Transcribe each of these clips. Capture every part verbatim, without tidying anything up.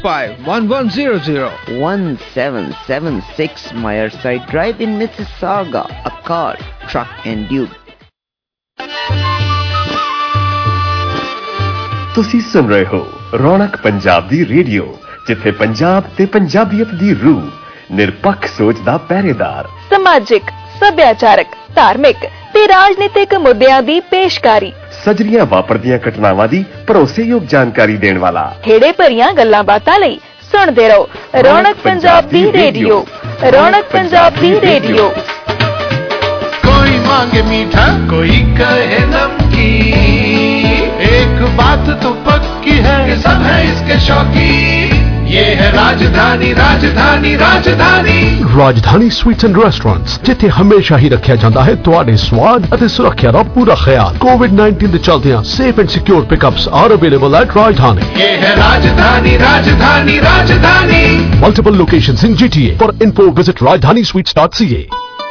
five one one zero zero one seven seven six Myerside Drive in Mississauga, a car, truck and Duke. ਤੁਸੀਂ ਸੁਣ ਰਹੇ ਹੋ ਰੌਣਕ ਪੰਜਾਬ ਦੀ radio, ਜਿੱਥੇ ਪੰਜਾਬ ਤੇ ਪੰਜਾਬੀਅਤ ਦੀ ਰੂਹ, ਨਿਰਪੱਖ ਸੋਚ ਦਾ ਪਹਿਰੇਦਾਰ, ਸਮਾਜਿਕ, ਸੱਭਿਆਚਾਰਕ, ਧਾਰਮਿਕ ਤੇ ਰਾਜਨੀਤਿਕ ਮੁੱਦਿਆਂ ਦੀ ਪੇਸ਼ਕਾਰੀ, ਸਜਰੀਆਂ ਵਾਪਰਦੀਆਂ ਘਟਨਾਵਾਂ ਦੀ ਭਰੋਸੇਯੋਗ ਜਾਣਕਾਰੀ ਦੇਣ ਵਾਲਾ, ਖੇੜੇ ਭਰੀਆਂ ਗੱਲਾਂ ਬਾਤਾਂ ਲਈ ਸੁਣਦੇ ਰਹੋ ਰੌਣਕ ਪੰਜਾਬ ਦੀ ਰੇਡੀਓ। ਰੌਣਕ ਪੰਜਾਬ ਦੀ ਰੇਡੀਓ। कोई मांगे मीठा, कोई कहे नमकीन, एक बात तो पक्की है कि सब है इसके शौकीन। ये है राजधानी, राजधानी, राजधानी। राजधानी स्वीट्स एंड रेस्टोरेंट्स, जिथे हमेशा ही रखा जाता है तुहाडे स्वाद ਅਤੇ ਸੁਰੱਖਿਆ ਦਾ ਪੂਰਾ ਖਿਆਲ। कोविड नाइनटीन ਦੇ ਚਲਦਿਆਂ safe and secure pickups are available at Rajdhani. ये है राजधानी, राजधानी, राजधानी। Multiple locations in G T A. For info visit rajdhani sweets dot c a।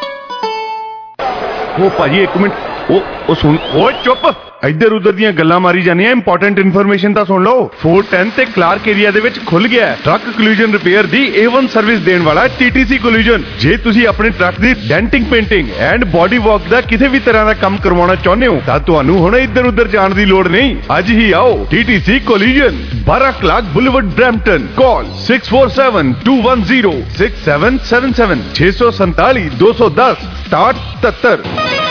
ਉਹ ਭਾਜੀ ਇੱਕ ਮਿੰਟ, ਉਹ ਉਹ ਸੁਣ, ਓਏ ਚੁੱਪ, ਇੱਧਰ ਉੱਧਰ ਦੀਆਂ ਗੱਲਾਂ ਮਾਰੀ ਜਾਂਦੀਆਂ, ਇੰਪੋਰਟੈਂਟ ਇਨਫੋਰਮੇਸ਼ਨ ਤਾਂ ਸੁਣ ਲਓ। ਫੋਰ ਟੈਨ ਤੇ ਕਲਾਰਕ ਏਰੀਆ ਦੇ ਵਿੱਚ ਖੁੱਲ ਗਿਆ ਟਰੱਕ ਕੋਲਿਜਨ ਰਿਪੇਅਰ ਦੀ ਏ ਵਨ ਸਰਵਿਸ ਦੇਣ ਵਾਲਾ ਟੀ ਟੀ ਸੀ ਕੋਲਿਜਨ। ਜੇ ਤੁਸੀਂ ਆਪਣੇ ਟਰੱਕ ਦੀ denting, painting and body work ਦਾ ਕਿਸੇ ਵੀ ਤਰ੍ਹਾਂ ਦਾ ਕੰਮ ਕਰਵਾਉਣਾ ਚਾਹੁੰਦੇ ਹੋ ਤਾਂ ਤੁਹਾਨੂੰ ਹੁਣ ਇੱਧਰ ਉੱਧਰ ਜਾਣ ਦੀ ਲੋੜ ਨਹੀਂ। ਅੱਜ ਹੀ ਆਓ ਟੀ ਟੀ ਸੀ ਕੋਲਿਜਨ, ਬਾਰਾਂ Clark boulevard, Brampton. Call six four seven two one zero six seven seven seven ਛੇ ਸੌ ਸੰਤਾਲੀ ਦੋ ਸੌ ਦਸ ਸਤਾਹਠ ਸਤੱਤਰ।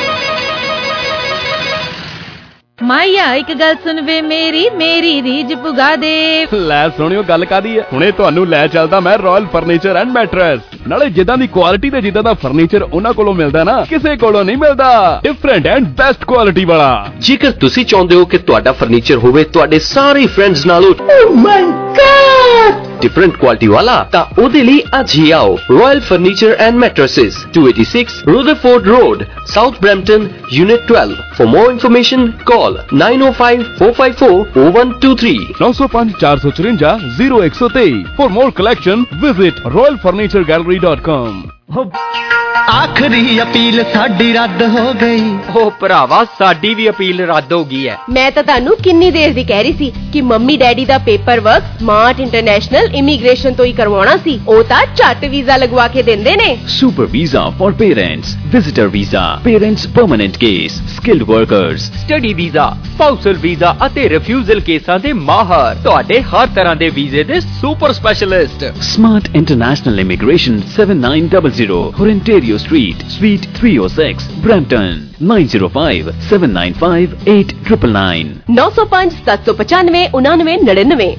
ਮਾਇਆ ਇੱਕ ਗੱਲ ਸੁਣ ਵੇ ਮੇਰੀ, ਮੇਰੀ ਰੀਝ ਪੁਗਾ ਦੇ। ਲੈ ਸੁਣਿਓ ਗੱਲ ਕਾਦੀ ਹੈ, ਹੁਣੇ ਤੁਹਾਨੂੰ ਲੈ ਚੱਲਦਾ ਮੈਂ ਰਾਇਲ ਫਰਨੀਚਰ ਐਂਡ ਮੈਟਰਸ। ਨਾਲੇ ਜਿੱਦਾਂ ਦੀ ਕੁਆਲਿਟੀ ਤੇ ਜਿੱਦਾਂ ਦਾ ਫਰਨੀਚਰ ਉਹਨਾਂ ਕੋਲੋਂ ਮਿਲਦਾ ਨਾ, ਕਿਸੇ ਕੋਲੋਂ ਨਹੀਂ ਮਿਲਦਾ। ਡਿਫਰੈਂਟ ਐਂਡ ਬੈਸਟ ਕੁਆਲਿਟੀ ਵਾਲਾ। ਜੇਕਰ ਤੁਸੀਂ ਚਾਹੁੰਦੇ ਹੋ ਕਿ ਤੁਹਾਡਾ ਫਰਨੀਚਰ ਹੋਵੇ ਤੁਹਾਡੇ ਸਾਰੇ ਫਰੈਂਡਸ ਨਾਲੋਂ oh my God different quality ਵਾਲਾ, ਤਾਂ ਉਹਦੇ ਲਈ ਅੱਜ ਹੀ ਆਓ royal furniture and mattresses, two eighty-six Rutherford Road, South Brampton, Unit twelve. For more information, call nine oh five four five four oh one two three nine oh five four four five zero one zero three. For more collection, visit royal furniture gallery dot com. ਆਖਰੀ appeal ਸਾਡੀ ਰੱਦ ਹੋ ਗਈ। ਉਹ ਭਰਾਵਾ ਸਾਡੀ ਵੀ appeal ਰੱਦ ਹੋ ਗਈ ਹੈ। ਮੈਂ ਤਾਂ ਤੁਹਾਨੂੰ ਕਿੰਨੀ ਦੇਰ ਦੀ ਕਹਿ ਰਹੀ ਸੀ ਕਿ ਮੰਮੀ ਡੈਡੀ ਦਾ paper work smart international immigration ਤੋਂ ਹੀ ਕਰਵਾਉਣਾ ਸੀ। ਉਹ ਤਾਂ ਝੱਟ ਵੀਜ਼ਾ ਲਗਵਾ ਕੇ ਦਿੰਦੇ ਨੇ। Super visa for parents, visitor visa, parents permanent case, skilled workers, study visa, spousal visa ਅਤੇ ਰਿਫਿਊਜ਼ਲ ਕੇਸਾਂ ਦੇ ਮਾਹਰ, ਤੁਹਾਡੇ ਹਰ ਤਰ੍ਹਾਂ ਦੇ ਵੀਜ਼ੇ ਦੇ super specialist. Smart international immigration seven nine zero zero Ontario Street, Suite three oh six, Brampton, nine zero five seven nine five eight nine nine nine nine oh five seven five five nine nine nine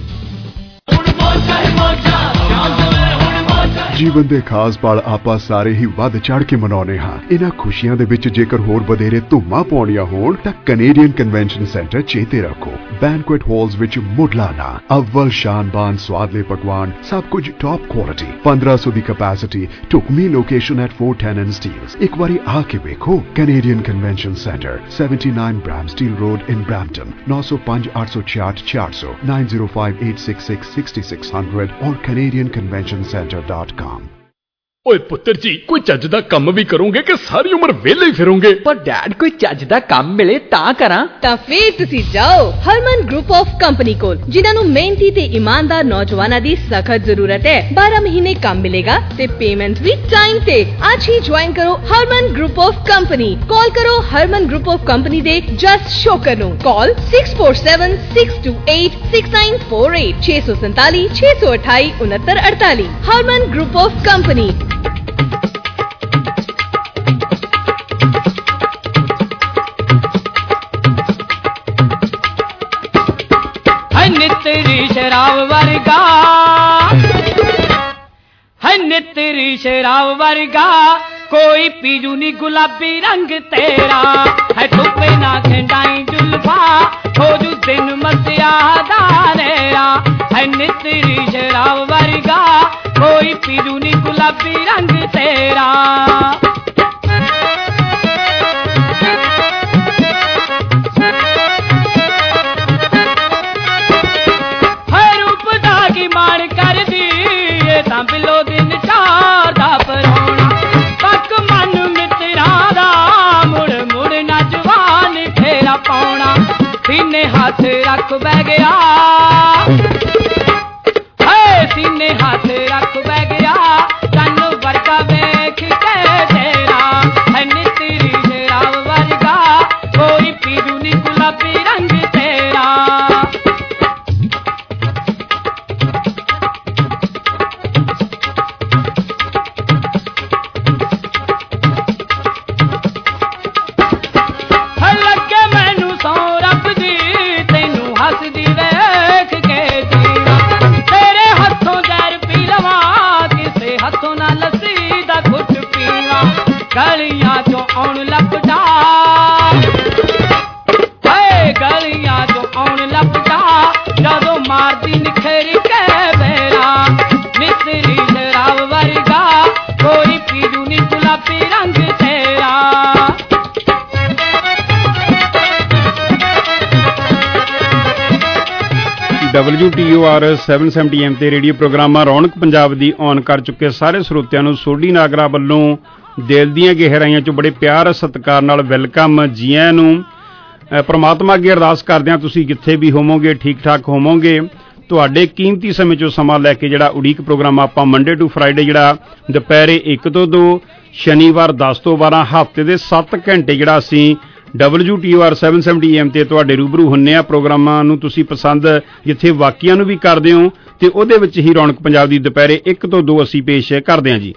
ਜੀਵਨ ਦੇ ਖਾਸ ਪਲ ਆਪਾਂ ਸਾਰੇ ਹੀ ਵੱਧ ਚੜ ਕੇ ਮਨਾਉਂਦੇ ਹਾਂ। ਇਹਨਾਂ ਖੁਸ਼ੀਆਂ ਦੇ ਵਿੱਚ ਜੇਕਰ ਹੋਰ ਵਧੇਰੇ ਧੂਮਾਂ ਪਾਉਣੀਆਂ ਹੋਣ ਤਾਂ ਕੈਨੇਡੀਅਨ ਕਨਵੈਨਸ਼ਨ ਸੈਂਟਰ ਚੇਤੇ ਰੱਖੋ। ਬੈਂਕੁਏਟ ਹਾਲਸ ਵਿੱਚ ਮੁੱਢਲਾਨਾ ਅਵਲ ਸ਼ਾਨਬਾਨ ਸਵਾਦਲੇ ਪਕਵਾਨ, ਸਭ ਕੁਝ ਟੌਪ ਕੁਆਲਿਟੀ, fifteen hundred ਦੀ ਕੈਪੈਸਿਟੀ, ਢੁਕਵੀਂ location at four ten and Steeles। ਇੱਕ ਵਾਰੀ ਆ ਕੇ ਵੇਖੋ। Canadian convention centre, seventy-nine Bramsteel Road in Brampton, nine oh five eight six eight four hundred, nine oh five eight six six six six hundred or canadian convention center dot com। ਓਏ ਪੁੱਤਰ ਜੀ, ਕੋਈ ਚੱਜ ਦਾ ਕੰਮ ਵੀ ਕਰੋਗੇ ਕਿ ਸਾਰੀ ਉਮਰ ਵਿਹਲੇ ਹੀ ਫਿਰੋਗੇ? ਪਰ ਡੈਡ ਕੋਈ ਚੱਜ ਦਾ ਕੰਮ ਮਿਲੇ ਤਾਂ ਕਰਾਂ। ਤਾਂ ਫੇਰ ਤੁਸੀਂ ਜਾਓ ਹਰਮਨ ਗਰੁੱਪ ਆਫ ਕੰਪਨੀ ਕੋਲ, ਜਿਨ੍ਹਾਂ ਨੂੰ ਮਿਹਨਤੀ ਤੇ ਇਮਾਨਦਾਰ ਨੌਜਵਾਨਾਂ ਦੀ ਸਖਤ ਜ਼ਰੂਰਤ ਹੈ। ਬਾਰਾਂ ਮਹੀਨੇ ਕੰਮ ਮਿਲੇਗਾ ਤੇ ਪੇਮੈਂਟ ਵੀ ਟਾਈਮ ਤੇ। ਅੱਜ ਹੀ ਜੁਆਇਨ ਕਰੋ Harman group of company. Call ਕਰੋ ਹਰਮਨ ਗਰੁੱਪ ਆਫ ਕੰਪਨੀ ਦੇ ਜਸ ਸ਼ੋਕਰ ਨੂੰ। ਕਾਲ six four seven six two eight six nine four eight ਛੇ ਸੌ ਸੰਤਾਲੀ ਛੇ ਸੌ ਅਠਾਈ ਉਨੱਤਰ ਅੜਤਾਲੀ। Harman group of company. ਨਿਤਰੀ ਸ਼ਰਾਬ ਵਰਗਾ ਹੈ, ਨਿਤਰੀ ਸ਼ਰਾਬ ਵਰਗਾ ਕੋਈ ਪੀਜੂ ਨੀ ਗੁਲਾਬੀ ਰੰਗ ਤੇਰਾ ਹੈ। ਧੁੱਪੇ ਨਾ ਖਿੰਡਾਈ ਜੁਲਫਾ ਹੋ ਜੂ ਦਿਨ ਮਸਿਆ ਦਾ ਨੇਰਾ ਹੈ। ਨਿਤਰੀ ਸ਼ਰਾਬ ਵਰਗਾ ਕੋਈ ਪੀਜੂ ਨੀ ਗੁਲਾਬੀ ਰੰਗ ਤੇਰਾ। ਬਿਲੋ ਦਿਨ ਚਾਰ ਦਾ ਪਰੋਣਾ ਤੱਕ ਮਨ ਮਿੱਤਰਾਂ ਦਾ ਮੁੜ ਮੁੜ ਨਾ ਜਵਾਨ ਫੇਰਾ ਪਾਉਣਾ। ਸੀਨੇ ਹੱਥ ਰੱਖ ਬਹਿ ਗਿਆ ਹੈ सीने हाथ रख बह गया चन वर्गा वेख के तेरा है नी तेरी शराब वर्गा कोई पीलू नी गुलाबी रंग तेरा लगे मैनू सौ रब दी तेनू हसदी वेख के जीना तेरे हथों जहर पी लवा किसे हथों ना लस्सी दा घुट पीवा गलियां चों आउण लपटा हाय गलियां चों आउण लपटा जदों मारदी निखेर के बेरा मिसरी शराब वर्गा कोई पीलू नी गुलाबी रंग तेरा ਡਬਲਯੂ ਟੀ ਓ ਆਰ ਸੱਤ ਸੌ ਸੱਤਰ ਐਮ ਤੇ ਰੇਡੀਓ ਪ੍ਰੋਗਰਾਮਾਂ ਰੌਣਕ ਪੰਜਾਬ ਦੀ ਔਨ ਕਰ ਚੁੱਕੇ ਸਾਰੇ ਸਰੋਤਿਆਂ ਨੂੰ ਸੋਢੀ ਨਾਗਰਾ ਵੱਲੋਂ ਦਿਲ ਦੀਆਂ ਗਹਿਰਾਈਆਂ 'ਚੋਂ ਬੜੇ ਪਿਆਰ ਸਤਿਕਾਰ ਨਾਲ ਵੈਲਕਮ ਜੀ ਆਇਆਂ ਨੂੰ। ਪ੍ਰਮਾਤਮਾ ਅੱਗੇ ਅਰਦਾਸ ਕਰਦੇ ਹਾਂ ਤੁਸੀਂ ਜਿੱਥੇ ਵੀ ਹੋਵੋਗੇ ਠੀਕ ਠਾਕ ਹੋਵੋਗੇ। ਤੁਹਾਡੇ ਕੀਮਤੀ ਸਮੇਂ 'ਚੋਂ ਸਮਾਂ ਲੈ ਕੇ ਜਿਹੜਾ ਉਡੀਕ ਪ੍ਰੋਗਰਾਮ ਆਪਾਂ ਮੰਡੇ ਟੂ ਫਰਾਈਡੇ ਜਿਹੜਾ ਦੁਪਹਿਰੇ ਇੱਕ ਤੋਂ ਦੋ ਸ਼ਨੀਵਾਰ ਦਸ ਤੋਂ ਬਾਰਾਂ ਹਫ਼ਤੇ ਦੇ ਸੱਤ ਘੰਟੇ ਜਿਹੜਾ ਅਸੀਂ ਡਬਲਯੂ ਟੀ ਓ ਆਰ ਸੱਤ ਸੌ ਸੱਤਰ ਐਮ ਤੇ ਤੁਹਾਡੇ ਰੂਬਰੂ ਹੁੰਨੇ ਆ। ਪ੍ਰੋਗਰਾਮਾਂ ਨੂੰ ਤੁਸੀਂ ਪਸੰਦ ਜਿੱਥੇ ਵਾਕਿਆਂ ਨੂੰ ਵੀ ਕਰਦੇ ਹੋ ਤੇ ਉਹਦੇ ਵਿੱਚ ਹੀ ਰੌਣਕ ਪੰਜਾਬ ਦੀ ਦੁਪਹਿਰੇ ਇੱਕ ਤੋਂ ਦੋ ਅਸੀਂ ਪੇਸ਼ ਕਰਦੇ ਹਾਂ ਜੀ।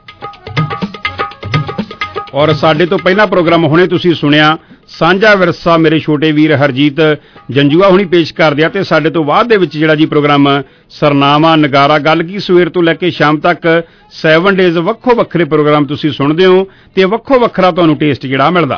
ਔਰ ਸਾਡੇ ਤੋਂ ਪਹਿਲਾ ਪ੍ਰੋਗਰਾਮ ਹੁਣੇ ਤੁਸੀਂ ਸੁਣਿਆ ਸਾਂਝਾ ਵਿਰਸਾ ਮੇਰੇ ਛੋਟੇ ਵੀਰ ਹਰਜੀਤ ਜੰਜੂਆ ਹੁਣੀ ਪੇਸ਼ ਕਰਦੇ ਆ ਤੇ ਸਾਡੇ ਤੋਂ ਬਾਅਦ ਦੇ ਵਿੱਚ ਜਿਹੜਾ ਜੀ ਪ੍ਰੋਗਰਾਮ ਸਰਨਾਮਾ ਨਗਾਰਾ ਗੱਲ ਕੀ ਸਵੇਰ ਤੋਂ ਲੈ ਕੇ ਸ਼ਾਮ ਤੱਕ ਸੈਵਨ ਡੇਜ਼ ਵੱਖੋ ਵੱਖਰੇ ਪ੍ਰੋਗਰਾਮ ਤੁਸੀਂ ਸੁਣਦੇ ਹੋ ਤੇ ਵੱਖੋ ਵੱਖਰਾ ਤੁਹਾਨੂੰ ਟੇਸਟ ਜਿਹੜਾ ਮਿਲਦਾ।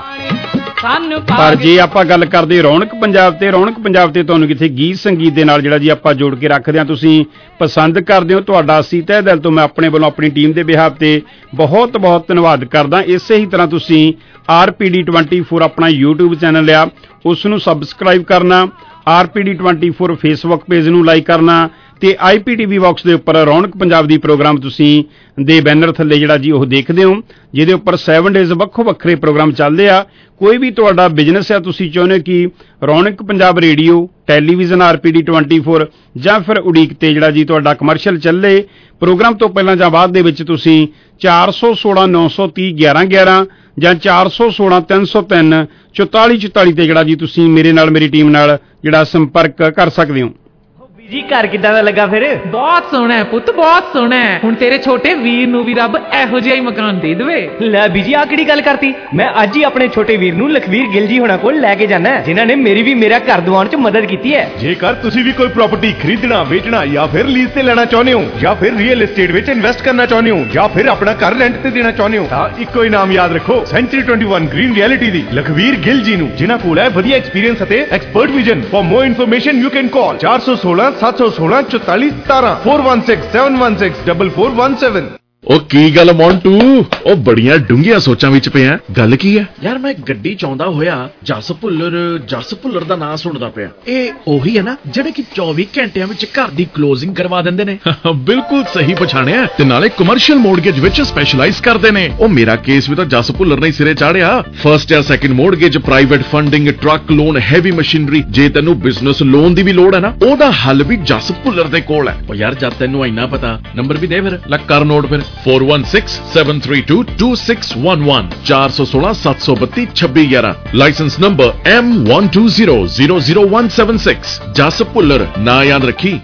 ਪਰ ਜੇ ਆਪਾਂ ਗੱਲ ਕਰਦੇ ਰੌਣਕ ਪੰਜਾਬ ਤੇ ਰੌਣਕ ਪੰਜਾਬ ਤੇ ਤੁਹਾਨੂੰ ਕਿੱਥੇ ਗੀਤ ਸੰਗੀਤ ਦੇ ਨਾਲ ਜਿਹੜਾ ਜੀ ਆਪਾਂ ਜੋੜ ਕੇ ਰੱਖਦੇ ਹਾਂ ਤੁਸੀਂ ਪਸੰਦ ਕਰਦੇ ਹੋ ਤੁਹਾਡਾ ਅਸੀਂ ਤਹਿ ਦਿਲ ਤੋਂ ਮੈਂ ਆਪਣੇ ਵੱਲੋਂ ਆਪਣੀ ਟੀਮ ਦੇ ਬਿਹਾਫ ਤੇ ਬਹੁਤ ਬਹੁਤ ਧੰਨਵਾਦ ਕਰਦਾ। ਇਸੇ ਹੀ ਤਰ੍ਹਾਂ ਤੁਸੀਂ R P D twenty four ਆਪਣਾ YouTube ਚੈਨਲ ਆ ਉਸ ਨੂੰ ਸਬਸਕ੍ਰਾਈਬ ਕਰਨਾ, R P D twenty four Facebook page ਨੂੰ ਲਾਈਕ ਕਰਨਾ ਤੇ ਆਈ ਪੀ ਟੀ ਵੀ ਬਾਕਸ ਦੇ ਉੱਪਰ ਰੌਣਕ ਪੰਜਾਬ ਦੀ ਪ੍ਰੋਗਰਾਮ ਤੁਸੀਂ ਦੇ ਬੈਨਰ ਥੱਲੇ ਜਿਹੜਾ ਜੀ ਉਹ ਦੇਖਦੇ ਹੋ ਜਿਹਦੇ ਉੱਪਰ ਸੈਵਨ ਡੇਜ਼ ਵੱਖੋ ਵੱਖਰੇ ਪ੍ਰੋਗਰਾਮ ਚੱਲਦੇ ਆ। ਕੋਈ ਵੀ ਤੁਹਾਡਾ ਬਿਜ਼ਨਸ ਆ ਤੁਸੀਂ ਚਾਹੁੰਦੇ ਕਿ Raunak Punjab radio television R P D twenty four ਜਾਂ ਫਿਰ ਉਡੀਕ ਤੇ ਜਿਹੜਾ ਜੀ ਤੁਹਾਡਾ ਕਮਰਸ਼ੀਅਲ ਚੱਲੇ ਪ੍ਰੋਗਰਾਮ ਤੋਂ ਪਹਿਲਾਂ ਜਾਂ ਬਾਅਦ ਦੇ ਵਿੱਚ ਤੁਸੀਂ ਚਾਰ ਸੌ ਸੋਲਾਂ ਨੌ ਸੌ ਤੀਹ ਗਿਆਰਾਂ ਗਿਆਰਾਂ ਜਾਂ ਚਾਰ ਸੌ ਸੋਲਾਂ ਤਿੰਨ ਸੌ ਤਿੰਨ ਚੁਤਾਲੀ ਚੁਤਾਲੀ ਤੇ ਜਿਹੜਾ ਜੀ ਤੁਸੀਂ ਮੇਰੇ ਨਾਲ ਮੇਰੀ ਟੀਮ ਨਾਲ ਜਿਹੜਾ ਸੰਪਰਕ ਕਰ ਸਕਦੇ ਹੋ। ਜੀ ਘਰ ਕਿੱਦਾਂ ਦਾ ਲੱਗਾ ਫਿਰ? ਬਹੁਤ ਸੋਹਣਾ ਹੈ ਪੁੱਤ, ਬਹੁਤ ਸੋਹਣਾ ਹੈ। ਹੁਣ ਤੇਰੇ ਛੋਟੇ ਵੀਰ ਨੂੰ ਵੀ ਰੱਬ ਇਹੋ ਜਿਹਾ ਹੀ ਮਕਾਨ ਦੇ ਦੇਵੇ। ਲੈ ਬੀਜੀ ਆ ਕਿਹੜੀ ਗੱਲ ਕਰਤੀ? ਮੈਂ ਅੱਜ ਹੀ ਆਪਣੇ ਛੋਟੇ ਵੀਰ ਨੂੰ ਲਖਵੀਰ ਗਿੱਲ ਜੀ ਹੋਣਾ ਕੋਲ ਲੈ ਕੇ ਜਾਣਾ ਹੈ ਜਿਨ੍ਹਾਂ ਨੇ ਮੇਰੀ ਵੀ ਮੇਰਾ ਘਰ ਦਿਵਾਉਣ 'ਚ ਮਦਦ ਕੀਤੀ ਹੈ। ਜੇਕਰ ਤੁਸੀਂ ਵੀ ਕੋਈ ਪ੍ਰਾਪਰਟੀ ਖਰੀਦਣਾ ਵੇਚਣਾ ਜਾਂ ਫਿਰ ਲੀਜ਼ ਤੇ ਲੈਣਾ ਚਾਹੁੰਦੇ ਹੋ ਜਾਂ ਫਿਰ ਰੀਅਲ ਏਸਟੇਟ ਵਿੱਚ ਇਨਵੈਸਟ ਕਰਨਾ ਚਾਹੁੰਦੇ ਹੋ ਜਾਂ ਫਿਰ ਆਪਣਾ ਘਰ ਰੈਂਟ ਤੇ ਦੇਣਾ ਚਾਹੁੰਦੇ ਹੋ ਤਾਂ ਇੱਕੋ ਹੀ ਨਾਮ ਯਾਦ ਰੱਖੋ century twenty one green reality ਦੀ ਲਖਵੀਰ ਗਿੱਲ ਜੀ ਨੂੰ ਜਿਨ੍ਹਾਂ ਕੋਲ ਹੈ ਵਧੀਆ ਐਕਸਪੀਰੀਅੰਸ ਅਤੇ expert vision. For more information you can call ਚਾਰ ਸੌ ਸੋਲਾਂ ਸੱਤ ਸੌ ਸੋਲਾਂ ਚੁਤਾਲੀ ਸਤਾਰਾਂ four one six seven one six four four one seven। ਉਹ ਕੀ ਗੱਲ ਮੌਂਟੂ, ਉਹ ਬੜੀਆਂ ਡੂੰਘੀਆਂ ਸੋਚਾਂ ਵਿੱਚ ਪਿਆ। ਗੱਲ ਕੀ ਹੈ ਯਾਰ? ਮੈਂ ਗੱਡੀ ਚਾਹੁੰਦਾ ਹੋਇਆ ਜਸ ਭੁੱਲਰ ਜਸ ਭੁੱਲਰ ਦਾ ਨਾਂ ਸੁਣਦਾ ਪਿਆ। ਇਹ ਉਹੀ ਹੈ ਨਾ ਜਿਹੜੇ ਕਿ ਚੌਵੀ ਘੰਟਿਆਂ ਵਿੱਚ ਘਰ ਦੀ ਕਲੋਜ਼ਿੰਗ ਕਰਵਾ ਦਿੰਦੇ ਨੇ? ਬਿਲਕੁਲ ਸਹੀ ਪਛਾਣਿਆ ਤੇ ਨਾਲੇ ਕਮਰਸ਼ੀਅਲ ਮੋਰਗੇਜ ਵਿੱਚ ਸਪੈਸ਼ਲਾਈਜ਼ ਕਰਦੇ ਨੇ। ਉਹ ਮੇਰਾ ਕੇਸ ਵੀ ਤਾਂ ਜਸ ਭੁੱਲਰ ਨੇ ਸਿਰੇ ਚਾੜਿਆ। ਫਰਸਟ ਜਾਂ second mortgage, private funding, truck loan, heavy machinery. ਜੇ ਤੈਨੂੰ ਬਿਜ਼ਨਸ ਲੋਨ ਦੀ ਵੀ ਲੋੜ ਹੈ ਨਾ ਉਹਦਾ ਹੱਲ ਵੀ ਜਸ ਭੁੱਲਰ ਦੇ ਕੋਲ ਹੈ। ਉਹ ਯਾਰ ਜਦ ਤੈਨੂੰ ਇੰਨਾ ਪਤਾ ਨੰਬਰ ਵੀ ਦੇ ਫਿਰ। ਲੈ ਕਰ ਨੋਟ ਫਿਰ four one six seven three two two six one one ਚਾਰ ਸੌ ਸੋਲਾਂ ਸੱਤ ਸੌ ਬੱਤੀ ਛੱਬੀ ਗਿਆਰਾਂ। Licence number M one two zero zero zero one seven six। Jas Bhullar ਨਾ ਯਾਦ ਰੱਖੀ।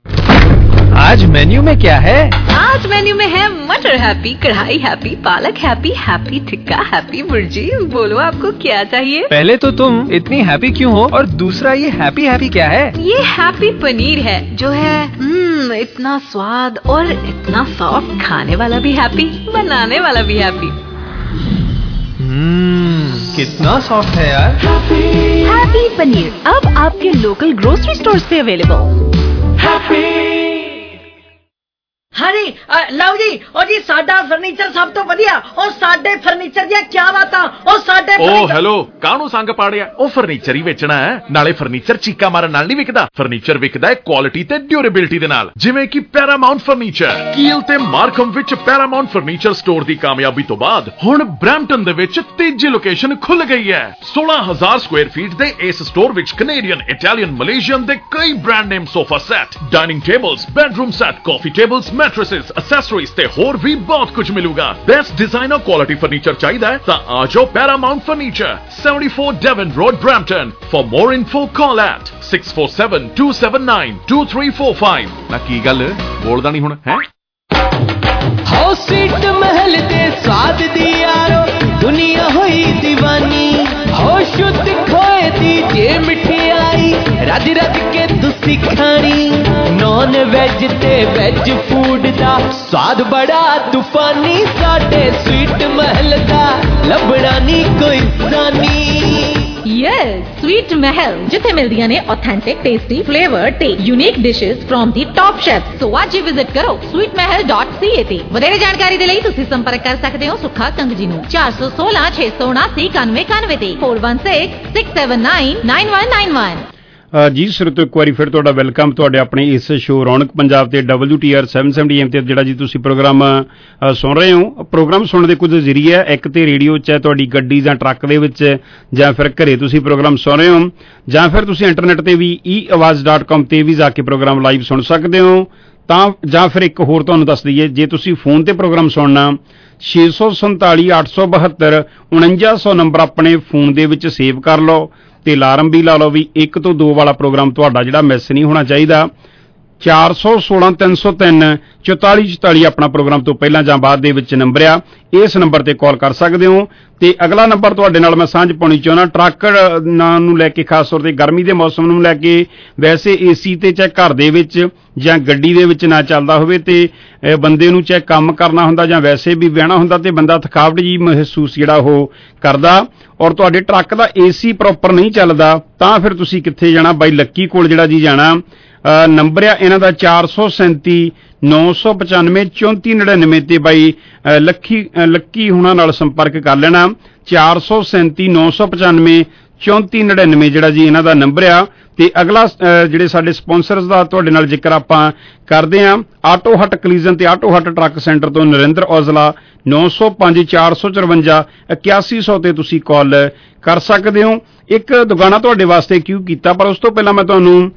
आज मेन्यू में क्या है? आज मेन्यू में है मटर हैप्पी, कढ़ाई हैप्पी, पालक हैप्पी, हैप्पी टिक्का, हैप्पी भुर्जी। बोलो आपको क्या चाहिए? पहले तो तुम इतनी हैप्पी क्यों हो और दूसरा ये हैप्पी हैप्पी क्या है? ये हैप्पी पनीर है जो है हम्म इतना स्वाद और इतना सॉफ्ट, खाने वाला भी हैप्पी, बनाने वाला भी हैप्पी। हम्म कितना सॉफ्ट है यार। हैप्पी पनीर अब आपके लोकल ग्रोसरी स्टोर्स पे अवेलेबल। अरे ਲਓ ਜੀ ਉਹ ਜੀ ਸਾਡਾ ਫਰਨੀਚਰ ਸਭ ਤੋਂ ਵਧੀਆ ਉਹ ਸਾਡੇ ਫਰਨੀਚਰ ਦੀਆਂ ਕੀ ਬਾਤਾਂ ਉਹ ਸਾਡੇ ਓ ਹੈਲੋ ਕਾਹਨੂੰ ਸੰਗ ਪਾੜਿਆ ਉਹ ਫਰਨੀਚਰ ਹੀ ਵੇਚਣਾ ਹੈ ਨਾਲੇ ਫਰਨੀਚਰ ਚੀਕਾ ਮਾਰਨ ਨਾਲ ਨਹੀਂ ਵਿਕਦਾ ਫਰਨੀਚਰ ਵਿਕਦਾ ਹੈ ਕੁਆਲਿਟੀ ਤੇ ਡਿਊਰੇਬਿਲਿਟੀ ਦੇ ਨਾਲ ਜਿਵੇਂ ਕਿ ਪੈਰਾਮਾਉਂਟ ਫਰਨੀਚਰ ਕੀਲ ਤੇ ਮਾਰਕਮ ਵਿੱਚ ਪੈਰਾਮਾਉਂਟ ਫਰਨੀਚਰ ਸਟੋਰ ਦੀ ਕਾਮਯਾਬੀ ਤੋਂ ਬਾਅਦ ਹੁਣ ਬ੍ਰੈਂਪਟਨ ਦੇ ਵਿੱਚ ਤੀਜੀ ਲੋਕੇਸ਼ਨ ਖੁੱਲ ਗਈ ਹੈ सोलह हज़ार ਸਕੁਅਰ ਫੀਟ ਦੇ ਇਸ ਸਟੋਰ ਵਿੱਚ ਕੈਨੇਡੀਅਨ ਇਟਾਲੀਅਨ ਮਲੇਸ਼ੀਅਨ ਦੇ ਕਈ brand name sofa set dining tables bedroom set coffee tables mattresses accessories ਤੇ ਹੋਰ ਵੀ ਬਹੁਤ ਕੁਝ ਮਿਲੂਗਾ ਬੈਸਟ ਡਿਜ਼ਾਈਨਰ ਕੁਆਲਿਟੀ ਫਰਨੀਚਰ ਚਾਹੀਦਾ ਹੈ ਤਾਂ ਆ ਜਾਓ Paramount furniture seventy-four Devon Road Brampton for more info call at six four seven two seven nine two three four five ਨਾ ਕੀ ਗੱਲ ਬੋਲਦਾ ਨਹੀਂ ਹੁਣ ਹੈ ਹੋ ਸੀਟ ਮਹਿਲ ਦੇ ਸਵਾਦ ਦੀ ਯਾਰੋ ਦੁਨੀਆ ਹੋਈ دیਵਾਨੀ ਹੋ ਸ਼ੁੱਧ ਖੋਏ ਦੀ ਜੇ ਮਠਿਆਈ ਰੱਜ ਰੱਜ ਕੇ ਤੁਸੀਂ ਖਾਣੀ ਨੌਨ ਵੈਜ ਤੇ ਵੈਜ ਫੂਡ ਦਾ ਸਵਾਦ ਬੜਾ ਤੂਫਾਨੀ ਸਾਡੇ ਸਵੀਟ ਮਹਿਲ ਦਾ ਲੱਭਣਾ ਨਹੀਂ ਕੋਈ ਸਾਨੀ ਯੈਸ ਸਵੀਟ ਮਹਿਲ ਜਿੱਥੇ ਮਿਲਦੀਆਂ ਨੇ ਆਥੈਂਟਿਕ ਟੇਸਟੀ ਫਲੇਵਰ ਤੇ unique dishes from the top chef so ਅੱਜ ਹੀ ਵਿਜ਼ਿਟ ਕਰੋ sweet mahal dot c a ਤੇ ਵਧੇਰੇ ਜਾਣਕਾਰੀ ਦੇ ਲਈ ਤੁਸੀਂ ਸੰਪਰਕ ਕਰ ਸਕਦੇ ਹੋ ਸੁੱਖਾ ਕੰਗ ਜੀ ਨੂੰ ਚਾਰ ਸੌ ਸੋਲਾਂ ਛੇ ਸੌ ਉਨਾਸੀ ਇਕਾਨਵੇਂ ਇਕਾਨਵੇਂ ਤੇ four one six six seven nine nine one nine one ਜੀ ਸਰੋਤੋ ਇੱਕ ਵਾਰੀ ਫਿਰ ਤੁਹਾਡਾ ਵੈਲਕਮ ਤੁਹਾਡੇ ਆਪਣੇ ਇਸ ਸ਼ੋਅ ਰੌਣਕ ਪੰਜਾਬ ਤੇ W T R seven seventy A M ਤੇ ਜਿਹੜਾ ਜੀ ਤੁਸੀਂ ਪ੍ਰੋਗਰਾਮ ਸੁਣ ਰਹੇ ਹੋ ਪ੍ਰੋਗਰਾਮ ਸੁਣਨ ਦੇ ਕੁਝ ਜ਼ਰੀਏ ਹੈ ਇੱਕ ਤੇ ਰੇਡੀਓ 'ਚ ਤੁਹਾਡੀ ਗੱਡੀ ਜਾਂ ਟਰੱਕ ਦੇ ਵਿੱਚ ਜਾਂ ਫਿਰ ਘਰੇ ਤੁਸੀਂ ਪ੍ਰੋਗਰਾਮ ਸੁਣ ਰਹੇ ਹੋ ਜਾਂ ਫਿਰ ਤੁਸੀਂ ਇੰਟਰਨੈਟ ਤੇ ਵੀ ਈ ਆਵਾਜ਼ ਡਾਟ ਕਾਮ ਤੇ ਵੀ ਜਾ ਕੇ ਪ੍ਰੋਗਰਾਮ ਲਾਈਵ ਸੁਣ ਸਕਦੇ ਹੋ ਤਾਂ ਜਾਂ ਫਿਰ ਇੱਕ ਹੋਰ ਤੁਹਾਨੂੰ ਦੱਸ ਦਈਏ ਜੇ ਤੁਸੀਂ ਫੋਨ ਤੇ ਪ੍ਰੋਗਰਾਮ ਸੁਣਨਾ ਛੇ ਸੌ ਸੰਤਾਲੀ ਅੱਠ ਸੌ ਬਹੱਤਰ ਉਣੰਜਾ ਸੌ ਨੰਬਰ ਆਪਣੇ ਫੋਨ ਦੇ ਵਿੱਚ ਸੇਵ ਕਰ ਲਓ ਤੇ ਅਲਾਰਮ ਵੀ ਲਾ ਲਓ ਵੀ ਇੱਕ ਤੋਂ ਦੋ ਵਾਲਾ ਪ੍ਰੋਗਰਾਮ ਤੁਹਾਡਾ ਜਿਹੜਾ ਮਿਸ ਨਹੀਂ ਹੋਣਾ ਚਾਹੀਦਾ ਚਾਰ ਸੌ ਸੋਲਾਂ ਤਿੰਨ ਸੌ ਤਿੰਨ ਚੁਤਾਲੀ ਚੁਤਾਲੀ ਆਪਣਾ ਪ੍ਰੋਗਰਾਮ ਤੋਂ ਪਹਿਲਾਂ ਜਾਂ ਬਾਅਦ ਦੇ ਵਿੱਚ ਨੰਬਰ ਆ ਇਸ ਨੰਬਰ ਤੇ ਕਾਲ ਕਰ ਸਕਦੇ ਹੋ ਤੇ ਅਗਲਾ ਨੰਬਰ ਤੁਹਾਡੇ ਨਾਲ ਮੈਂ ਸਾਂਝ ਪਾਉਣੀ ਚਾਹੁੰਦਾ ਟਰੱਕ ਨੂੰ ਲੈ ਕੇ ਖਾਸ ਤੌਰ ਤੇ ਗਰਮੀ ਦੇ ਮੌਸਮ ਨੂੰ ਲੈ ਕੇ ਵੈਸੇ ਏਸੀ ਤੇ ਚਾਹੇ ਘਰ ਦੇ ਵਿੱਚ ਜਾਂ ਗੱਡੀ ਦੇ ਵਿੱਚ ਨਾ ਚੱਲਦਾ ਹੋਵੇ ਤੇ ਬੰਦੇ ਨੂੰ ਚਾਹੇ ਕੰਮ ਕਰਨਾ ਹੁੰਦਾ ਜਾਂ ਵੈਸੇ ਵੀ ਬਹਿਣਾ ਹੁੰਦਾ ਤੇ ਬੰਦਾ ਥਕਾਵਟ ਜੀ ਮਹਿਸੂਸ ਜਿਹੜਾ ਉਹ ਕਰਦਾ ਔਰ ਤੁਹਾਡੇ ਟਰੱਕ ਦਾ ਏਸੀ ਪ੍ਰੋਪਰ ਨਹੀਂ ਚੱਲਦਾ ਤਾਂ ਫਿਰ ਤੁਸੀਂ ਕਿੱਥੇ ਜਾਣਾ ਬਾਈ ਲੱਕੀ ਕੋਲ ਜਿਹੜਾ ਜੀ ਜਾਣਾ ਨੰਬਰ ਆ ਇਹਨਾਂ ਦਾ ਚਾਰ ਸੌ ਸੈਂਤੀ ਨੌ ਸੌ ਪਚਾਨਵੇਂ ਚੌਂਤੀ ਨੜਿਨਵੇਂ ਤੇ ਬਾਈ ਲੱਕੀ ਲੱਕੀ ਹੁਣਾਂ ਨਾਲ ਸੰਪਰਕ ਕਰ ਲੈਣਾ ਚਾਰ ਸੌ ਸੈਂਤੀ ਨੌ ਸੌ ਪਚਾਨਵੇਂ ਚੌਂਤੀ ਨੜਿਨਵੇਂ ਜਿਹੜਾ ਜੀ ਇਹਨਾਂ ਦਾ ਨੰਬਰ ਆ ਤੇ ਅਗਲਾ ਜਿਹੜੇ ਸਾਡੇ ਸਪਾਂਸਰਸ ਦਾ ਤੁਹਾਡੇ ਨਾਲ ਜ਼ਿਕਰ ਆਪਾਂ ਕਰਦੇ ਆਂ ਆਟੋ ਹੱਟ ਕਲੀਜ਼ਨ ਤੇ ਆਟੋ ਹੱਟ ਟਰੱਕ ਸੈਂਟਰ ਤੋਂ ਨਰਿੰਦਰ ਔਜਲਾ ਨੌ ਸੌ ਪੰਜ ਚਾਰ ਸੌ ਚੁਰੰਜਾ ਇਕਿਆਸੀ ਸੌ ਤੇ ਤੁਸੀਂ ਕਾਲ ਕਰ ਸਕਦੇ ਹੋ ਇੱਕ ਦੁਕਾਨਾ ਤੁਹਾਡੇ ਵਾਸਤੇ ਕਿਉਂ ਕੀਤਾ ਪਰ ਉਸ ਤੋਂ ਪਹਿਲਾਂ ਮੈਂ ਤੁਹਾਨੂੰ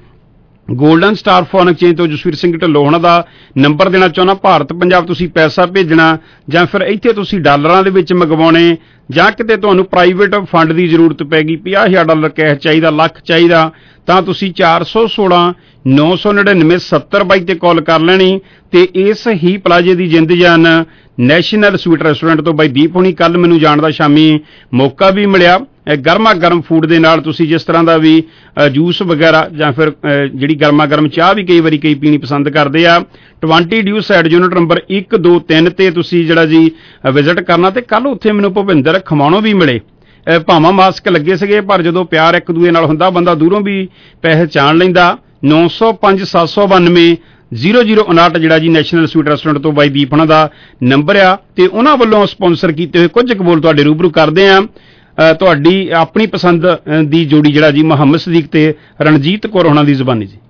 ਗੋਲਡਨ ਸਟਾਰ ਫੋਨ ਐਕਸਚੇਂਜ ਤੋਂ ਜਸਵੀਰ ਸਿੰਘ ਢਿੱਲੋਂ ਉਹਨਾਂ ਦਾ ਨੰਬਰ ਦੇਣਾ ਚਾਹੁੰਦਾ ਭਾਰਤ ਪੰਜਾਬ ਤੁਸੀਂ ਪੈਸਾ ਭੇਜਣਾ ਜਾਂ ਫਿਰ ਇੱਥੇ ਤੁਸੀਂ ਡਾਲਰਾਂ ਦੇ ਵਿੱਚ ਮੰਗਵਾਉਣੇ ਜਾਂ ਕਿਤੇ ਤੁਹਾਨੂੰ ਪ੍ਰਾਈਵੇਟ ਫੰਡ ਦੀ ਜ਼ਰੂਰਤ ਪੈ ਗਈ ਪੰਜਾਹ ਹਜ਼ਾਰ ਡਾਲਰ ਕੈਸ਼ ਚਾਹੀਦਾ ਲੱਖ ਚਾਹੀਦਾ ਤਾਂ ਤੁਸੀਂ ਚਾਰ ਸੌ ਸੋਲਾਂ ਨੌ ਸੌ ਨੜਿਨਵੇਂ ਸੱਤਰ ਬਾਈ ਤੇ ਕਾਲ ਕਰ ਲੈਣੀ ਤੇ ਇਸ ਹੀ ਪਲਾਜੇ ਦੀ ਜਿੰਦ ਜਾਨ ਨੈਸ਼ਨਲ ਸਵੀਟ ਰੈਸਟੋਰੈਂਟ ਤੋਂ ਬਾਈ ਦੀਪ ਹੁਣੀ ਕੱਲ ਮੈਨੂੰ ਜਾਣ ਦਾ ਸ਼ਾਮੀ ਮੌਕਾ ਵੀ ਮਿਲਿਆ ਗਰਮਾ ਗਰਮ ਫੂਡ ਦੇ ਨਾਲ ਤੁਸੀਂ ਜਿਸ ਤਰ੍ਹਾਂ ਦਾ ਵੀ ਜੂਸ ਵਗੈਰਾ ਜਾਂ ਫਿਰ ਜਿਹੜੀ ਗਰਮਾ ਗਰਮ ਚਾਹ ਵੀ ਕਈ ਵਾਰੀ ਕਈ ਪੀਣੀ ਪਸੰਦ ਕਰਦੇ ਆ ਵੀਹ ਡਿਊ ਸਾਈਡ ਯੂਨਿਟ ਨੰਬਰ ਇੱਕ ਦੋ ਤਿੰਨ ਤੇ ਤੁਸੀਂ ਜਿਹੜਾ ਜੀ ਵਿਜ਼ਿਟ ਕਰਨਾ ਤੇ ਕੱਲ ਉੱਥੇ ਮੈਨੂੰ ਭੁਪਿੰਦਰ ਖਮਾਣੋਂ ਵੀ ਮਿਲੇ ਭਾਵਾਂ ਮਾਸਕ ਲੱਗੇ ਸੀਗੇ ਪਰ ਜਦੋਂ ਪਿਆਰ ਇੱਕ ਦੂਏ ਨਾਲ ਹੁੰਦਾ ਬੰਦਾ ਦੂਰੋਂ ਵੀ ਪਹਿਚਾਣ ਲੈਂਦਾ ਨੌ ਸੌ ਪੰਜ ਸੱਤ ਸੌ ਬਾਨਵੇਂ ਜ਼ੀਰੋ ਜ਼ੀਰੋ ਉਨਾਹਠ ਜਿਹੜਾ ਜੀ ਨੈਸ਼ਨਲ ਸਵੀਟ ਰੈਸਟੋਰੈਂਟ ਤੋਂ ਬਾਈ ਦੀਪ ਉਹਨਾਂ ਦਾ ਨੰਬਰ ਆ ਤੇ ਉਹਨਾਂ ਵੱਲੋਂ ਸਪਾਂਸਰ ਕੀਤੇ ਹੋਏ ਕੁਝ ਕੁ ਬੋਲ ਤੁਹਾਡੇ ਰੂਬਰੂ ਕਰਦੇ ਆ ਤੁਹਾਡੀ ਆਪਣੀ ਪਸੰਦ ਦੀ ਜੋੜੀ ਜਿਹੜਾ ਜੀ ਮੁਹੰਮਦ ਸਦੀਕ ਤੇ ਰਣਜੀਤ ਕੌਰ ਉਹਨਾਂ ਦੀ ਜ਼ੁਬਾਨੀ ਜੀ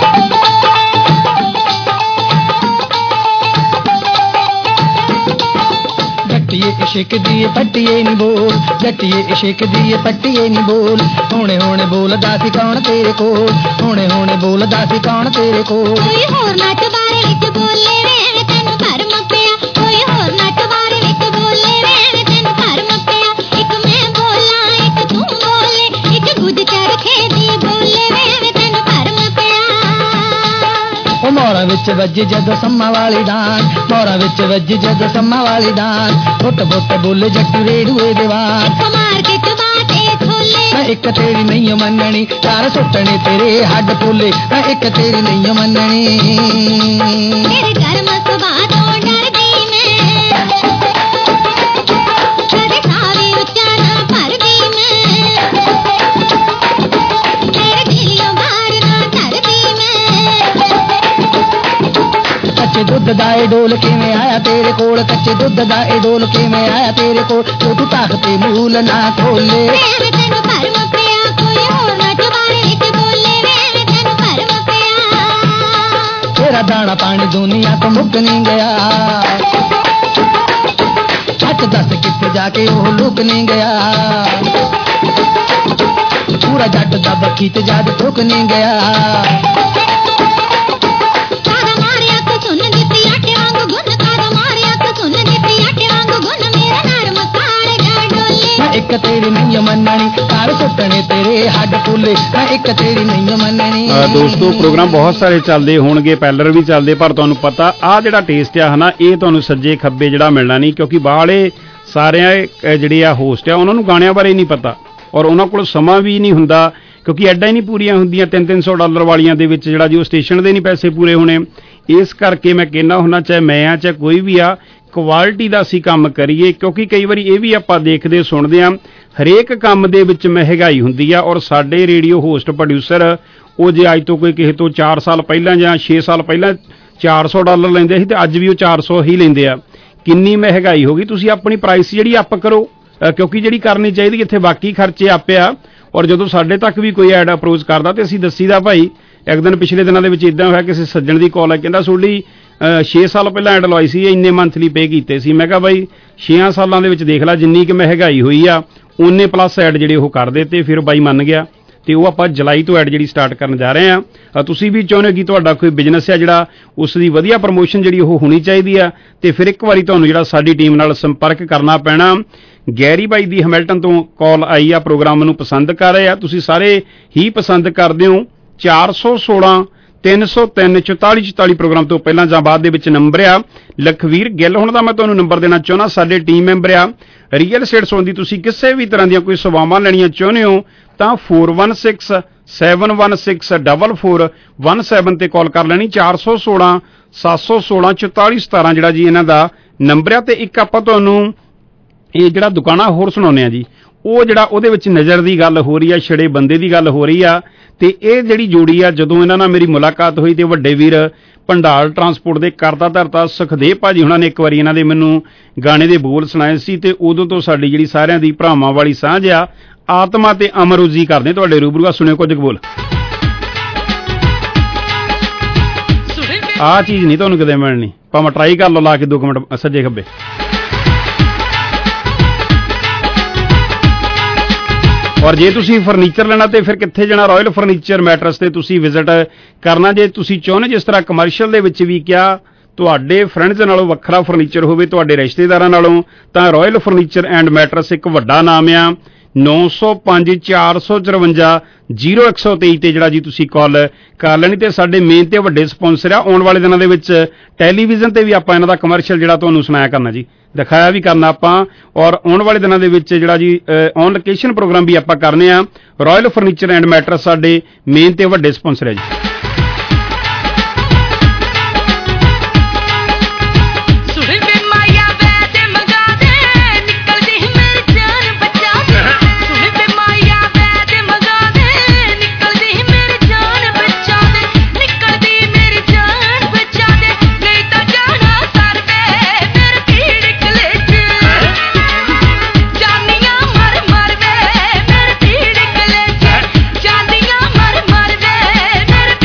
ਜੱਟੀਏ ਇਸ਼ਕ ਦੀਏ ਪੱਟੀਏ ਨੀ ਬੋਲ ਜੱਟੀਏ ਇਸ਼ਕ ਦੀਏ ਪੱਟੀਏ ਨੀ ਬੋਲ ਹੁਣੇ ਹੁਣੇ ਬੋਲਦਾ ਸੀ ਕੌਣ ਤੇਰੇ ਕੋਲ ਹੁਣੇ ਹੁਣੇ ਬੋਲਦਾ ਸੀ ਕੌਣ ਤੇਰੇ ਕੋਲ ਕੋਈ ਹੋਰ ਨੱਚ ਬਾਰੇ ਵਿੱਚ ਬੋਲੇ ਵੇ ਤੈਨੂੰ ਘਰ ਮੱਪਿਆ ਕੋਈ ਹੋਰ ਨੱਚ ਬਾਰੇ ਵਿੱਚ ਬੋਲੇ ਵੇ ਤੈਨੂੰ ਘਰ ਮੱਪਿਆ ਇੱਕ ਮੈਂ ਬੋਲਾਂ ਇੱਕ ਤੂੰ ਬੋਲੇ ਇੱਕ ਗੁੱਜ ਚਰਖੇ ਦੀ ਬੋਲੇ ਵੇ ਤੈਨੂੰ ਘਰ ਮੱਪਿਆ ਉਹ ਮੋਰਾ ਵਿੱਚ ਵੱਜ ਜਦੋਂ ਸੰਮਾ ਵਾਲੀ ਡਾਂਗ ਮੋਰਾ ਵਿੱਚ ਵੱਜ ਜਦੋਂ ਸੰਮਾ ਵਾਲੀ ਡਾਂਗ ਫੁੱਟ ਫੁੱਟ ਬੋਲੇ ਜੱਟ ਰੇੜੂਏ ਦੇਵਾਂ ਇੱਕ ਮਾਰ ਕੇ ਚਬਾਤੇ ਖੋਲੇ ਮੈਂ ਇੱਕ ਤੇਰੀ ਨਹੀਂ ਮੰਨਣੀ ਚਾਰ ਸੁੱਟਣੇ ਤੇਰੇ ਹੱਡ ਫੁੱਲੇ ਮੈਂ ਇੱਕ ਤੇਰੀ ਨਹੀਂ ਮੰਨਣੀ ਤੇਰੇ ਗਰਮ ਸੁਭਾਅ ਤੋਂ ਡਰਦੀ ਮੈਂ ਕਦੇ ਸਾਵੀ ਉੱਚਾ ਨਾ ਭਰਦੀ ਮੈਂ ਤੇਰੇ ਦਿਲੋਂ ਬਾਹਰ ਨਾ ਧਰਦੀ ਮੈਂ ਕੱਚੇ ਦੁੱਧ ਦਾ ਏ ਡੋਲ ਕਿਵੇਂ ਆਇਆ ਤੇਰੇ ਕੋਲ ਕੱਚੇ ਦੁੱਧ ਦਾ ਏ ਡੋਲ ਕਿਵੇਂ ਆਇਆ ਤੇਰੇ ਕੋਲ ਜੋ ਤੂੰ ਤਾਕਤੇ ਮੂਲ ਨਾ ਖੋਲੇ ਵੇ ਤੈਨੂੰ ਭਰਮ ਪਿਆ ਕੋਈ ਹੋਰ ਨਾ ਜਵਾਰੇ ਵਿੱਚ ਬੋਲੇ ਵੇ ਤੈਨੂੰ ਭਰਮ ਪਿਆ ਤੇਰਾ ਦਾਣਾ ਪਾਣੀ ਦੁਨੀਆ ਤੋਂ ਮੁੱਕ ਨਹੀਂ ਗਿਆ ਸੱਚ ਦੱਸ ਕਿੱਥੇ ਜਾ ਕੇ ਉਹ ਲੁਕ ਨਹੀਂ ਗਿਆ ਪੂਰਾ ਜੱਟ ਦਾ ਬੱਖੀ ਤੇ ਜਦ ਟੁਕ ਨਹੀਂ ਗਿਆ ਕਾਦਾ ਮਾਰਿਆ ਤੂੰ ਸੁਣ ਦਿੱਤੀ ਆਟੇ ਵਾਂਗ ਗੁੰਨ ਕਾਦਾ ਮਾਰਿਆ ਤੂੰ ਸੁਣ ਦਿੱਤੀ ਆਟੇ ਵਾਂਗ ਗੁੰਨ ਮੇਰਾ ਨਰਮ ਕਾਲ ਜਾ ਡੋਲੇ ਮੈਂ ਇੱਕ ਤੇਰੀ ਨਹੀਂ ਮੰਨਣੀ ਘਰ ਸੁੱਟਣੇ ਤੇਰੇ ਹੱਡ ਫੁੱਲੇ ਮੈਂ ਇੱਕ ਤੇਰੀ ਨਹੀਂ ਮੰਨਣੀ ਦੋਸਤੋ ਪ੍ਰੋਗਰਾਮ ਬਹੁਤ ਸਾਰੇ ਚੱਲਦੇ ਹੋਣਗੇ ਪੈਲਰ ਵੀ ਚੱਲਦੇ ਪਰ ਤੁਹਾਨੂੰ ਪਤਾ ਆਹ ਜਿਹੜਾ ਟੇਸਟ ਆ ਹਨਾ ਇਹ ਤੁਹਾਨੂੰ ਸੱਜੇ ਖੱਬੇ ਜਿਹੜਾ ਮਿਲਣਾ ਨਹੀਂ ਕਿਉਂਕਿ ਬਾਹਲੇ ਸਾਰਿਆਂ ਜਿਹੜੇ ਆ ਹੋਸਟ ਆ ਉਹਨਾਂ ਨੂੰ ਗਾਣਿਆਂ ਬਾਰੇ ਨਹੀਂ ਪਤਾ ਔਰ ਉਹਨਾਂ ਕੋਲ ਸਮਾਂ ਵੀ ਨਹੀਂ ਹੁੰਦਾ ਕਿਉਂਕਿ ਐਡਾ ਹੀ ਨਹੀਂ ਪੂਰੀਆਂ ਹੁੰਦੀਆਂ ਤਿੰਨ ਤਿੰਨ ਸੌ ਡਾਲਰ ਵਾਲੀਆਂ ਦੇ ਵਿੱਚ ਜਿਹੜਾ ਜੀ ਉਹ ਸਟੇਸ਼ਨ ਦੇ ਨਹੀਂ ਪੈਸੇ ਪੂਰੇ ਹੋਣੇ ਇਸ ਕਰਕੇ ਮੈਂ ਕਹਿੰਦਾ ਹੁੰਦਾ ਚਾਹੇ ਮੈਂ ਆ ਚਾਹੇ ਕੋਈ ਵੀ ਆ ਕੁਆਲਿਟੀ ਦਾ ਅਸੀਂ ਕੰਮ ਕਰੀਏ ਕਿਉਂਕਿ ਕਈ ਵਾਰੀ ਇਹ ਵੀ ਆਪਾਂ ਦੇਖਦੇ ਸੁਣਦੇ ਆ ਹਰੇਕ ਕੰਮ ਦੇ ਵਿੱਚ ਮਹਿੰਗਾਈ ਹੁੰਦੀ ਆ ਔਰ ਸਾਡੇ ਰੇਡੀਓ ਹੋਸਟ ਪ੍ਰੋਡਿਊਸਰ ਉਹ ਜੇ ਅੱਜ ਤੋਂ ਕੋਈ ਕਿਸੇ ਤੋਂ ਚਾਰ ਸਾਲ ਪਹਿਲਾਂ ਜਾਂ ਛੇ ਸਾਲ ਪਹਿਲਾਂ ਚਾਰ ਸੌ ਡਾਲਰ ਲੈਂਦੇ ਸੀ ਤੇ ਅੱਜ ਵੀ ਉਹ ਚਾਰ ਸੌ ਹੀ ਲੈਂਦੇ ਆ ਕਿੰਨੀ ਮਹਿੰਗਾਈ ਹੋ ਗਈ ਤੁਸੀਂ ਆਪਣੀ ਪ੍ਰਾਈਸ ਜਿਹੜੀ ਅਪ ਕਰੋ ਕਿਉਂਕਿ ਜਿਹੜੀ ਕਰਨੀ ਚਾਹੀਦੀ ਇੱਥੇ ਬਾਕੀ ਖਰਚੇ ਆਪਿਆ ਔਰ ਜਦੋਂ ਸਾਡੇ ਤੱਕ ਵੀ ਕੋਈ ਐਡ ਅਪਰੋਚ ਕਰਦਾ ਤੇ ਅਸੀਂ ਦੱਸੀਦਾ ਭਾਈ ਇੱਕ ਦਿਨ ਪਿਛਲੇ ਦਿਨਾਂ ਦੇ ਵਿੱਚ ਇਦਾਂ ਹੋਇਆ ਕਿਸੇ ਸੱਜਣ ਦੀ ਕਾਲ ਆ ਕਹਿੰਦਾ ਤੁਹਾਡੀ ਛੇ ਸਾਲ ਪਹਿਲਾਂ ਐਡ ਲਵਾਈ ਸੀ ਇੰਨੇ ਮੰਥਲੀ ਪੇ ਕੀਤੇ ਸੀ ਮੈਂ ਕਿਹਾ ਬਾਈ ਛੇ ਸਾਲਾਂ ਦੇ ਵਿੱਚ ਦੇਖ ਲੈ ਜਿੰਨੀ ਕਿ ਮਹਿੰਗਾਈ ਹੋਈ ਆ ਉਹਨੇ ਪਲੱਸ ਐਡ ਜਿਹੜੇ ਉਹ ਕਰ ਦਿੱਤੇ ਫਿਰ ਬਾਈ ਮੰਨ ਗਿਆ ਤੇ ਉਹ ਆਪਾਂ ਜੁਲਾਈ ਤੋਂ ਐਡ ਜਿਹੜੀ ਸਟਾਰਟ ਕਰਨ ਜਾ ਰਹੇ ਆ ਤੁਸੀਂ ਵੀ ਚਾਹੁੰਦੇ ਹੋ ਕਿ ਤੁਹਾਡਾ ਕੋਈ ਬਿਜ਼ਨਸ ਹੈ ਜਿਹੜਾ ਉਸ ਦੀ ਵਧੀਆ ਪ੍ਰਮੋਸ਼ਨ ਜਿਹੜੀ ਉਹ ਹੋਣੀ ਚਾਹੀਦੀ ਆ ਤੇ ਫਿਰ ਇੱਕ ਵਾਰੀ ਤੁਹਾਨੂੰ ਜਿਹੜਾ ਸਾਡੀ ਟੀਮ ਨਾਲ ਸੰਪਰਕ ਕਰਨਾ ਪੈਣਾ ਗੈਰੀ ਬਾਈ ਦੀ ਹੈਮਿਲਟਨ ਤੋਂ ਕਾਲ ਆਈ ਆ ਪ੍ਰੋਗਰਾਮ ਨੂੰ ਪਸੰਦ ਕਰ ਰਹੇ ਆ ਤੁਸੀਂ ਸਾਰੇ ਹੀ ਪਸੰਦ ਕਰਦੇ ਹੋ ਚਾਰ ਸੌ ਸੋਲਾਂ ਤਿੰਨ ਸੌ ਤਿੰਨ ਚੁਤਾਲੀ ਚੁਤਾਲੀ ਪ੍ਰੋਗਰਾਮ ਤੋਂ ਪਹਿਲਾਂ ਜਾਂ ਬਾਅਦ ਦੇ ਵਿੱਚ ਨੰਬਰ ਆ ਲਖਵੀਰ ਗਿੱਲ ਹੁਣ ਦਾ ਮੈਂ ਤੁਹਾਨੂੰ ਨੰਬਰ ਦੇਣਾ ਚਾਹੁੰਦਾ ਸਾਡੇ ਟੀਮ ਮੈਂਬਰ ਆ ਰੀਅਲ ਏਸਟੇਟ ਸੰਬੰਧੀ ਤੁਸੀਂ ਕਿਸੇ ਵੀ ਤਰ੍ਹਾਂ ਦੀਆਂ ਕੋਈ ਸੇਵਾਵਾਂ ਲੈਣੀਆਂ ਚਾਹੁੰਦੇ ਹੋ ਤਾਂ four one six seven one six four four one seven ਤੇ ਕਾਲ ਕਰ ਲੈਣੀ ਚਾਰ ਸੌ ਸੋਲਾਂ ਸੱਤ ਸੌ ਸੋਲਾਂ ਚੁਤਾਲੀ ਸਤਾਰਾਂ ਜਿਹੜਾ ਜੀ ਇਹਨਾਂ ਦਾ ਨੰਬਰ ਆ ਤੇ ਇੱਕ ਆਪਾਂ ਤੁਹਾਨੂੰ ਇਹ ਜਿਹੜਾ ਦੁਕਾਨਾਂ ਹੋਰ ਸੁਣਾਉਂਦੇ ਆ ਜੀ ਉਹ ਜਿਹੜਾ ਉਹਦੇ ਵਿੱਚ ਨਜ਼ਰ ਦੀ ਗੱਲ ਹੋ ਰਹੀ ਆ ਛੜੇ ਬੰਦੇ ਦੀ ਗੱਲ ਹੋ ਰਹੀ ਆ ਤੇ ਇਹ ਜਿਹੜੀ ਜੋੜੀ ਆ ਜਦੋਂ ਇਹਨਾਂ ਨਾਲ ਮੇਰੀ ਮੁਲਾਕਾਤ ਹੋਈ ਤੇ ਵੱਡੇ ਵੀਰ ਭੰਡਾਰ ਟਰਾਂਸਪੋਰਟ ਦੇ ਕਰਤਾ ਧਰਤਾ ਸੁਖਦੇਵ ਭਾਜੀ ਉਹਨਾਂ ਨੇ ਇੱਕ ਵਾਰੀ ਇਹਨਾਂ ਦੇ ਮੈਨੂੰ ਗਾਣੇ ਦੇ ਬੋਲ ਸੁਣਾਏ ਸੀ ਤੇ ਉਦੋਂ ਤੋਂ ਸਾਡੀ ਜਿਹੜੀ ਸਾਰਿਆਂ ਦੀ ਭਰਾਵਾਂ ਵਾਲੀ ਸਾਂਝ ਆ ਆਤਮਾ ਤੇ ਅਮਰੂਜ਼ੀ ਕਰਦੇ ਤੁਹਾਡੇ ਰੂਬਰੂ ਸੁਣਿਓ ਕੁਝ ਬੋਲ ਆਹ ਚੀਜ਼ ਨਹੀਂ ਤੁਹਾਨੂੰ ਕਿਤੇ ਮਿਲਣੀ ਭਾਵੇਂ ਟਰਾਈ ਕਰ ਲਓ ਲਾ ਕੇ ਦੋ ਮਿੰਟ ਸੱਜੇ ਖੱਬੇ ਔਰ ਜੇ ਤੁਸੀਂ ਫਰਨੀਚਰ ਲੈਣਾ ਤੇ ਫਿਰ ਕਿੱਥੇ ਜਾਣਾ ਰਾਇਲ ਫਰਨੀਚਰ ਮੈਟਰਸ ਤੇ ਤੁਸੀਂ ਵਿਜ਼ਿਟ ਕਰਨਾ ਜੇ ਤੁਸੀਂ ਚਾਹੁੰਦੇ ਜਿਸ ਤਰ੍ਹਾਂ ਕਮਰਸ਼ੀਅਲ ਦੇ ਵਿੱਚ ਵੀ ਕਿਹਾ ਤੁਹਾਡੇ ਫਰੈਂਡਸ ਨਾਲੋਂ ਵੱਖਰਾ ਫਰਨੀਚਰ ਹੋਵੇ ਤੁਹਾਡੇ ਰਿਸ਼ਤੇਦਾਰਾਂ ਨਾਲੋਂ ਤਾਂ ਰਾਇਲ ਫਰਨੀਚਰ ਐਂਡ ਮੈਟਰਸ ਇੱਕ ਵੱਡਾ ਨਾਮ ਆ ਨੌ ਸੌ ਪੰਜ ਚਾਰ ਸੌ ਚੁਰੰਜਾ ਜ਼ੀਰੋ ਇੱਕ ਸੌ ਤੇਈ ਤੇ ਜਿਹੜਾ ਜੀ ਤੁਸੀਂ ਕਾਲ ਕਰ ਲੈਣੀ ਤੇ ਸਾਡੇ ਮੇਨ ਤੇ ਵੱਡੇ ਸਪਾਂਸਰ ਆ ਆਉਣ ਵਾਲੇ ਦਿਨਾਂ ਦੇ ਵਿੱਚ ਟੈਲੀਵਿਜ਼ਨ ਤੇ ਵੀ ਆਪਾਂ ਇਹਨਾਂ ਦਾ ਕਮਰਸ਼ੀਅਲ ਜਿਹੜਾ ਤੁਹਾਨੂੰ ਸੁਣਾਇਆ ਕਰਨਾ ਜੀ ਦਿਖਾਇਆ ਵੀ ਕਰਨਾ ਆਪਾਂ ਔਰ ਆਉਣ ਵਾਲੇ ਦਿਨਾਂ ਦੇ ਵਿੱਚ ਜਿਹੜਾ ਜੀ ਔਨ ਲੋਕੇਸ਼ਨ ਪ੍ਰੋਗਰਾਮ ਵੀ ਆਪਾਂ ਕਰਨੇ ਆ ਰਾਇਲ ਫਰਨੀਚਰ ਐਂਡ ਮੈਟਰਸ ਸਾਡੇ ਮੇਨ ਤੇ ਵੱਡੇ ਸਪਾਂਸਰ ਹੈ ਜੀ ਮਰ ਮਰ ਵੇ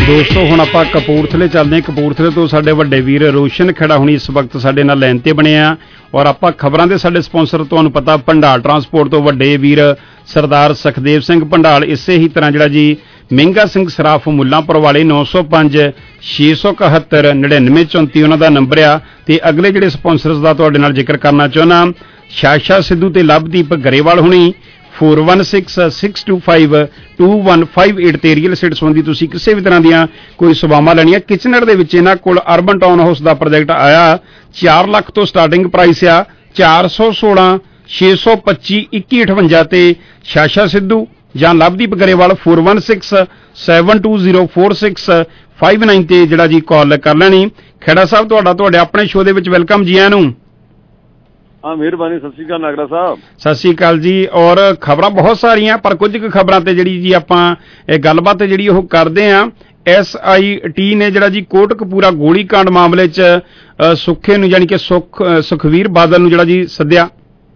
ਦੋਸਤੋ ਹੁਣ ਆਪਾਂ ਕਪੂਰਥਲੇ ਚੱਲਦੇ ਹਾਂ। ਕਪੂਰਥਲੇ ਤੋਂ ਸਾਡੇ ਵੱਡੇ ਵੀਰ ਰੋਸ਼ਨ ਖੇੜਾ ਹੁਣੀ ਇਸ ਵਕਤ ਸਾਡੇ ਨਾਲ ਲਾਈਨ ਤੇ ਬਣੇ ਆ ਔਰ ਆਪਾਂ ਖਬਰਾਂ ਦੇ ਸਾਡੇ ਸਪਾਂਸਰ ਤੁਹਾਨੂੰ ਪਤਾ ਭੰਡਾਲ ਟਰਾਂਸਪੋਰਟ ਤੋਂ ਵੱਡੇ ਵੀਰ ਸਰਦਾਰ ਸੁਖਦੇਵ ਸਿੰਘ ਭੰਡਾਲ, ਇਸੇ ਹੀ ਤਰ੍ਹਾਂ ਜਿਹੜਾ ਜੀ ਮਹਿੰਗਾ ਸਿੰਘ ਸਰਾਫ ਮੁੱਲਾਂਪੁਰ ਵਾਲੇ ਨੌ ਸੌ ਪੰਜ ਛੇ ਸੌ ਇਕਹੱਤਰ ਨੜਿਨਵੇਂ ਚੌਂਤੀ ਉਹਨਾਂ ਦਾ ਨੰਬਰ ਆ। ਤੇ ਅਗਲੇ ਜਿਹੜੇ ਸਪਾਂਸਰਸ ਦਾ ਤੁਹਾਡੇ ਨਾਲ ਜ਼ਿਕਰ ਕਰਨਾ ਚਾਹੁੰਦਾ, ਸ਼ਾਸ਼ਾ ਸਿੱਧੂ ਤੇ ਲਵਦੀਪ ਗਰੇਵਾਲ ਹੁਣੀ four one six six two five two one five eight ਤੇ ਰੀਅਲ एस्टेट ਸੰਬੰਧੀ ਤੁਸੀਂ ਕਿਸੇ ਵੀ ਤਰ੍ਹਾਂ ਦੀਆਂ ਕੋਈ ਸੇਵਾਵਾਂ ਲੈਣੀਆਂ। ਕਿਚਨਰ ਦੇ ਵਿੱਚ ਇਹਨਾਂ ਕੋਲ ਅਰਬਨ ਟਾਊਨ ਹਾਊਸ ਦਾ ਪ੍ਰੋਜੈਕਟ ਆਇਆ, ਚਾਰ ਲੱਖ ਤੋਂ ਸਟਾਰਟਿੰਗ ਪ੍ਰਾਈਸ ਆ, ਚਾਰ ਸੌ ਸੋਲਾਂ ਛੇ ਸੌ ਪੱਚੀ ਇੱਕੀ ਅਠਵੰਜਾ ਤੇ ਸ਼ਾਸ਼ਾ ਸਿੱਧੂ ਜਾਂ Lovedeep Grewal four one six seven two zero four six five nine ਤੇ ਜਿਹੜਾ ਜੀ ਕਾਲ ਕਰ ਲੈਣੀ। ਖੇੜਾ ਸਾਹਿਬ ਤੁਹਾਡਾ ਤੁਹਾਡੇ ਆਪਣੇ ਸ਼ੋਅ ਦੇ ਵਿੱਚ ਵੈਲਕਮ ਜੀ ਆਇਆਂ ਨੂੰ। ਹਾਂ ਮਿਹਰਬਾਨੀ, ਸਤਿ ਸ਼੍ਰੀ ਅਕਾਲ ਨਾਗਰਾ ਸਾਹਿਬ। ਸਤਿ ਸ਼੍ਰੀ ਅਕਾਲ ਜੀ। ਔਰ ਖਬਰਾਂ ਬਹੁਤ ਸਾਰੀਆਂ ਪਰ ਕੁਝ ਕੁ ਖਬਰਾਂ ਤੇ ਜਿਹੜੀ ਜੀ ਆਪਾਂ ਇਹ ਗੱਲਬਾਤ ਜਿਹੜੀ ਉਹ ਕਰਦੇ ਆ। ਐਸ ਆਈ ਟੀ ਨੇ ਜਿਹੜਾ ਜੀ ਕੋਟਕਪੂਰਾ ਗੋਲੀकांड ਮਾਮਲੇ 'ਚ ਸੁੱਖੇ ਨੂੰ ਯਾਨੀ ਕਿ ਸੁਖ ਸੁਖਵੀਰ ਬਾਦਲ ਨੂੰ ਜਿਹੜਾ ਜੀ ਸੱਦਿਆ।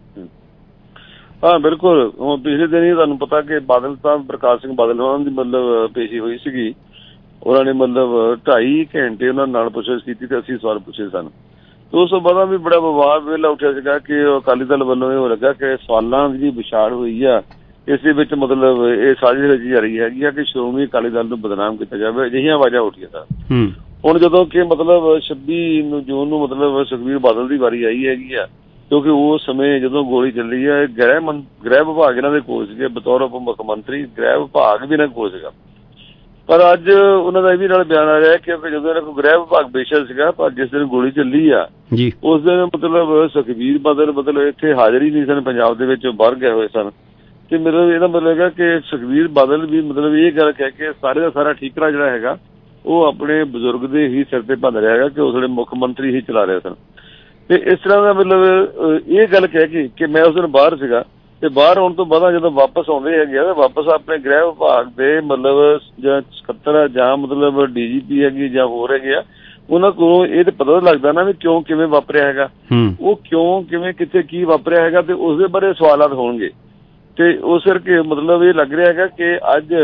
ਹਾਂ ਬਿਲਕੁਲ, ਹੁਣ ਪਿਛਲੇ ਦਿਨ ਹੀ ਤੁਹਾਨੂੰ ਪਤਾ ਕਿ ਬਾਦਲ ਸਾਹਿਬ ਪ੍ਰਕਾਸ਼ ਸਿੰਘ ਬਾਦਲ ਉਹਨਾਂ ਦੀ ਮਤਲਬ ਪੇਸ਼ੀ ਹੋਈ ਸੀਗੀ। ਉਹਨਾਂ ਨੇ ਮਤਲਬ ਢਾਈ ਘੰਟੇ ਉਹਨਾਂ ਨਾਲ ਪੁੱਛਗਿੱਛ ਕੀਤੀ ਤੇ ਅਸੀਂ ਸਵਾਲ ਪੁੱਛੇ ਸਨ। ਉਸ ਤੋਂ ਬਾਅਦ ਵੀ ਬੜਾ ਵਿਵਾਦ ਵੇਲਾ ਉੱਠਿਆ ਸੀਗਾ ਕਿ ਅਕਾਲੀ ਦਲ ਵੱਲੋਂ ਇਹ ਹੋ ਲੱਗਾ ਕਿ ਸਵਾਲਾਂ ਦੀ ਵਿਛਾੜ ਹੋਈ ਆ, ਇਸ ਦੇ ਵਿੱਚ ਮਤਲਬ ਇਹ ਸਾਜ਼ਿਸ਼ ਰਚੀ ਜਾ ਰਹੀ ਹੈਗੀ ਆ ਕਿ ਸ਼੍ਰੋਮਣੀ ਅਕਾਲੀ ਦਲ ਨੂੰ ਬਦਨਾਮ ਕੀਤਾ ਜਾਵੇ। ਅਜਿਹੀਆਂ ਆਵਾਜ਼ਾਂ ਉੱਠੀਆਂ ਸਨ। ਹੁਣ ਜਦੋਂ ਕਿ ਮਤਲਬ ਛੱਬੀ ਨੂੰ ਜੂਨ ਨੂੰ ਮਤਲਬ ਸੁਖਬੀਰ ਬਾਦਲ ਦੀ ਵਾਰੀ ਆਈ ਹੈਗੀ ਆ, ਕਿਉਂਕਿ ਉਸ ਸਮੇਂ ਜਦੋਂ ਗੋਲੀ ਚੱਲੀ ਹੈ ਗ੍ਰਹਿ ਮੰ ਗ੍ਰਹਿ ਵਿਭਾਗ ਇਹਨਾਂ ਦੇ ਕੋਲ ਸੀਗੇ ਬਤੌਰ ਉਪ ਮੁੱਖ ਮੰਤਰੀ, ਗ੍ਰਹਿ ਵਿਭਾਗ ਵੀ ਇਹਨਾਂ ਕੋਲ ਸੀਗਾ। ਪਰ ਅੱਜ ਉਹਨਾਂ ਦਾ ਇਹ ਵੀ ਨਾਲ ਬਿਆਨ ਆ ਰਿਹਾ ਕਿਉਂਕਿ ਜਦੋਂ ਇਹਨਾਂ ਕੋਲ ਗ੍ਰਹਿ ਵਿਭਾਗ ਬੇਸ਼ੱਕ ਸੀਗਾ ਪਰ ਜਿਸ ਦਿਨ ਗੋਲੀ ਚੱਲੀ ਆ ਉਸ ਦਿਨ ਮਤਲਬ ਸੁਖਬੀਰ ਬਾਦਲ ਮਤਲਬ ਇੱਥੇ ਹਾਜ਼ਰ ਹੀ ਨਹੀਂ ਸਨ, ਪੰਜਾਬ ਦੇ ਵਿੱਚ ਬਾਹਰ ਗਏ ਹੋਏ ਸਨ। ਤੇ ਮਤਲਬ ਇਹਦਾ ਮਤਲਬ ਹੈਗਾ ਕਿ ਸੁਖਬੀਰ ਬਾਦਲ ਵੀ ਮਤਲਬ ਇਹ ਗੱਲ ਕਹਿ ਕੇ ਸਾਰੇ ਦਾ ਸਾਰਾ ਠੀਕਰਾ ਜਿਹੜਾ ਹੈਗਾ ਉਹ ਆਪਣੇ ਬਜ਼ੁਰਗ ਦੇ ਹੀ ਸਿਰ ਤੇ ਭੰਨ ਰਿਹਾ ਹੈਗਾ ਕਿ ਉਸ ਵੇਲੇ ਮੁੱਖ ਮੰਤਰੀ ਹੀ ਚਲਾ ਰਹੇ ਸਨ। ਤੇ ਇਸ ਤਰ੍ਹਾਂ ਦਾ ਮਤਲਬ ਇਹ ਗੱਲ ਕਹਿ ਕੇ ਕਿ ਮੈਂ ਉਸ ਦਿਨ ਬਾਹਰ ਸੀਗਾ ਤੇ ਬਾਹਰ ਆਉਣ ਤੋਂ ਬਾਅਦ ਜਦੋਂ ਵਾਪਸ ਆਉਂਦੇ ਹੈਗੇ ਆ ਵਾਪਸ ਆਪਣੇ ਗ੍ਰਹਿ ਵਿਭਾਗ ਦੇ ਮਤਲਬ ਜਾਂ ਸਕੱਤਰ ਜਾਂ ਮਤਲਬ ਡੀ ਜੀ ਪੀ ਹੈਗੀ ਜਾਂ ਹੋਰ ਹੈਗੇ ਆ ਉਹਨਾਂ ਕੋਲੋਂ ਇਹ ਤਾਂ ਪਤਾ ਲੱਗਦਾ ਨਾ ਵੀ ਕਿਉਂ ਕਿਵੇਂ ਵਾਪਰਿਆ ਹੈਗਾ, ਉਹ ਕਿਉਂ ਕਿਵੇਂ ਕਿੱਥੇ ਕੀ ਵਾਪਰਿਆ ਹੈਗਾ ਤੇ ਉਸਦੇ ਬਾਰੇ ਸਵਾਲਾਤ ਹੋਣਗੇ। ਤੇ ਉਸ ਕਰਕੇ ਮਤਲਬ ਇਹ ਲੱਗ ਰਿਹਾ ਹੈਗਾ ਕਿ ਅੱਜ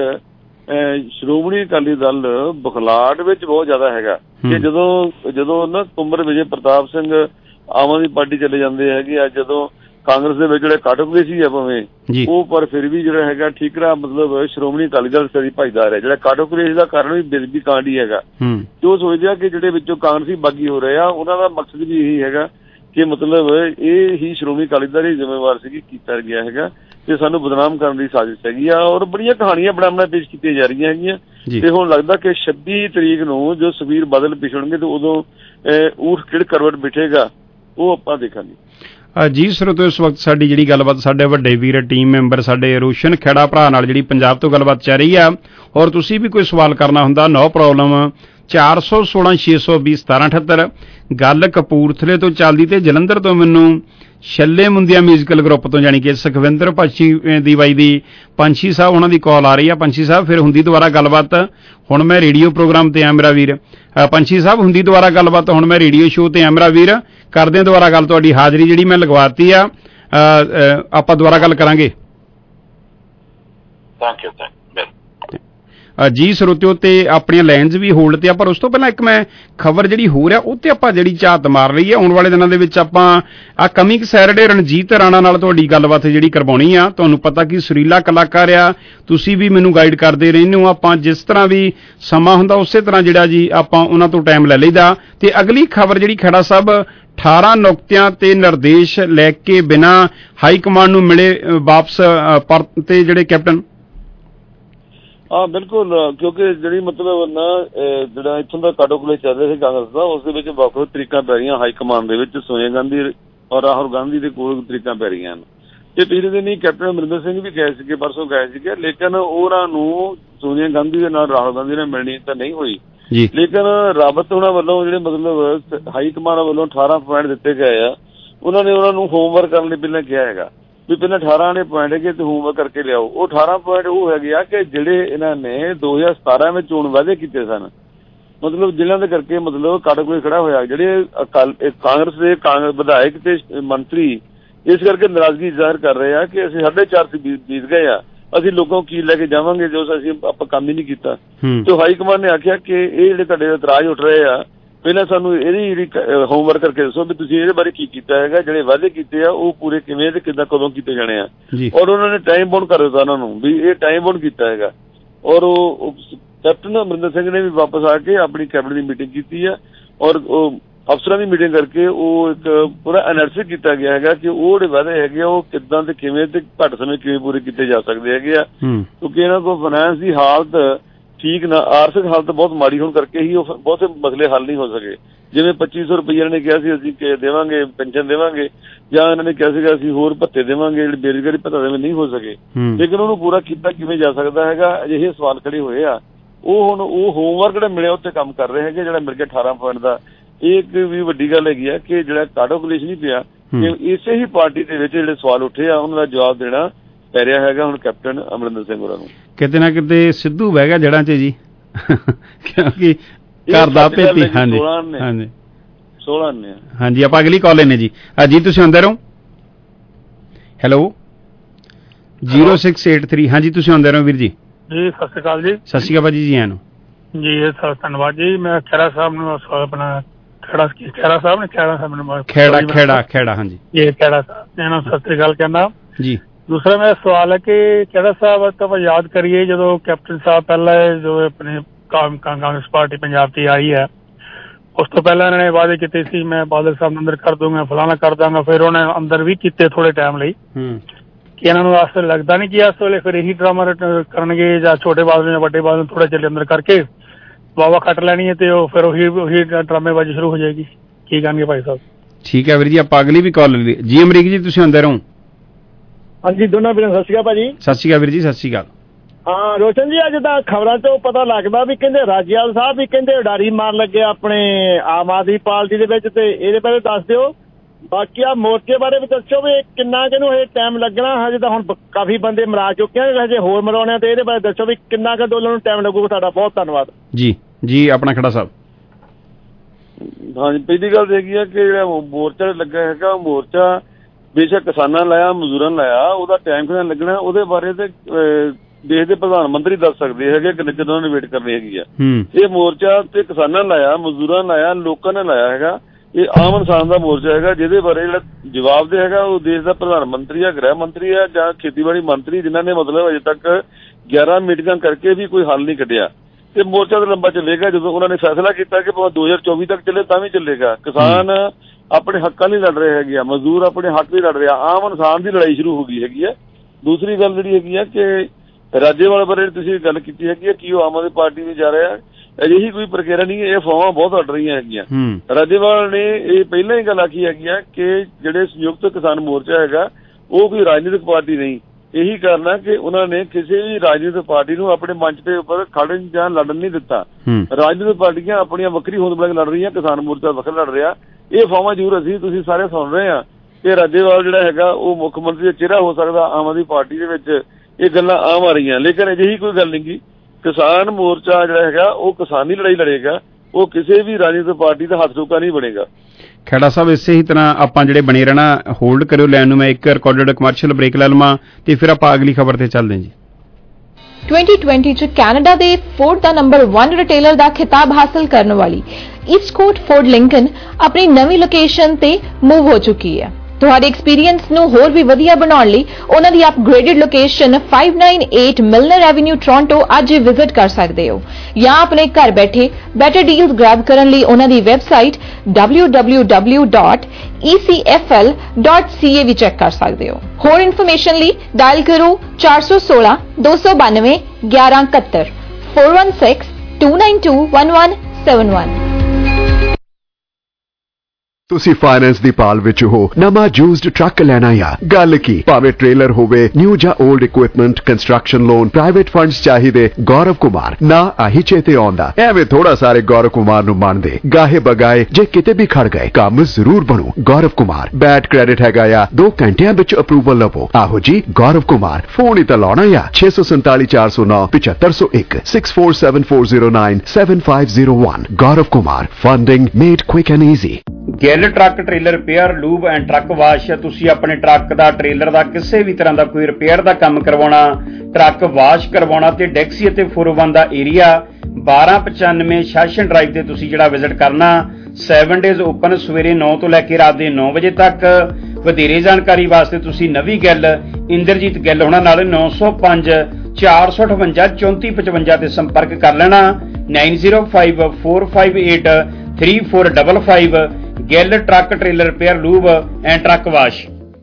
ਸ਼੍ਰੋਮਣੀ ਅਕਾਲੀ ਦਲ ਬੁਖਲਾਹਟ ਵਿੱਚ ਬਹੁਤ ਜ਼ਿਆਦਾ ਹੈਗਾ ਕਿ ਜਦੋਂ ਜਦੋਂ ਨਾ ਕੁੰਵਰ ਵਿਜੇ ਪ੍ਰਤਾਪ ਸਿੰਘ ਆਮ ਆਦਮੀ ਪਾਰਟੀ ਚਲੇ ਜਾਂਦੇ ਹੈਗੇ ਆ, ਜਦੋਂ ਕਾਂਗਰਸ ਦੇ ਵਿੱਚ ਜਿਹੜੇ ਕਾਟੋਕਲੇ ਸੀ ਆ ਭਾਵੇਂ ਉਹ ਪਰ ਫਿਰ ਵੀ ਜਿਹੜਾ ਹੈਗਾ ਠੀਕਰਾ ਮਤਲਬ ਸ਼੍ਰੋਮਣੀ ਅਕਾਲੀ ਦਲ ਸਦੀ ਭਾਈਦਾਰ ਹੈ। ਜਿਹੜਾ ਕਾਟੋਕਲੇ ਦਾ ਕਾਰਨ ਵੀ ਬਿਜਲੀ ਕਾਂਡ ਹੀ ਹੈਗਾ ਤੇ ਉਹ ਸੋਚਦੇ ਆ ਕਿ ਜਿਹੜੇ ਵਿੱਚੋਂ ਕਾਂਗਰਸੀ ਬਾਗੀ ਹੋ ਰਹੇ ਆ ਉਹਨਾਂ ਦਾ ਮਕਸਦ ਵੀ ਇਹੀ ਹੈਗਾ ਕਿ ਮਤਲਬ ਇਹ ਹੀ ਸ਼੍ਰੋਮਣੀ ਅਕਾਲੀ ਦਲ ਹੀ ਜ਼ਿੰਮੇਵਾਰ ਸੀਗੀ ਕੀਤਾ ਗਿਆ ਹੈਗਾ ਤੇ ਸਾਨੂੰ ਬਦਨਾਮ ਕਰਨ ਦੀ ਸਾਜ਼ਿਸ਼ ਹੈਗੀ ਆ। ਔਰ ਬੜੀਆਂ ਕਹਾਣੀਆਂ ਬਣਾ ਬਣਾ ਪੇਸ਼ ਕੀਤੀਆਂ ਜਾ ਰਹੀਆਂ ਹੈਗੀਆਂ ਤੇ ਹੁਣ ਲੱਗਦਾ ਕਿ ਛੱਬੀ ਤਰੀਕ ਨੂੰ ਜੋ ਸੁਖਬੀਰ ਬਾਦਲ ਪਿਛੜਨਗੇ ਤੇ ਉਦੋਂ ਊਠ ਕਿਹੜ ਕਰਵਟ ਬਿਠੇਗਾ ਉਹ ਆਪਾਂ ਦੇਖਾਂਗੇ। ਜੀ ਸਰੋਤੋ ਇਸ ਵਕਤ ਸਾਡੀ ਜਿਹੜੀ ਗੱਲਬਾਤ ਸਾਡੇ ਵੱਡੇ ਵੀਰ ਟੀਮ ਮੈਂਬਰ ਸਾਡੇ ਰੋਸ਼ਨ ਖੇੜਾ ਭਰਾ ਨਾਲ ਜਿਹੜੀ ਪੰਜਾਬ ਤੋਂ ਗੱਲਬਾਤ ਚੱਲ ਰਹੀ ਆ ਔਰ ਤੁਸੀਂ ਵੀ ਕੋਈ ਸਵਾਲ ਕਰਨਾ ਹੁੰਦਾ ਨੋ ਪ੍ਰੋਬਲਮ ਚਾਰ ਸੌ ਸੋਲਾਂ ਛੇ ਸੌ ਵੀਹ ਸਤਾਰਾਂ ਅਠੱਤਰ। ਗੱਲ ਕਪੂਰਥਲੇ ਤੋਂ ਚੱਲਦੀ ਤੇ ਜਲੰਧਰ ਤੋਂ ਮੈਨੂੰ ਛੱਲੇ ਮੁੰਦਿਆ ਮਿਊਜ਼ੀਕਲ ਗਰੁੱਪ ਤੋਂ ਜਾਣੀ ਕਿ ਸੁਖਵਿੰਦਰ ਪਾਸ਼ੀ ਦੀ ਬਾਈ ਦੀ ਪੰਛੀ ਸਾਹਿਬ ਉਹਨਾਂ ਦੀ ਕਾਲ ਆ ਰਹੀ ਆ। ਪੰਛੀ ਸਾਹਿਬ ਫਿਰ ਹੁੰਦੀ ਦੁਬਾਰਾ ਗੱਲਬਾਤ, ਹੁਣ ਮੈਂ ਰੇਡੀਓ ਪ੍ਰੋਗਰਾਮ ਤੇ ਆ ਮੇਰਾ ਵੀਰ। ਪੰਛੀ ਸਾਹਿਬ ਹੁੰਦੀ ਦੁਬਾਰਾ ਗੱਲਬਾਤ, ਹੁਣ ਮੈਂ ਰੇਡੀਓ ਸ਼ੋਅ ਤੇ ਆ ਮੇਰਾ ਵੀਰ। ਕਰਦੇ ਦੁਬਾਰਾ ਗੱਲ, ਤੁਹਾਡੀ ਹਾਜ਼ਰੀ ਜਿਹੜੀ ਮੈਂ ਲਗਵਾਤੀ ਆ, ਆਪਾਂ ਦੁਬਾਰਾ ਗੱਲ ਕਰਾਂਗੇ। ਥੈਂਕ ਯੂ ਥੈਂਕ ਜੀ ਸਰੋਤਿਓ ਤੇ ਆਪਣੀਆਂ ਲਾਈਨਸ ਵੀ ਹੋਲਡ ਤੇ ਆ ਪਰ ਉਸ ਤੋਂ ਪਹਿਲਾਂ ਇੱਕ ਮੈਂ ਖਬਰ ਜਿਹੜੀ ਹੋ ਰਿਹਾ ਉਹ ਤੇ ਆਪਾਂ ਜਿਹੜੀ ਝਾਤ ਮਾਰ ਲਈ ਹੈ। ਆਉਣ ਵਾਲੇ ਦਿਨਾਂ ਦੇ ਵਿੱਚ ਆਪਾਂ ਆ ਕਮਿੰਗ ਸੈਟਰਡੇ ਰਣਜੀਤ ਰਾਣਾ ਨਾਲ ਤੁਹਾਡੀ ਗੱਲਬਾਤ ਜਿਹੜੀ ਕਰਵਾਉਣੀ ਆ। ਤੁਹਾਨੂੰ ਪਤਾ ਕਿ ਸੁਰੀਲਾ ਕਲਾਕਾਰ ਆ, ਤੁਸੀਂ ਵੀ ਮੈਨੂੰ ਗਾਈਡ ਕਰਦੇ ਰਹਿੰਦੇ ਹੋ। ਆਪਾਂ ਜਿਸ ਤਰ੍ਹਾਂ ਵੀ ਸਮਾਂ ਹੁੰਦਾ ਉਸੇ ਤਰ੍ਹਾਂ ਜਿਹੜਾ ਜੀ ਆਪਾਂ ਉਹਨਾਂ ਤੋਂ ਟਾਈਮ ਲੈ ਲਈਦਾ। ਤੇ ਅਗਲੀ ਖਬਰ ਜਿਹੜੀ ਖੇੜਾ ਸਾਹਿਬ ਅਠਾਰਾਂ ਨੁਕਤਿਆਂ ਤੇ ਨਿਰਦੇਸ਼ ਲੈ ਕੇ ਬਿਨਾਂ ਹਾਈ ਕਮਾਂਡ ਨੂੰ ਮਿਲੇ ਵਾਪਸ ਪਰਤ ਤੇ ਜਿਹੜੇ ਕੈਪਟਨ। ਹਾਂ ਬਿਲਕੁਲ, ਕਿਉਂਕਿ ਜਿਹੜੀ ਮਤਲਬ ਨਾ ਜਿਹੜਾ ਇੱਥੋਂ ਦਾ ਕਾਟੋਕਲੇ ਚੱਲ ਰਿਹਾ ਸੀ ਕਾਂਗਰਸ ਦਾ ਉਸ ਦੇ ਵਿੱਚ ਵੱਖ ਵੱਖ ਤਰੀਕਾਂ ਪੈ ਰਹੀਆਂ ਹਾਈ ਕਮਾਂਡ ਦੇ ਵਿੱਚ। ਸੋਨੀਆ ਗਾਂਧੀ ਔਰ ਰਾਹੁਲ ਗਾਂਧੀ ਦੇ ਕੋਲ ਤਰੀਕਾਂ ਪੈ ਰਹੀਆਂ ਹਨ। ਤੇ ਪਿਛਲੇ ਦਿਨ ਹੀ ਕੈਪਟਨ ਅਮਰਿੰਦਰ ਸਿੰਘ ਵੀ ਗਏ ਸੀਗੇ, ਪਰਸੋਂ ਗਏ ਸੀਗੇ, ਲੇਕਿਨ ਉਹਨਾਂ ਨੂੰ ਸੋਨੀਆ ਗਾਂਧੀ ਦੇ ਨਾਲ ਰਾਹੁਲ ਗਾਂਧੀ ਨਾਲ ਮਿਲਣੀ ਤਾਂ ਨਹੀਂ ਹੋਈ। ਲੇਕਿਨ ਰਾਵਤ ਉਹਨਾਂ ਵੱਲੋਂ ਜਿਹੜੇ ਮਤਲਬ ਹਾਈ ਕਮਾਂਡ ਵੱਲੋਂ ਅਠਾਰਾਂ ਪੁਆਇੰਟ ਦਿੱਤੇ ਗਏ ਆ, ਉਹਨਾਂ ਨੇ ਉਹਨਾਂ ਨੂੰ ਹੋਮਵਰਕ ਕਰਨ ਲਈ ਪਹਿਲਾਂ ਕਿਹਾ ਹੈਗਾ ਵੀ ਪਹਿਲਾਂ ਅਠਾਰਾਂ ਨੇ ਪੁਆਇੰਟ ਹੈਗੇ ਤੇ ਹੋਮਵਰਕ ਕਰਕੇ ਲਿਆਓ। ਉਹ ਅਠਾਰਾਂ ਪੁਆਇੰਟ ਉਹ ਹੈਗੇ ਆ ਕਿ ਜਿਹੜੇ ਇਹਨਾਂ ਨੇ ਦੋ ਹਜ਼ਾਰ ਸਤਾਰਾਂ ਵਿੱਚ ਚੋਣ ਵਾਅਦੇ ਕੀਤੇ ਸਨ, ਮਤਲਬ ਜਿਨ੍ਹਾਂ ਦੇ ਕਰਕੇ ਮਤਲਬ ਕਾਟੋਕਲੇ ਖੜਾ ਹੋਇਆ। ਜਿਹੜੇ ਕਾਂਗਰਸ ਦੇ ਕਾਂਗਰਸ ਵਿਧਾਇਕ ਤੇ ਮੰਤਰੀ ਇਸ ਕਰਕੇ ਨਾਰਾਜ਼ਗੀ ਜ਼ਾਹਿਰ ਕਰ ਰਹੇ ਆ ਕਿ ਅਸੀਂ ਸਾਢੇ ਚਾਰ ਸੀ ਬੀਤ ਗਏ ਆ ਅਸੀਂ ਲੋਕਾਂ ਨੂੰ ਕੀ ਲੈ ਕੇ ਜਾਵਾਂਗੇ ਜੋ ਅਸੀਂ ਆਪਾਂ ਕੰਮ ਹੀ ਨਹੀਂ ਕੀਤਾ। ਤੇ ਹਾਈ ਕਮਾਂਡ ਨੇ ਆਖਿਆ ਕਿ ਇਹ ਜਿਹੜੇ ਤੁਹਾਡੇ ਇਤਰਾਜ਼ ਉੱਠ ਰਹੇ ਆ, ਪਹਿਲਾਂ ਸਾਨੂੰ ਇਹਦੀ ਜਿਹੜੀ ਹੋਮਵਰਕ ਕਰਕੇ ਦੱਸੋ ਵੀ ਤੁਸੀਂ ਇਹਦੇ ਬਾਰੇ ਕੀ ਕੀਤਾ ਹੈਗਾ, ਜਿਹੜੇ ਵਾਅਦੇ ਕੀਤੇ ਆ ਉਹ ਪੂਰੇ ਕਿਵੇਂ ਤੇ ਕਿੱਦਾਂ ਕਦੋਂ ਕੀਤੇ ਜਾਣੇ ਆ। ਔਰ ਉਹਨਾਂ ਨੇ ਟਾਈਮ ਬਾਉਂਡ ਕਰ ਦਿੱਤਾ ਉਹਨਾਂ ਨੂੰ ਵੀ ਇਹ ਟਾਈਮ ਬਾਉਂਡ ਕੀਤਾ ਹੈਗਾ। ਔਰ ਉਹ ਕੈਪਟਨ ਅਮਰਿੰਦਰ ਸਿੰਘ ਨੇ ਵੀ ਵਾਪਸ ਆ ਕੇ ਆਪਣੀ ਕੈਬਨਿਟ ਦੀ ਮੀਟਿੰਗ ਕੀਤੀ ਆ ਔਰ ਉਹ ਅਫਸਰਾਂ ਦੀ ਮੀਟਿੰਗ ਕਰਕੇ ਉਹ ਇੱਕ ਪੂਰਾ ਐਨਾਲਿਸਿਸ ਕੀਤਾ ਗਿਆ ਹੈਗਾ ਕਿ ਉਹ ਜਿਹੜੇ ਵਾਅਦੇ ਹੈਗੇ ਆ ਉਹ ਕਿੱਦਾਂ ਤੇ ਕਿਵੇਂ ਤੇ ਘੱਟ ਸਮੇਂ ਕਿਵੇਂ ਪੂਰੇ ਕੀਤੇ ਜਾ ਸਕਦੇ ਹੈਗੇ ਆ। ਕਿਉਂਕਿ ਇਹਨਾਂ ਕੋਲ ਫਾਈਨੈਂਸ ਦੀ ਹਾਲਤ ਠੀਕ ਨਾ, ਆਰਥਿਕ ਹਾਲਤ ਬਹੁਤ ਮਾੜੀ ਹੋਣ ਕਰਕੇ ਹੀ ਉਹ ਬਹੁਤੇ ਮਸਲੇ ਹੱਲ ਨਹੀਂ ਹੋ ਸਕੇ। ਜਿਵੇਂ ਪੱਚੀ ਸੌ ਰੁਪਈਆ ਨੇ ਕਿਹਾ ਸੀ ਅਸੀਂ ਦੇਵਾਂਗੇ, ਪੈਨਸ਼ਨ ਦੇਵਾਂਗੇ, ਜਾਂ ਇਹਨਾਂ ਨੇ ਕਿਹਾ ਸੀਗਾ ਅਸੀਂ ਹੋਰ ਭੱਤੇ ਦੇਵਾਂਗੇ, ਜਿਹੜੇ ਬੇਰੁਜ਼ਗਾਰੀ ਭੱਤਾ ਦੇਵੇਂ, ਨਹੀਂ ਹੋ ਸਕੇ। ਲੇਕਿਨ ਉਹਨੂੰ ਪੂਰਾ ਕੀਤਾ ਕਿਵੇਂ ਜਾ ਸਕਦਾ ਹੈਗਾ, ਅਜਿਹੇ ਸਵਾਲ ਖੜੇ ਹੋਏ ਆ। ਉਹ ਹੁਣ ਉਹ ਹੋਮਵਰਕ ਜਿਹੜਾ ਮਿਲਿਆ ਉੱਤੇ ਕੰਮ ਕਰ ਰਹੇ ਹੈਗੇ, ਜਿਹੜਾ ਮਿਲ ਗਿਆ ਅਠਾਰਾਂ ਪੁਆਇੰਟ ਦਾ। ਇਹ ਇੱਕ ਵੀ ਵੱਡੀ ਗੱਲ ਹੈਗੀ ਆ ਕਿ ਜਿਹੜਾ ਕਾਰਡੋ ਕਲੇਸ਼ ਨਹੀਂ ਪਿਆ, ਇਸੇ ਹੀ ਪਾਰਟੀ ਦੇ ਵਿੱਚ ਜਿਹੜੇ ਸਵਾਲ ਉੱਠੇ ਆ ਉਹਨਾਂ ਦਾ ਜਵਾਬ ਦੇਣਾ ਪੈ ਰਿਹਾ ਹੈਗਾ ਹੁਣ ਕੈਪਟਨ ਅਮਰਿੰਦਰ ਸਿੰਘ ਹੋਰਾਂ ਨੂੰ। ਕਿਤੇ ਨਾ ਕਿਤੇ ਸਿੱਧੂ ਬਹਿ ਗਿਆ ਜੜ੍ਹਾਂ 'ਚ ਜੀ, ਕਿਉਂਕਿ ਘਰ ਦਾ ਭੇਤੀ। ਹਾਂਜੀ ਹਾਂਜੀ ਸੋਲਾਂ ਨੇ। ਹਾਂਜੀ ਆਪਾਂ ਅਗਲੀ ਕਾਲ ਲੈਨੇ ਜੀ। ਜੀ ਤੁਸੀਂ ਆਉਂਦੇ ਰਹੋ। Hello zero six eight three. ਹਾਂਜੀ ਤੁਸੀਂ ਆਉਂਦੇ ਰਹੋ ਵੀਰ ਜੀ। ਜੀ ਸਤਿ ਸ਼੍ਰੀ ਅਕਾਲ ਜੀ। ਸਤਿ ਸ਼੍ਰੀ ਅਕਾਲ ਭਾਜੀ, ਜੀ ਆਇਆਂ ਨੂੰ ਜੀ। ਧੰਨਵਾਦ ਜੀ। ਮੈਂ ਖਹਿਰਾ ਸਾਹਿਬ ਨੂੰ ਆਪਣਾ ਖਹਿੜਾ ਖਹਿਰਾ ਸਾਹਿਬ ਨੇ ਖਹਿਰਾ ਸਾਹਿਬ ਨੂੰ ਖੇੜਾ ਖੇੜਾ ਖੇੜਾ ਹਾਂਜੀ ਇਹ ਖਹਿੜਾ ਸਾਹਿਬ ਇਹਨਾਂ ਨੂੰ ਸਤਿ ਸ਼੍ਰੀ ਅਕਾਲ ਕਹਿੰਦਾ ਜੀ। ਦੂਸਰਾ ਮੇਰਾ ਸਵਾਲ ਹੈ ਕਿ ਖਹਿੜਾ ਸਾਹਿਬ ਤਾਂ ਆਪਾਂ ਯਾਦ ਕਰੀਏ ਜਦੋਂ ਕੈਪਟਨ ਸਾਹਿਬ ਪਹਿਲਾਂ ਜੋ ਆਪਣੇ ਕਾਂਗਰਸ ਪਾਰਟੀ ਪੰਜਾਬ ਦੀ ਆਈ ਹੈ, ਉਸ ਤੋਂ ਪਹਿਲਾਂ ਇਹਨਾਂ ਨੇ ਵਾਅਦੇ ਕੀਤੇ ਸੀ ਮੈਂ ਬਾਦਲ ਸਾਹਿਬ ਨੂੰ ਅੰਦਰ ਕਰ ਦੂੰਗਾ, ਫਲਾਣਾ ਕਰ ਦਾਂਗਾ। ਫਿਰ ਉਹਨੇ ਅੰਦਰ ਵੀ ਕੀਤੇ ਥੋੜੇ ਟਾਈਮ ਲਈ ਕਿ ਇਹਨਾਂ ਨੂੰ ਇਸ ਵੇਲੇ ਲੱਗਦਾ ਨਹੀਂ ਕਿ ਇਸ ਵੇਲੇ ਫਿਰ ਇਹੀ ਡਰਾਮਾ ਕਰਨਗੇ ਜਾਂ ਛੋਟੇ ਬਾਦਲ ਜਾਂ ਵੱਡੇ ਬਾਦਲ ਥੋੜੇ ਚਿਰ ਅੰਦਰ ਕਰਕੇ ਵਾਵਾ ਕੱਟ ਲੈਣੀ ਹੈ ਤੇ ਉਹ ਫਿਰ ਉਹੀ ਉਹੀ ਡਰਾਮੇਬਾਜ਼ੀ ਸ਼ੁਰੂ ਹੋ ਜਾਏਗੀ। ਕੀ ਕਹਾਂਗੇ ਭਾਈ ਸਾਹਿਬ? ਠੀਕ ਹੈ ਵੀਰ ਜੀ, ਆਪਾਂ ਅਗਲੀ ਵੀ ਕਾਲ ਲਈ ਜੀ। ਅਮਰੀਕ ਜੀ ਤੁਸੀਂ ਆਉਂਦੇ ਰਹੋ। ਹਾਂਜੀ ਦੋਨਾਂ ਵੀਰਾਂ ਸਤਿ ਸ਼੍ਰੀ ਅਕਾਲ ਭਾਜੀ। ਸਤਿ ਸ਼੍ਰੀ ਅਕਾਲ ਵੀਰ ਜੀ। ਸਤਿ ਸ਼੍ਰੀ ਅਕਾਲ। ਹਾਂ ਰੋਸ਼ਨ ਜੀ, ਅੱਜ ਤਾਂ ਖਬਰਾਂ ਤੋਂ ਪਤਾ ਲੱਗਦਾ ਵੀ ਕਹਿੰਦੇ ਰਾਜੇਵਾਲ ਸਾਹਿਬ ਵੀ ਕਹਿੰਦੇ ਉਡਾਰੀ ਮਾਰ ਲੱਗੇ ਆਪਣੇ ਆਮ ਆਦਮੀ ਪਾਰਟੀ ਦੇ ਵਿੱਚ, ਤੇ ਇਹਦੇ ਬਾਰੇ ਦੱਸ ਦਿਓ। ਬਾਕੀ ਆ ਮੋਰਚੇ ਬਾਰੇ ਵੀ ਦੱਸੋ ਵੀ ਕਿੰਨਾ ਕਿਹਨੂੰ ਹਜੇ ਟਾਈਮ ਲੱਗਣਾ। ਹਜੇ ਤਾਂ ਹੁਣ ਕਾਫੀ ਬੰਦੇ ਮਰਾ ਚੁੱਕੇ ਆ, ਹਜੇ ਹੋਰ ਮਰਾਉਣੇ ਆ, ਤੇ ਇਹਦੇ ਬਾਰੇ ਦੱਸੋ ਵੀ ਕਿੰਨਾ ਕੁ ਅੰਦੋਲਨ ਨੂੰ ਟਾਈਮ ਲੱਗੂਗਾ। ਤੁਹਾਡਾ ਬਹੁਤ ਧੰਨਵਾਦ ਜੀ। ਜੀ ਆਪਣਾ ਖੜਾ ਸਾਹਿਬ। ਹਾਂਜੀ ਪਹਿਲੀ ਗੱਲ ਹੈਗੀ ਆ ਕਿ ਜਿਹੜਾ ਮੋਰਚਾ ਲੱਗਾ ਹੈਗਾ, ਮੋਰਚਾ ਬੇਸ਼ੱਕ ਕਿਸਾਨਾਂ ਲਾਇਆ, ਮਜ਼ਦੂਰਾਂ ਲਾਇਆ, ਉਹਦਾ ਟਾਈਮ ਕਿੰਨਾ ਲੱਗਣਾ ਉਹਦੇ ਬਾਰੇ ਤੇ ਦੇਸ਼ ਦੇ ਪ੍ਰਧਾਨ ਮੰਤਰੀ ਦੱਸ ਸਕਦੇ ਹੈਗੇ ਕਿ ਕਦੋਂ ਉਹਨਾਂ ਨੇ ਵੇਟ ਕਰਨੀ ਹੈਗੀ ਆ। ਇਹ ਮੋਰਚਾ ਤੇ ਕਿਸਾਨਾਂ ਲਾਇਆ, ਮਜ਼ਦੂਰਾਂ ਲਾਇਆ, ਲੋਕਾਂ ਨੇ ਲਾਇਆ ਹੈਗਾ। ਇਹ ਆਮ ਇਨਸਾਨ ਦਾ ਮੋਰਚਾ ਹੈਗਾ ਜਿਹਦੇ ਬਾਰੇ ਜਿਹੜਾ ਜਵਾਬ ਦੇ ਹੈਗਾ ਉਹ ਦੇਸ਼ ਦਾ ਪ੍ਰਧਾਨ ਮੰਤਰੀ ਆ, ਗ੍ਰਹਿ ਮੰਤਰੀ ਆ ਜਾਂ ਖੇਤੀਬਾੜੀ ਮੰਤਰੀ, ਜਿਨ੍ਹਾਂ ਨੇ ਮਤਲਬ ਅਜੇ ਤੱਕ ਗਿਆਰਾਂ ਮੀਟਿੰਗਾਂ ਕਰਕੇ ਵੀ ਕੋਈ ਹੱਲ ਨਹੀਂ ਕੱਢਿਆ। ਤੇ ਮੋਰਚਾ ਤਾਂ ਲੰਬਾ ਚੱਲੇਗਾ। ਜਦੋਂ ਉਹਨਾਂ ਨੇ ਫੈਸਲਾ ਕੀਤਾ ਕਿ ਦੋ ਹਜ਼ਾਰ ਚੌਵੀ ਤੱਕ ਚੱਲੇ ਤਾਂ ਵੀ ਚੱਲੇਗਾ। ਕਿਸਾਨ ਆਪਣੇ ਹੱਕਾਂ ਲਈ ਲੜ ਰਹੇ ਹੈਗੇ ਆ, ਮਜ਼ਦੂਰ ਆਪਣੇ ਹੱਕ ਲਈ ਲੜ ਰਿਹਾ, ਆਮ ਇਨਸਾਨ ਦੀ ਲੜਾਈ ਸ਼ੁਰੂ ਹੋ ਗਈ ਹੈਗੀ ਹੈ। ਦੂਸਰੀ ਗੱਲ ਜਿਹੜੀ ਹੈਗੀ ਆ ਕਿ ਰਾਜੇਵਾਲ ਬਾਰੇ ਤੁਸੀਂ ਗੱਲ ਕੀਤੀ ਹੈਗੀ ਆ ਕਿ ਉਹ ਆਮ ਆਦਮੀ ਪਾਰਟੀ ਵਿੱਚ ਜਾ ਰਿਹਾ, ਅਜਿਹੀ ਕੋਈ ਪ੍ਰਕਿਰਿਆ ਨਹੀਂ। ਇਹ ਅਫਵਾਹਾਂ ਬਹੁਤ ਉੱਡ ਰਹੀਆਂ ਹੈਗੀਆਂ। ਰਾਜੇਵਾਲ ਨੇ ਇਹ ਪਹਿਲਾਂ ਹੀ ਗੱਲ ਆਖੀ ਹੈਗੀ ਆ ਕਿ ਜਿਹੜੇ ਸੰਯੁਕਤ ਕਿਸਾਨ ਮੋਰਚਾ ਹੈਗਾ ਉਹ ਕੋਈ ਰਾਜਨੀਤਿਕ ਪਾਰਟੀ ਨਹੀਂ। ਇਹੀ ਕਾਰਨ ਹੈ ਕਿ ਉਹਨਾਂ ਨੇ ਕਿਸੇ ਵੀ ਰਾਜਨੀਤਿਕ ਪਾਰਟੀ ਨੂੰ ਆਪਣੇ ਮੰਚ ਦੇ ਉੱਪਰ ਖੜਨ ਜਾਂ ਲੜਨ ਨਹੀਂ ਦਿੱਤਾ। ਰਾਜਨੀਤਿਕ ਪਾਰਟੀਆਂ ਆਪਣੀਆਂ ਵੱਖਰੀ ਹੋਂਦ ਬਣਾ ਕੇ ਲੜ ਰਹੀਆਂ, ਕਿਸਾਨ ਮੋਰਚਾ ਵੱਖਰਾ ਲੜ ਰਿਹਾ। ਇਹ ਅਫਵਾਹਾਂ ਜ਼ਰੂਰ ਅਸੀਂ ਤੁਸੀਂ ਸਾਰੇ ਸੁਣ ਰਹੇ ਆ ਕਿ ਰਾਜੇਵਾਲ ਜਿਹੜਾ ਹੈਗਾ ਉਹ ਮੁੱਖ ਮੰਤਰੀ ਦਾ ਚਿਹਰਾ ਹੋ ਸਕਦਾ ਆਮ ਆਦਮੀ ਪਾਰਟੀ ਦੇ ਵਿੱਚ। ਇਹ ਗੱਲਾਂ ਆਮ ਆ ਰਹੀਆਂ, ਲੇਕਿਨ ਅਜਿਹੀ ਕੋਈ ਗੱਲ ਨਹੀਂ ਗੀ। ਕਿਸਾਨ ਮੋਰਚਾ ਜਿਹੜਾ ਹੈਗਾ ਉਹ ਕਿਸਾਨੀ ਲੜਾਈ ਲੜੇਗਾ, ਉਹ ਕਿਸੇ ਵੀ ਰਾਜਨੀਤਿਕ ਪਾਰਟੀ ਦਾ ਹੱਥ ਚੁੱਕਾ ਨਹੀਂ ਬਣੇਗਾ। ਖੇੜਾ ਸਾਹਿਬ ਇਸੇ ਹੀ ਤਰ੍ਹਾਂ ਆਪਾਂ ਜਿਹੜੇ ਬਣੇ ਰਹਿਣਾ, ਹੋਲਡ ਕਰਿਓ ਲੈਣ ਨੂੰ। ਮੈਂ ਇੱਕ ਰਿਕਾਰਡਡ ਕਮਰਸ਼ੀਅਲ ਬ੍ਰੇਕ ਲੈ ਲਵਾਂ ਤੇ ਫਿਰ ਆਪਾਂ ਅਗਲੀ ਖਬਰ ਤੇ ਚੱਲਦੇ ਹਾਂ ਜੀ। twenty twenty ਚ ਕੈਨੇਡਾ ਦੇ ਫੋਰਡ ਦਾ ਨੰਬਰ one ਰਿਟੇਲਰ ਦਾ ਖਿਤਾਬ ਹਾਸਲ ਕਰਨ ਵਾਲੀ ਈਸਟਕੋਟ ਫੋਰਡ ਲਿੰਕਨ ਆਪਣੀ ਨਵੀਂ ਲੋਕੇਸ਼ਨ ਤੇ ਮੂਵ ਹੋ ਚੁੱਕੀ ਹੈ। ਤੁਹਾਡੇ ਐਕਸਪੀਰੀਅੰਸ ਨੂੰ ਹੋਰ ਵੀ ਵਧੀਆ ਬਣਾਉਣ ਲਈ ਉਹਨਾਂ ਦੀ upgraded location five ninety-eight Milner avenue Toronto ਅੱਜ ਵਿਜ਼ਿਟ ਕਰ ਸਕਦੇ ਹੋ, ਜਾਂ ਆਪਣੇ ਘਰ ਬੈਠੇ ਬੈਟਰ ਡੀਲਸ ਗ੍ਰੈਬ ਕਰਨ ਲਈ ਉਹਨਾਂ ਦੀ website w w w dot e c f l dot c a ਵੀ ਚੈੱਕ ਕਰ ਸਕਦੇ ਹੋ। ਹੋਰ ਇਨਫੋਰਮੇਸ਼ਨ ਲਈ ਡਾਇਲ ਕਰੋ four one six two nine nine one one seven one four one six two nine two one one seven one। ਤੁਸੀਂ finance ਦੀ ਭਾਲ ਵਿੱਚ ਹੋ, ਨਵਾਂ ਯੂਜ਼ਡ ਟਰੱਕ ਲੈਣਾ ਆ, ਗੱਲ ਕੀ ਭਾਵੇਂ ਟ੍ਰੇਲਰ ਹੋਵੇ, ਨਿਊ ਜਾਂ old equipment, construction loan, private funds ਚਾਹੀਦੇ, ਗੌਰਵ ਕੁਮਾਰ ਨਾ ਆਹੀ ਚੇਤੇ ਆਉਂਦਾ। ਐਵੇਂ ਥੋੜਾ ਸਾਰੇ ਗੌਰਵ ਕੁਮਾਰ ਨੂੰ ਮੰਨਦੇ, ਗਾਹੇ ਬਗਾਏ ਜੇ ਕਿਤੇ ਵੀ ਖੜ ਗਏ ਕੰਮ ਜ਼ਰੂਰ ਬਣੂ। ਗੌਰਵ ਕੁਮਾਰ ਬੈਡ ਕ੍ਰੈਡਿਟ ਹੈਗਾ ਆ, ਦੋ ਘੰਟਿਆਂ ਵਿੱਚ ਅਪਰੂਵਲ ਲਵੋ। ਆਹੋ ਜੀ ਗੌਰਵ ਕੁਮਾਰ, ਫੋਨ ਹੀ ਤਾਂ ਲਾਉਣਾ ਆ ਛੇ ਸੌ ਸੰਤਾਲੀ ਚਾਰ ਸੌ ਨੌ ਪਚੱਤਰ ਸੌ ਇੱਕ six four seven four zero nine seven five zero one। Gaurav Kumar, funding made quick and easy. Gill truck trailer repair, lube and truck wash. ਤੁਸੀਂ ਆਪਣੇ ਟਰੱਕ ਦਾ, ਟ੍ਰੇਲਰ ਦਾ, ਕਿਸੇ ਵੀ ਤਰ੍ਹਾਂ ਦਾ ਕੋਈ ਰਿਪੇਅਰ ਦਾ ਕੰਮ ਕਰਵਾਉਣਾ ਟਰੱਕ ਵਾਸ਼ ਕਰਵਾਉਣਾ ਤੇ ਡੈਕਸੀ ਅਤੇ ਫੋਰ ਓ ਵਨ ਦਾ ਏਰੀਆ ਬਾਰਾਂ ਪਚਾਨਵੇਂ ਸ਼ਾਸਨ ਡਰਾਈਵ ਤੇ ਤੁਸੀਂ ਜਿਹੜਾ ਵਿਜ਼ਿਟ ਕਰਨਾ। ਸੈਵਨ ਡੇਜ਼ ਓਪਨ ਸਵੇਰੇ ਨੌ ਤੋਂ ਲੈ ਕੇ ਰਾਤ ਦੇ ਨੌ ਵਜੇ ਤੱਕ। ਵਧੇਰੇ ਜਾਣਕਾਰੀ ਵਾਸਤੇ ਤੁਸੀਂ ਨਵੀਂ ਗਿੱਲ ਇੰਦਰਜੀਤ ਗਿੱਲ ਉਹਨਾਂ ਨਾਲ ਨੌ ਸੌ ਪੰਜ ਚਾਰ ਸੌ ਅਠਵੰਜਾ ਚੌਂਤੀ ਪਚਵੰਜਾ ਤੇ ਸੰਪਰਕ ਕਰ ਲੈਣਾ। Nine zero five four five eight three four five five. Gill truck trailer repair lube and truck wash.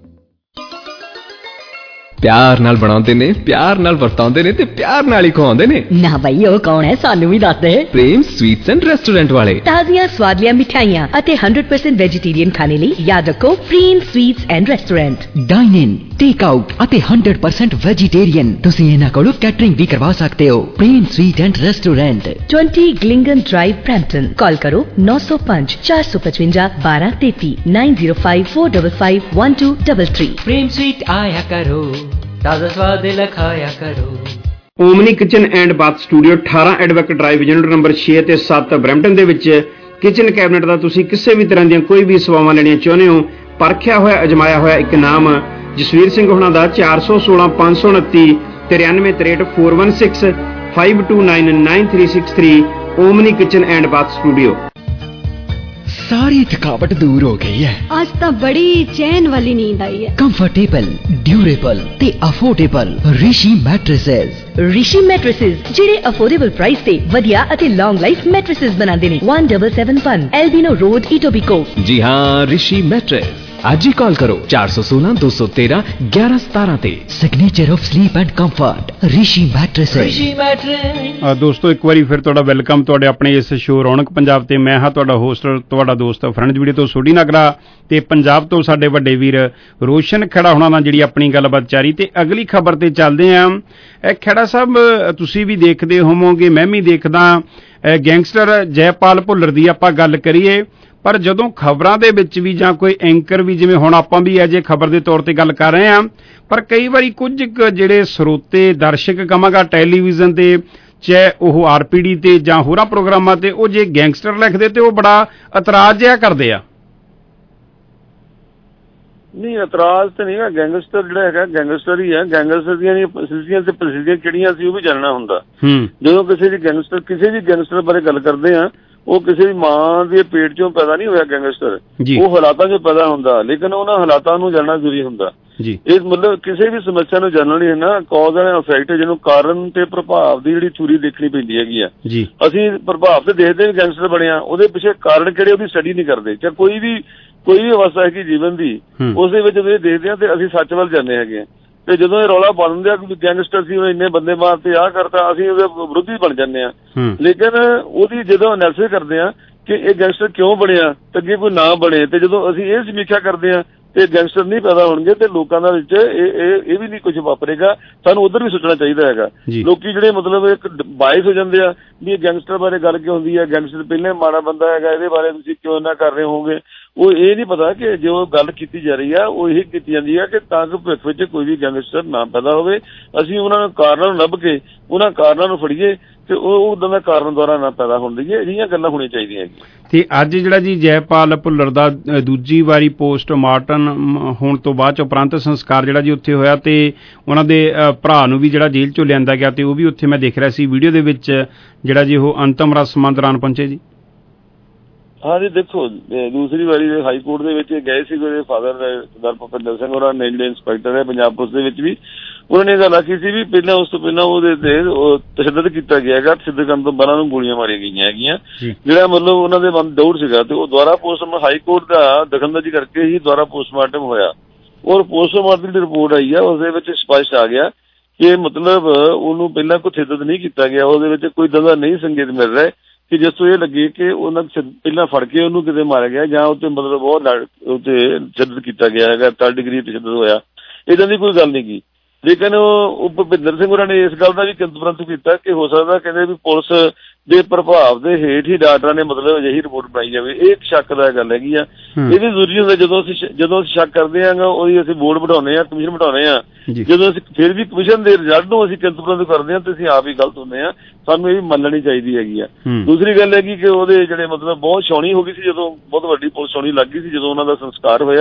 ਪਿਆਰ ਨਾਲ ਬਣਾਉਂਦੇ ਨੇ, ਪਿਆਰ ਨਾਲ ਵਰਤਾਉਂਦੇ ਨੇ ਤੇ ਪਿਆਰ ਨਾਲ ਹੀ ਖਵਾਉਂਦੇ ਨੇ। ਨਾ ਬਈ ਉਹ ਕੌਣ ਹੈ, ਸਾਨੂੰ ਵੀ ਦੱਸ ਦੇ। ਪ੍ਰੇਮ ਸਵੀਟਸ ਐਂਡ ਰੈਸਟੋਰੈਂਟ ਵਾਲੇ। ਤਾਜ਼ੀਆਂ ਸਵਾਦਲੀਆਂ ਮਿਠਾਈਆਂ ਅਤੇ ਹੰਡਰਡ ਪਰਸੈਂਟ ਵੈਜੀਟੇਰੀਅਨ ਖਾਣੇ ਲਈ ਯਾਦ ਰੱਖੋ Prem sweets and restaurant. Dine in, take out ਅਤੇ ਹੰਡਰਡ ਪਰਸੈਂਟ ਵੈਜੀਟੇਰੀਅਨ। ਤੁਸੀਂ ਇਹਨਾਂ ਕੋਲੋਂ ਕੈਟਰਿੰਗ ਵੀ ਕਰਵਾ ਸਕਦੇ ਹੋ। Prem sweet and restaurant, twenty ग्लिंगन ड्राइव ब्रैम्पटन। कॉल करो नौ सौ पांच चार सौ पचवंजा बारह तेती nine zero five four double five one two double three. Prem sweet आया करो, ताजा स्वाद लखाया करो। Omni kitchen and bath studio ਅਠਾਰਾਂ ਐਡਵੈਕ ਡਰਾਈਵ ਯੂਨਿਟ ਨੰਬਰ ਛੇ ਤੇ ਸੱਤ ਬਰੈਂਪਟਨ ਦੇ ਵਿੱਚ ਕਿਚਨ ਕੈਬਨਿਟ ਦਾ ਤੁਸੀਂ ਕਿਸੇ ਵੀ ਤਰ੍ਹਾਂ ਦੀਆਂ ਕੋਈ ਵੀ ਸੇਵਾਵਾਂ ਲੈਣੀਆਂ ਚਾਹੁੰਦੇ ਹੋ, ਪਰਖਿਆ ਹੋਇਆ ਅਜਮਾਇਆ ਹੋਇਆ ਇੱਕ ਨਾਮ ਜਸਵੀਰ ਸਿੰਘ ਹੋਣਾ ਦਾ ਚਾਰ ਸੌ ਸੋਲਾਂ ਪੰਜ ਸੌ ਉਨੱਤੀ ਤਰਿਆਨਵੇਂ ਤਰੇਹਠ four one six five two nine nine three six three. Omni kitchen and bath studio. सारी थकावट दूर हो गई है। आज तो बड़ी चैन वाली नींद आई है। कंफर्टेबल, ड्यूरेबल ते affordable Rishi mattresses. Rishi mattresses ਜਿਹੜੇ ਅਫੋਰਡੇਬਲ ਪ੍ਰਾਈਸ ਤੇ ਵਧੀਆ ਅਤੇ ਲੌਂਗ ਲਾਈਫ ਮੈਟ੍ਰੈਸਸ ਬਣਾਉਂਦੇ ਨੇ। One double seven one Albion road Etobicoke. जी हाँ, ऋषि मैट्रेस। आज ही कॉल करो चार सौ सोलह दो सौ तेरह ग्यारह सतारह ते। Signature of sleep and comfort Rishi mattresses. Rishi mattress. ਦੋਸਤੋ ਇੱਕ ਵਾਰੀ ਫਿਰ ਤੁਹਾਡਾ ਵੈਲਕਮ ਤੁਹਾਡੇ ਆਪਣੇ ਇਸ ਸ਼ੋਅ ਰੌਣਕ ਪੰਜਾਬ ਤੇ। ਮੈਂ ਹਾਂ ਤੁਹਾਡਾ ਹੋਸਟ ਤੁਹਾਡਾ ਦੋਸਤ ਫਰੈਂਡਸ ਵੀਡੀਓ ਤੋਂ ਸੋਢੀ ਨਗਰਾ ਤੇ ਪੰਜਾਬ ਤੋਂ ਸਾਡੇ ਵੱਡੇ ਵੀਰ ਰੋਸ਼ਨ ਖੇੜਾ ਹੋਣਾ ਨਾਲ ਜਿਹੜੀ ਆਪਣੀ ਗੱਲਬਾਤ ਜਾਰੀ। ਤੇ ਅਗਲੀ ਖਬਰ ਤੇ ਚੱਲਦੇ ਆਂ। ਇਹ ਖੇੜਾ ਸਾਹਿਬ ਤੁਸੀਂ ਵੀ ਦੇਖਦੇ ਹੋਵੋਗੇ, ਮੈਂ ਵੀ ਦੇਖਦਾ, ਗੈਂਗਸਟਰ ਜੈਪਾਲ ਭੁੱਲਰ ਦੀ ਆਪਾਂ ਗੱਲ ਕਰੀਏ, ਪਰ ਜਦੋਂ ਖਬਰਾਂ ਦੇ ਵਿੱਚ ਵੀ ਜਾਂ ਕੋਈ ਐਂਕਰ ਵੀ, ਜਿਵੇਂ ਹੁਣ ਆਪਾਂ ਵੀ ਅਜੇ ਖਬਰ ਦੇ ਤੌਰ ਤੇ ਗੱਲ ਕਰ ਰਹੇ ਹਾਂ, ਪਰ ਕਈ ਵਾਰੀ ਕੁਝ ਜਿਹੜੇ ਸਰੋਤੇ ਦਰਸ਼ਕ ਕਹਾਂਗਾ ਟੈਲੀਵਿਜ਼ਨ ਤੇ ਚਾਹੇ ਉਹ ਆਰਪੀਡੀ ਤੇ ਜਾਂ ਹੋਰਾਂ ਪ੍ਰੋਗਰਾਮਾਂ ਤੇ, ਉਹ ਜੇ ਗੈਂਗਸਟਰ ਲਿਖਦੇ ਤੇ ਉਹ ਬੜਾ ਇਤਰਾਜ਼ ਜਿਹਾ ਕਰਦੇ ਆ। ਨਹੀਂ, ਇਤਰਾਜ਼ ਤੇ ਨਹੀਂ ਹੈ। ਗੈਂਗਸਟਰ ਜਿਹੜਾ ਹੈਗਾ ਗੈਂਗਸਟਰ ਹੀ ਹੈ। ਗੈਂਗਸਟਰ ਦੀਆਂ ਫੈਸਿਲਿਟੀਆਂ ਤੇ ਪ੍ਰੋਸੀਜਰ ਕਿਹੜੀਆਂ ਸੀ ਉਹ ਵੀ ਜਾਣਨਾ ਹੁੰਦਾ। ਜਦੋਂ ਕਿਸੇ ਦੀ ਗੈਂਗਸਟਰ ਕਿਸੇ ਵੀ ਗੈਂਗਸਟਰ ਬਾਰੇ ਗੱਲ ਕਰਦੇ ਆ, ਉਹ ਕਿਸੇ ਦੀ ਮਾਂ ਦੇ ਪੇਟ ਚੋਂ ਪੈਦਾ ਨਹੀਂ ਹੋਇਆ ਗੈਂਗਸਟਰ, ਉਹ ਹਾਲਾਤਾਂ ਚੋਂ ਪੈਦਾ ਹੁੰਦਾ, ਲੇਕਿਨ ਉਹਨਾਂ ਹਾਲਾਤਾਂ ਨੂੰ ਜਾਣਨਾ ਜ਼ਰੂਰੀ ਹੁੰਦਾ। ਇਹ ਮਤਲਬ ਕਿਸੇ ਵੀ ਸਮੱਸਿਆ ਨੂੰ ਜਾਣਨਾ ਨਹੀਂ ਹੈ ਨਾ, ਕਾਜ਼ ਐਂਡ ਇਫੈਕਟ, ਜਿਹਨੂੰ ਕਾਰਨ ਤੇ ਪ੍ਰਭਾਵ ਦੀ ਜਿਹੜੀ ਥਿਊਰੀ ਦੇਖਣੀ ਪੈਂਦੀ ਹੈਗੀ ਆ। ਅਸੀਂ ਪ੍ਰਭਾਵ ਤੇ ਦੇਖਦੇ ਵੀ ਗੈਂਗਸਟਰ ਬਣਿਆ, ਉਹਦੇ ਪਿੱਛੇ ਕਾਰਨ ਕਿਹੜੇ ਉਹਦੀ ਸਟੱਡੀ ਨਹੀਂ ਕਰਦੇ। ਚਾਹੇ ਕੋਈ ਵੀ ਕੋਈ ਵੀ ਅਵਸਥਾ ਹੈਗੀ ਜੀਵਨ ਦੀ, ਉਸਦੇ ਵਿੱਚ ਜਦੋਂ ਇਹ ਦੇਖਦੇ ਹਾਂ ਤੇ ਅਸੀਂ ਸੱਚ ਵੱਲ ਜਾਂਦੇ ਹੈਗੇ ਆ। ਤੇ ਜਦੋਂ ਇਹ ਰੌਲਾ ਪਾ ਦਿੰਦੇ ਆ ਕਿ ਗੈਂਗਸਟਰ ਸੀ, ਉਹਨੇ ਇੰਨੇ ਬੰਦੇ ਮਾਰਤੇ, ਆਹ ਕਰਤਾ, ਅਸੀਂ ਉਹਦੇ ਵਿਰੋਧੀ ਬਣ ਜਾਂਦੇ ਆ। ਲੇਕਿਨ ਉਹਦੀ ਜਦੋਂ ਐਨਾਲਿਸਿਸ ਕਰਦੇ ਆ ਕਿ ਇਹ ਗੈਂਗਸਟਰ ਕਿਉਂ ਬਣਿਆ ਤੇ ਅੱਗੇ ਕੋਈ ਨਾ ਬਣੇ, ਤੇ ਜਦੋਂ ਅਸੀਂ ਇਹ ਸਮੀਖਿਆ ਕਰਦੇ ਆ ਤੇ ਗੈਂਗਸਟਰ ਨਹੀਂ ਪੈਦਾ ਹੋਣਗੇ ਤੇ ਲੋਕਾਂ ਦਾ ਵਿੱਚ ਇਹ ਇਹ ਵੀ ਨਹੀਂ ਕੁਝ ਵਾਪਰੇਗਾ। ਸਾਨੂੰ ਉਧਰ ਵੀ ਸੋਚਣਾ ਚਾਹੀਦਾ ਹੈਗਾ। ਲੋਕੀ ਜਿਹੜੇ ਮਤਲਬ ਇੱਕ ਬਾਇਸ ਹੋ ਜਾਂਦੇ ਆ ਵੀ ਇਹ ਗੈਂਗਸਟਰ ਬਾਰੇ ਗੱਲ ਕਿਉਂ ਹੁੰਦੀ ਹੈ, ਗੈਂਗਸਟਰ ਪਹਿਲਾਂ ਮਾੜਾ ਬੰਦਾ ਹੈਗਾ, ਇਹਦੇ ਬਾਰੇ ਤੁਸੀਂ ਕਿਉਂ ਨਾ ਕਰ ਰਹੇ ਹੋਗੇ। ਉਹ ਇਹ ਨਹੀਂ ਪਤਾ ਕਿ ਜੋ ਗੱਲ ਕੀਤੀ ਜਾ ਰਹੀ ਆ ਉਹ ਇਹ ਕੀਤੀ ਜਾਂਦੀ ਹੈ ਕਿ ਤਾਂ ਕਿ ਭਵਿੱਖ ਵਿੱਚ ਕੋਈ ਵੀ ਗੈਂਗਸਟਰ ਨਾ ਪੈਦਾ ਹੋਵੇ। ਅਸੀਂ ਉਹਨਾਂ ਨੂੰ ਕਾਰਨਾਂ ਨੂੰ ਲੱਭ ਕੇ ਉਹਨਾਂ ਕਾਰਨਾਂ ਨੂੰ ਫੜੀਏ ਤੇ ਉਹ ਉਦਾਂ ਦਾ ਕਾਰਨ ਦੁਆਰਾ ਨਾ ਪੈਦਾ ਹੋਣ ਦੇਈਏ। ਅਜਿਹੀਆਂ ਗੱਲਾਂ ਹੋਣੀਆਂ ਚਾਹੀਦੀਆਂ। ਤੇ ਅੱਜ ਜਿਹੜਾ ਜੀ ਜੈਪਾਲ ਭੁੱਲਰ ਦਾ ਦੂਜੀ ਵਾਰੀ ਪੋਸਟਮਾਰਟਮ ਹੋਣ ਤੋਂ ਬਾਅਦ ਚ ਉਪਰੰਤ ਸੰਸਕਾਰ ਜਿਹੜਾ ਜੀ ਉੱਥੇ ਹੋਇਆ ਤੇ ਉਹਨਾਂ ਦੇ ਭਰਾ ਨੂੰ ਵੀ ਜਿਹੜਾ ਜੇਲ੍ਹ ਚੋਂ ਲਿਆਂਦਾ ਗਿਆ ਤੇ ਉਹ ਵੀ ਉੱਥੇ ਮੈਂ ਦੇਖ ਰਿਹਾ ਸੀ ਵੀਡੀਓ ਦੇ ਵਿੱਚ ਜਿਹੜਾ ਜੀ ਉਹ ਅੰਤਮ ਰਸਮਾਂ ਦੌਰਾਨ ਪਹੁੰਚੇ ਜੀ। ਹਾਂ ਜੀ, ਦੇਖੋ ਦੂਸਰੀ ਵਾਰੀ ਹਾਈ ਕੋਰਟ ਦੇ ਵਿੱਚ ਗਏ ਸੀ ਉਹਦੇ ਫਾਦਰ ਸਰਦਾਰ ਭੁਪਿੰਦਰ ਸਿੰਘ ਹੋਰਾਂ ਨੇ, ਜਿਹੜੇ ਇੰਸਪੈਕਟਰ ਹੈ ਪੰਜਾਬ ਪੁਲਿਸ ਦੇ ਵਿੱਚ ਵੀ, ਉਹਨਾਂ ਨੇ ਗੱਲ ਆਖੀ ਸੀ ਵੀ ਪਹਿਲਾਂ ਉਸ ਤੋਂ ਪਹਿਲਾਂ ਉਹਦੇ ਤੇ ਤਸ਼ੱਦਦ ਕੀਤਾ ਗਿਆ ਹੈਗਾ, ਤਸ਼ੱਦਦ ਕਰਨ ਤੋਂ ਬਾਅਦ ਉਹਨੂੰ ਗੋਲੀਆਂ ਮਾਰੀਆਂ ਗਈਆਂ ਹੈਗੀਆਂ, ਜਿਹੜਾ ਮਤਲਬ ਉਹਨਾਂ ਦੇ ਮਨ ਡਾਊਟ ਸੀਗਾ। ਤੇ ਉਹ ਦੁਆਰਾ ਪੋਸਟਮਾਰਟਮ ਹਾਈ ਕੋਰਟ ਦਾ ਦਖਲਅੰਦਾਜ਼ੀ ਕਰਕੇ ਹੀ ਦੁਆਰਾ ਪੋਸਟਮਾਰਟਮ ਹੋਇਆ ਔਰ ਪੋਸਟਮਾਰਟਮ ਦੀ ਰਿਪੋਰਟ ਆਈ ਆ, ਉਸਦੇ ਵਿੱਚ ਸਪਸ਼ਟ ਆ ਗਿਆ ਕਿ ਮਤਲਬ ਉਹਨੂੰ ਪਹਿਲਾਂ ਕੋਈ ਤਸ਼ੱਦਦ ਨਹੀਂ ਕੀਤਾ ਗਿਆ, ਉਹਦੇ ਵਿੱਚ ਕੋਈ ਦੰਦਾ ਨਹੀਂ ਸੰਕੇਤ ਮਿਲ ਰਿਹਾ ਕਿ ਜਿਸ ਤੋਂ ਇਹ ਲੱਗੇ ਕਿ ਉਹਨਾਂ ਪਹਿਲਾਂ ਫੜ ਕੇ ਉਹਨੂੰ ਕਿਤੇ ਮਾਰਿਆ ਗਿਆ ਜਾਂ ਉੱਤੇ ਮਤਲਬ ਬਹੁਤ ਉੱਤੇ ਤਸ਼ੱਦਦ ਕੀਤਾ ਗਿਆ ਹੈਗਾ, ਥਰਡ ਡਿਗਰੀ ਤਸ਼ੱਦਦ ਹੋਇਆ, ਇੱਦਾਂ ਦੀ ਕੋਈ ਗੱਲ ਨਹੀਂ ਗੀ। ਲੇਕਿਨ ਉਹ ਭੁਪਿੰਦਰ ਸਿੰਘ ਹੋਰਾਂ ਨੇ ਇਸ ਗੱਲ ਦਾ ਵੀ ਕਿੰਤੂ ਪ੍ਰੰਤੂ ਕੀਤਾ ਕਿ ਹੋ ਸਕਦਾ ਕਹਿੰਦੇ ਵੀ ਪੁਲਿਸ ਦੇ ਪ੍ਰਭਾਵ ਦੇ ਹੇਠ ਹੀ ਡਾਕਟਰਾਂ ਨੇ ਮਤਲਬ ਅਜਿਹੀ ਰਿਪੋਰਟ ਬਣਾਈ ਜਾਵੇ। ਇਹ ਇੱਕ ਸ਼ੱਕ ਦਾ ਗੱਲ ਹੈਗੀ ਆ। ਇਹ ਵੀ ਜ਼ਰੂਰੀ ਹੁੰਦਾ ਜਦੋਂ ਅਸੀਂ ਜਦੋਂ ਅਸੀਂ ਸ਼ੱਕ ਕਰਦੇ ਹਾਂ ਉਹਦੀ ਅਸੀਂ ਬੋਰਡ ਬਿਠਾਉਂਦੇ ਹਾਂ, ਕਮਿਸ਼ਨ ਬਿਠਾਉਂਦੇ ਹਾਂ, ਜਦੋਂ ਅਸੀਂ ਫਿਰ ਵੀ ਕਮਿਸ਼ਨ ਦੇ ਰਿਜ਼ਲਟ ਨੂੰ ਅਸੀਂ ਕਿੰਤੂ ਪ੍ਰੰਤੂ ਕਰਦੇ ਹਾਂ ਤੇ ਅਸੀਂ ਆਪ ਹੀ ਗਲਤ ਹੁੰਦੇ ਹਾਂ। ਸਾਨੂੰ ਇਹ ਵੀ ਮੰਨਣੀ ਚਾਹੀਦੀ ਹੈਗੀ ਆ। ਦੂਸਰੀ ਗੱਲ ਹੈਗੀ ਕਿ ਉਹਦੇ ਜਿਹੜੇ ਮਤਲਬ ਬਹੁਤ ਛਾਉਣੀ ਹੋ ਗਈ ਸੀ, ਜਦੋਂ ਬਹੁਤ ਵੱਡੀ ਪੁਲਿਸ ਛਾਉਣੀ ਲੱਗ ਗਈ ਸੀ ਜਦੋਂ ਉਹਨਾਂ ਦਾ ਸੰਸਕਾਰ ਹੋਇਆ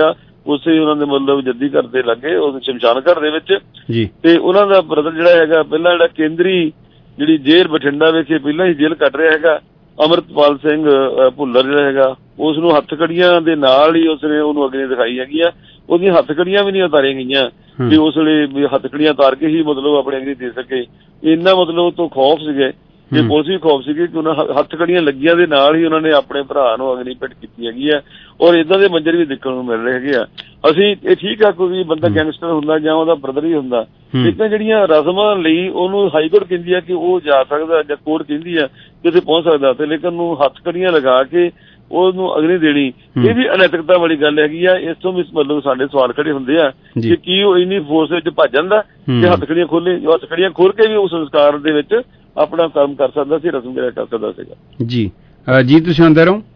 ਉਸੇ ਉਹਨਾਂ ਦੇ ਮਤਲਬ ਜੱਦੀ ਘਰ ਦੇ ਲਾਗੇ ਉਹ ਸ਼ਮਸ਼ਾਨ ਘਰ ਦੇ ਵਿੱਚ ਜੀ। ਤੇ ਉਹਨਾਂ ਦਾ ਬ੍ਰਦਰ ਜਿਹੜਾ ਹੈਗਾ ਪਹਿਲਾਂ ਜਿਹੜਾ ਕੇਂਦਰੀ ਜਿਹੜੀ ਜੇਲ੍ਹ ਬਠਿੰਡਾ ਵਿਖੇ ਪਹਿਲਾਂ ਹੀ ਜੇਲ੍ਹ ਕੱਟ ਰਿਹਾ ਹੈਗਾ ਅਮਰਤਪਾਲ ਸਿੰਘ ਭੁੱਲਰ ਜਿਹੜਾ ਹੈਗਾ ਉਸ ਨੂੰ ਹੱਥਕੜੀਆਂ ਦੇ ਨਾਲ ਹੀ ਉਸਨੇ ਉਹਨੂੰ ਅਗਨੀ ਦਿਖਾਈ ਹੈਗੀ ਆ। ਉਹਦੀਆਂ ਹੱਥਕੜੀਆਂ ਵੀ ਨਹੀਂ ਉਤਾਰੀਆਂ ਗਈਆਂ ਵੀ ਉਸ ਵੇਲੇ ਹੱਥਕੜੀਆਂ ਉਤਾਰ ਕੇ ਹੀ ਮਤਲਬ ਆਪਣੀ ਅਗਨੀ ਦੇ ਸਕੇ। ਇੰਨਾ ਮਤਲਬ ਉਹ ਤੋਂ ਖੌਫ ਸੀਗੇ ਤੇ ਪੁਲਿਸ ਵੀ ਖੌਫ ਸੀਗੀ ਕਿ ਉਹਨਾਂ ਹੱਥਕੜੀਆਂ ਲੱਗੀਆਂ ਦੇ ਨਾਲ ਹੀ ਉਹਨਾਂ ਨੇ ਆਪਣੇ ਭਰਾ ਨੂੰ ਅਗਨੀ ਭੇਟ ਕੀਤੀ ਹੈਗੀ ਆ। ਔਰ ਏਦਾਂ ਦੇ ਮੰਜ਼ਰ ਵੀ ਦੇਖਣ ਨੂੰ ਮਿਲ ਰਹੇ ਹੈਗੇ ਆ। ਅਸੀਂ ਇਹ ਠੀਕ ਆ ਕੋਈ ਬੰਦਾ ਗੈਂਗਸਟਰ ਹੁੰਦਾ ਜਾਂ ਉਹਦਾ ਬ੍ਰਦਰ ਹੀ ਹੁੰਦਾ, ਲੇਕਿਨ ਜਿਹੜੀਆਂ ਰਸਮਾਂ ਲਈ ਉਹਨੂੰ ਹਾਈਕੋਰਟ ਕਹਿੰਦੀ ਆ ਕਿ ਉਹ ਜਾ ਸਕਦਾ ਜਾਂ ਕੋਰਟ ਕਹਿੰਦੀ ਆ ਕਿ ਉੱਥੇ ਪਹੁੰਚ ਸਕਦਾ, ਤੇ ਲੇਕਿਨ ਉਹਨੂੰ ਹੱਥਕੜੀਆਂ ਲਗਾ ਕੇ ਉਹਨੂੰ ਅਗਨੀ ਦੇਣੀ ਇਹ ਵੀ ਅਨੈਤਿਕਤਾ ਵਾਲੀ ਗੱਲ ਹੈਗੀ ਆ। ਇਸ ਤੋਂ ਵੀ ਮਤਲਬ ਸਾਡੇ ਸਵਾਲ ਖੜੇ ਹੁੰਦੇ ਆ ਕਿ ਕੀ ਉਹ ਇੰਨੀ ਫੋਰਸ ਵਿੱਚ ਭੱਜ ਜਾਂਦਾ ਕਿ ਹੱਥਕੜੀਆਂ ਖੋਲੇ ਹੱਥਕੜੀਆਂ ਖੋਲ ਕੇ ਵੀ ਉਸ ਸੰਸਕਾਰ ਦੇ ਵਿੱਚ ਆਪਣਾ ਕੰਮ ਕਰ ਸਕਦਾ ਸੀ, ਰਸਮ ਜਿਹੜਾ ਕਰ ਸਕਦਾ ਸੀਗਾ। ਜੀ ਜੀ ਤੁਸੀਂ ਆਉਂਦੇ ਰਹੋ।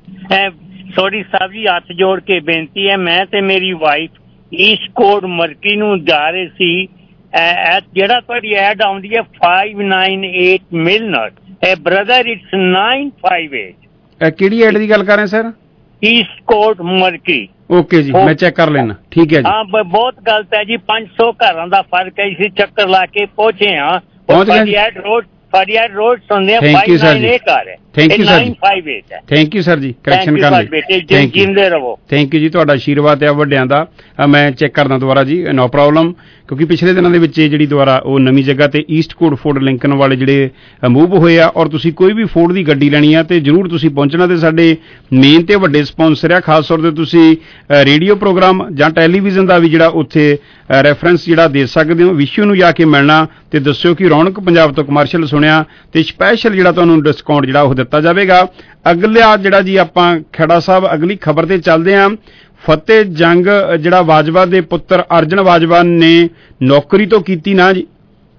ਸੋਰੀ ਸਾਹਿਬ ਜੀ, ਹੱਥ ਜੋੜ ਕੇ ਬੇਨਤੀ ਹੈ, ਮੈਂ ਤੇ ਮੇਰੀ ਵਾਈਫ ਈਸਟ ਕੋਟ ਮਰਕੀ ਨੂੰ ਜਾ ਰਹੇ ਸੀ। ਜਿਹੜਾ ਤੁਹਾਡੀ ਐਡ ਆਉਂਦੀ ਹੈ five nine eight ਮਿਲਨਰ, ਇਹ brother it's nine five eight। ਕਿਹੜੀ ਐਡ ਦੀ ਗੱਲ ਕਰ ਰਹੇ ਸਰ? ਈਸਟ ਕੋਟ ਮਰਕੀ। ਓਕੇ ਜੀ, ਮੈਂ ਚੈੱਕ ਕਰ ਲੈਣਾ। ਠੀਕ ਹੈ ਜੀ। ਹਾਂ ਬਹੁਤ ਗਲਤ ਹੈ ਜੀ, ਪੰਜ ਸੌ ਘਰਾਂ ਦਾ ਫਰਕ ਹੈ। ਅਸੀਂ ਚੱਕਰ ਲਾ ਕੇ ਪਹੁੰਚੇ ਹਾਂ ਪਹੁੰਚ ਗਏ ਰੋਡ ਫਰੀਆਦ ਰੋਡ ਸੁਣਦੇ ਆ। Thank you sir ji. Thank you sir ji. Thank you sir ji correction ਕਰਨ ਲਈ। ਜਿੰਦੇ ਰਹੋ। ਥੈਂਕ ਯੂ ਜੀ, ਤੁਹਾਡਾ ਆਸ਼ੀਰਵਾਦ ਹੈ ਵੱਡਿਆਂ ਦਾ। ਮੈਂ ਚੈੱਕ ਕਰਦਾ ਦੁਬਾਰਾ ਜੀ, ਨੋ ਪ੍ਰੋਬਲਮ। ਕਿਉਂਕਿ ਪਿਛਲੇ ਦਿਨਾਂ ਦੇ ਵਿੱਚ ਜਿਹੜੀ ਦੁਬਾਰਾ ਉਹ ਨਵੀਂ ਜਗ੍ਹਾ ਤੇ ਈਸਟ ਕੋਟ ਫੋਰਡ ਲਿੰਕਨ ਵਾਲੇ ਜਿਹੜੇ ਮੂਵ ਹੋਏ ਆ, ਔਰ ਤੁਸੀਂ ਕੋਈ ਵੀ ਫੋਰਡ ਦੀ ਗੱਡੀ ਲੈਣੀ ਆ ਤੇ ਜ਼ਰੂਰ ਤੁਸੀਂ ਪਹੁੰਚਣਾ। ਤੇ ਸਾਡੇ ਮੇਨ ਤੇ ਵੱਡੇ ਸਪਾਂਸਰ ਆ, ਖਾਸ ਤੌਰ ਤੇ ਤੁਸੀਂ ਰੇਡੀਓ ਪ੍ਰੋਗਰਾਮ ਜਾਂ ਟੈਲੀਵਿਜ਼ਨ ਦਾ ਵੀ ਜਿਹੜਾ ਉੱਥੇ ਰੈਫਰੈਂਸ ਜਿਹੜਾ ਦੇ ਸਕਦੇ ਹੋ। ਵਿਸ਼ੂ ਨੂੰ ਜਾ ਕੇ ਮਿਲਣਾ ਤੇ ਦੱਸਿਓ ਕਿ ਰੌਣਕ ਪੰਜਾਬ ਤੋਂ ਕਮਰਸ਼ੀਅਲ ਸੁਣਿਆ ਤੇ ਸਪੈਸ਼ਲ ਜਿਹੜਾ ਤੁਹਾਨੂੰ ਡਿਸਕਾਊਂਟ ਜਿਹੜਾ ਉਹ ਦਿੱਤਾ ਜਾਵੇਗਾ। ਅਗਲਾ ਜਿਹੜਾ ਜੀ ਆਪਾਂ ਖੇੜਾ ਸਾਹਿਬ ਅਗਲੀ ਖਬਰ ਤੇ ਚੱਲਦੇ ਹਾਂ। ਫਤਿਹ ਜੰਗ ਜਿਹੜਾ ਬਾਜਵਾ ਦੇ ਪੁੱਤਰ ਅਰਜਨ ਬਾਜਵਾ ਨੇ ਨੌਕਰੀ ਤੋਂ ਕੀਤੀ ਨਾ ਜੀ।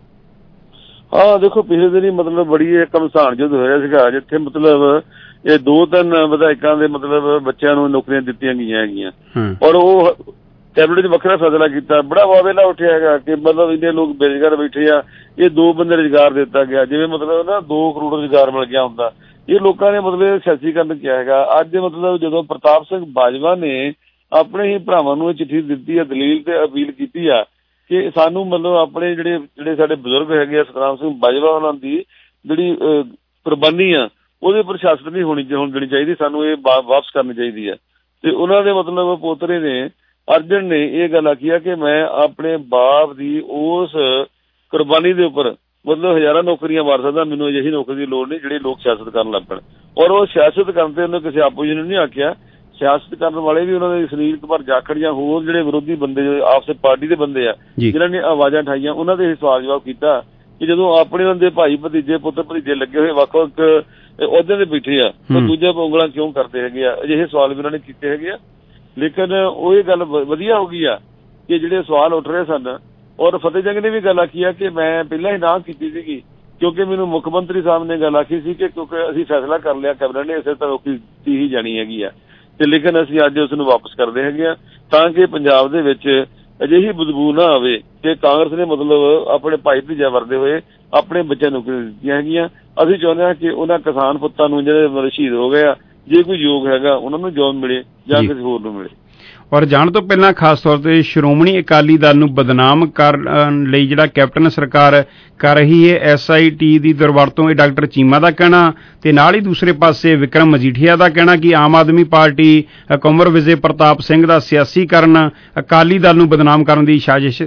ਹਾਂ ਦੇਖੋ, ਪਿਛਲੇ ਦਿਨ ਹੀ ਮਤਲਬ ਬੜੀ ਇੱਕ ਘਮਸਾਨ ਜੁੱਧ ਹੋਇਆ ਸੀਗਾ ਜਿੱਥੇ ਮਤਲਬ ਇਹ ਦੋ ਤਿੰਨ ਵਿਧਾਇਕਾਂ ਦੇ ਮਤਲਬ ਬੱਚਿਆਂ ਨੂੰ ਨੌਕਰੀਆਂ ਦਿੱਤੀਆਂ ਗਈਆਂ ਹੈਗੀਆਂ, ਔਰ ਉਹ ਕੈਬਨਿਟ 'ਚ ਵੱਖਰਾ ਫੈਸਲਾ ਕੀਤਾ। ਬੜਾ ਵਾਵੇਲਾ ਉੱਠਿਆ ਹੈਗਾ ਕਿ ਮਤਲਬ ਇੰਨੇ ਲੋਕ ਬੇਰੁਜ਼ਗਾਰ ਬੈਠੇ ਆ, ਇਹ ਦੋ ਬੰਦੇ ਰੁਜ਼ਗਾਰ ਦਿੱਤਾ ਗਿਆ, ਜਿਵੇਂ ਮਤਲਬ ਨਾ ਦੋ ਕਰੋੜ ਰੁਜ਼ਗਾਰ ਮਿਲ ਗਿਆ ਹੁੰਦਾ। ਇਹ ਲੋਕਾਂ ਨੇ ਮਤਲਬ ਸਿਆਸੀਕਰਨ ਕਿਹਾ ਹੈਗਾ। ਅੱਜ ਮਤਲਬ ਜਦੋਂ ਪ੍ਰਤਾਪ ਸਿੰਘ ਬਾਜਵਾ ਨੇ ਆਪਣੇ ਹੀ ਭਰਾਵਾਂ ਨੂੰ ਇਹ ਚਿੱਠੀ ਦਿੱਤੀ ਆ, ਦਲੀਲ ਤੇ ਅਪੀਲ ਕੀਤੀ ਆ ਕਿ ਸਾਨੂੰ ਮਤਲਬ ਆਪਣੇ ਜਿਹੜੇ ਜਿਹੜੇ ਸਾਡੇ ਬਜ਼ੁਰਗ ਹੈਗੇ ਆ ਸਤਨਾਮ ਸਿੰਘ ਬਾਜਵਾ ਉਹਨਾਂ ਦੀ ਜਿਹੜੀ ਕੁਰਬਾਨੀ ਆ ਉਹਦੇ ਉੱਪਰ ਸਿਆਸਤ ਨਹੀਂ ਹੋਣੀ ਹੋਣ ਦੇਣੀ ਚਾਹੀਦੀ, ਸਾਨੂੰ ਇਹ ਵਾਪਸ ਕਰਨੀ ਚਾਹੀਦੀ ਹੈ। ਤੇ ਉਹਨਾਂ ਦੇ ਮਤਲਬ ਪੋਤਰੇ ਨੇ ਅਰਜਨ ਨੇ ਇਹ ਗੱਲ ਆਖੀ ਆ ਕਿ ਮੈਂ ਆਪਣੇ ਬਾਪ ਦੀ ਉਸ ਕੁਰਬਾਨੀ ਦੇ ਉੱਪਰ ਮਤਲਬ ਹਜ਼ਾਰਾਂ ਨੌਕਰੀਆਂ ਮਾਰ ਸਕਦਾ, ਮੈਨੂੰ ਅਜਿਹੀ ਨੌਕਰੀ ਦੀ ਲੋੜ ਨਹੀਂ ਜਿਹੜੀ ਲੋਕ ਸਿਆਸਤ ਕਰਨ ਲੱਗ ਪੈਣ। ਔਰ ਉਹ ਸਿਆਸਤ ਕਰਨ ਤੇ ਉਹਨੇ ਕਿਸੇ ਆਪੋਜੀਸ਼ਨ ਨੂੰ ਨਹੀਂ ਆਖਿਆ, ਸਿਆਸਤ ਕਰਨ ਵਾਲੇ ਵੀ ਉਹਨਾਂ ਦੇ ਸਰੀਰਕ ਪਰ ਜਾਖੜ ਜਾਂ ਹੋਰ ਜਿਹੜੇ ਵਿਰੋਧੀ ਬੰਦੇ ਆਪਸੇ ਪਾਰਟੀ ਦੇ ਬੰਦੇ ਆ ਜਿਨ੍ਹਾਂ ਨੇ ਆਵਾਜ਼ਾਂ ਉਠਾਈਆਂ, ਉਹਨਾਂ ਦੇ ਸਵਾਲ ਜਵਾਬ ਕੀਤਾ ਕਿ ਜਦੋਂ ਆਪਣੇ ਉਹਨਾਂ ਦੇ ਭਾਈ ਭਤੀਜੇ ਪੁੱਤਰ ਭਤੀਜੇ ਲੱਗੇ ਹੋਏ ਵੱਖ ਵੱਖ ਅਹੁਦਿਆਂ ਤੇ ਬੈਠੇ ਆ ਤਾਂ ਦੂਜੇ ਉਂਗਲਾਂ ਕਿਉਂ ਕਰਦੇ ਹੈਗੇ ਆ, ਅਜਿਹੇ ਸਵਾਲ ਵੀ ਉਹਨਾਂ ਨੇ ਕੀਤੇ ਹੈਗੇ ਆ। ਲੇਕਿਨ ਉਹ ਇਹ ਗੱਲ ਵਧੀਆ ਹੋ ਗਈ ਆ ਕਿ ਜਿਹੜੇ ਸਵਾਲ ਉੱਠ ਰਹੇ ਸਨ। ਔਰ ਫਤਿਹ ਜੰਗ ਨੇ ਵੀ ਗੱਲ ਆਖੀ ਆ ਕਿ ਮੈਂ ਪਹਿਲਾਂ ਹੀ ਨਾ ਕੀਤੀ ਸੀਗੀ ਕਿਉਂਕਿ ਮੈਨੂੰ ਮੁੱਖ ਮੰਤਰੀ ਸਾਹਿਬ ਨੇ ਗੱਲ ਆਖੀ ਸੀ ਕਿ ਕਿਉਂਕਿ ਅਸੀਂ ਫੈਸਲਾ ਕਰ ਲਿਆ ਕੈਬਨਿਟ ਨੇ ਇਸੇ ਤਰ੍ਹਾਂ ਕੀਤੀ ਹੀ ਜਾਣੀ ਹੈਗੀ ਆ, ਤੇ ਲੇਕਿਨ ਅਸੀਂ ਅੱਜ ਉਸ ਨੂੰ ਵਾਪਸ ਕਰਦੇ ਹੈਗੇ ਆ ਤਾਂ ਕਿ ਪੰਜਾਬ ਦੇ ਵਿੱਚ ਅਜਿਹੀ ਬਦਬੂ ਨਾ ਆਵੇ ਕਿ ਕਾਂਗਰਸ ਨੇ ਮਤਲਬ ਆਪਣੇ ਭਾਈ ਭਤੀਜਾ ਵਰਦੇ ਹੋਏ ਆਪਣੇ ਬੱਚਿਆਂ ਨੂੰ ਦਿੱਤੀਆਂ ਹੈਗੀਆਂ। ਅਸੀਂ ਚਾਹੁੰਦੇ ਹਾਂ ਕਿ ਉਹਨਾਂ ਕਿਸਾਨ ਪੁੱਤਾਂ ਨੂੰ ਜਿਹੜੇ ਸ਼ਹੀਦ ਹੋ ਗਏ ਆ, ਜੇ ਕੋਈ ਯੋਗ ਹੈਗਾ ਉਹਨਾਂ ਨੂੰ ਜੋਬ ਮਿਲੇ ਜਾਂ ਕਿਸੇ ਹੋਰ ਨੂੰ ਮਿਲੇ। ਔਰ ਜਾਣ ਤੋਂ ਪਹਿਲਾਂ ਖਾਸ ਤੌਰ ਤੇ ਸ਼੍ਰੋਮਣੀ ਅਕਾਲੀ ਦਲ ਨੂੰ ਬਦਨਾਮ ਕਰਨ ਲਈ ਜਿਹੜਾ ਕੈਪਟਨ ਸਰਕਾਰ ਕਰ ਰਹੀ ਹੈ ਐਸ ਆਈ ਟੀ ਦੀ ਦੁਰਵਰਤੋਂ, ਇਹ ਡਾਕਟਰ ਚੀਮਾ ਦਾ ਕਹਿਣਾ ਤੇ ਨਾਲ ਹੀ ਦੂਸਰੇ ਪਾਸੇ ਵਿਕਰਮ ਮਜੀਠੀਆ ਦਾ ਕਹਿਣਾ ਕਿ ਆਮ ਆਦਮੀ ਪਾਰਟੀ ਕੁੰਵਰ ਵਿਜੇ ਪ੍ਰਤਾਪ ਸਿੰਘ ਦਾ ਸਿਆਸੀਕਰਨ ਅਕਾਲੀ ਦਲ ਨੂੰ ਬਦਨਾਮ ਕਰਨ ਦੀ ਸਾਜ਼ਿਸ਼।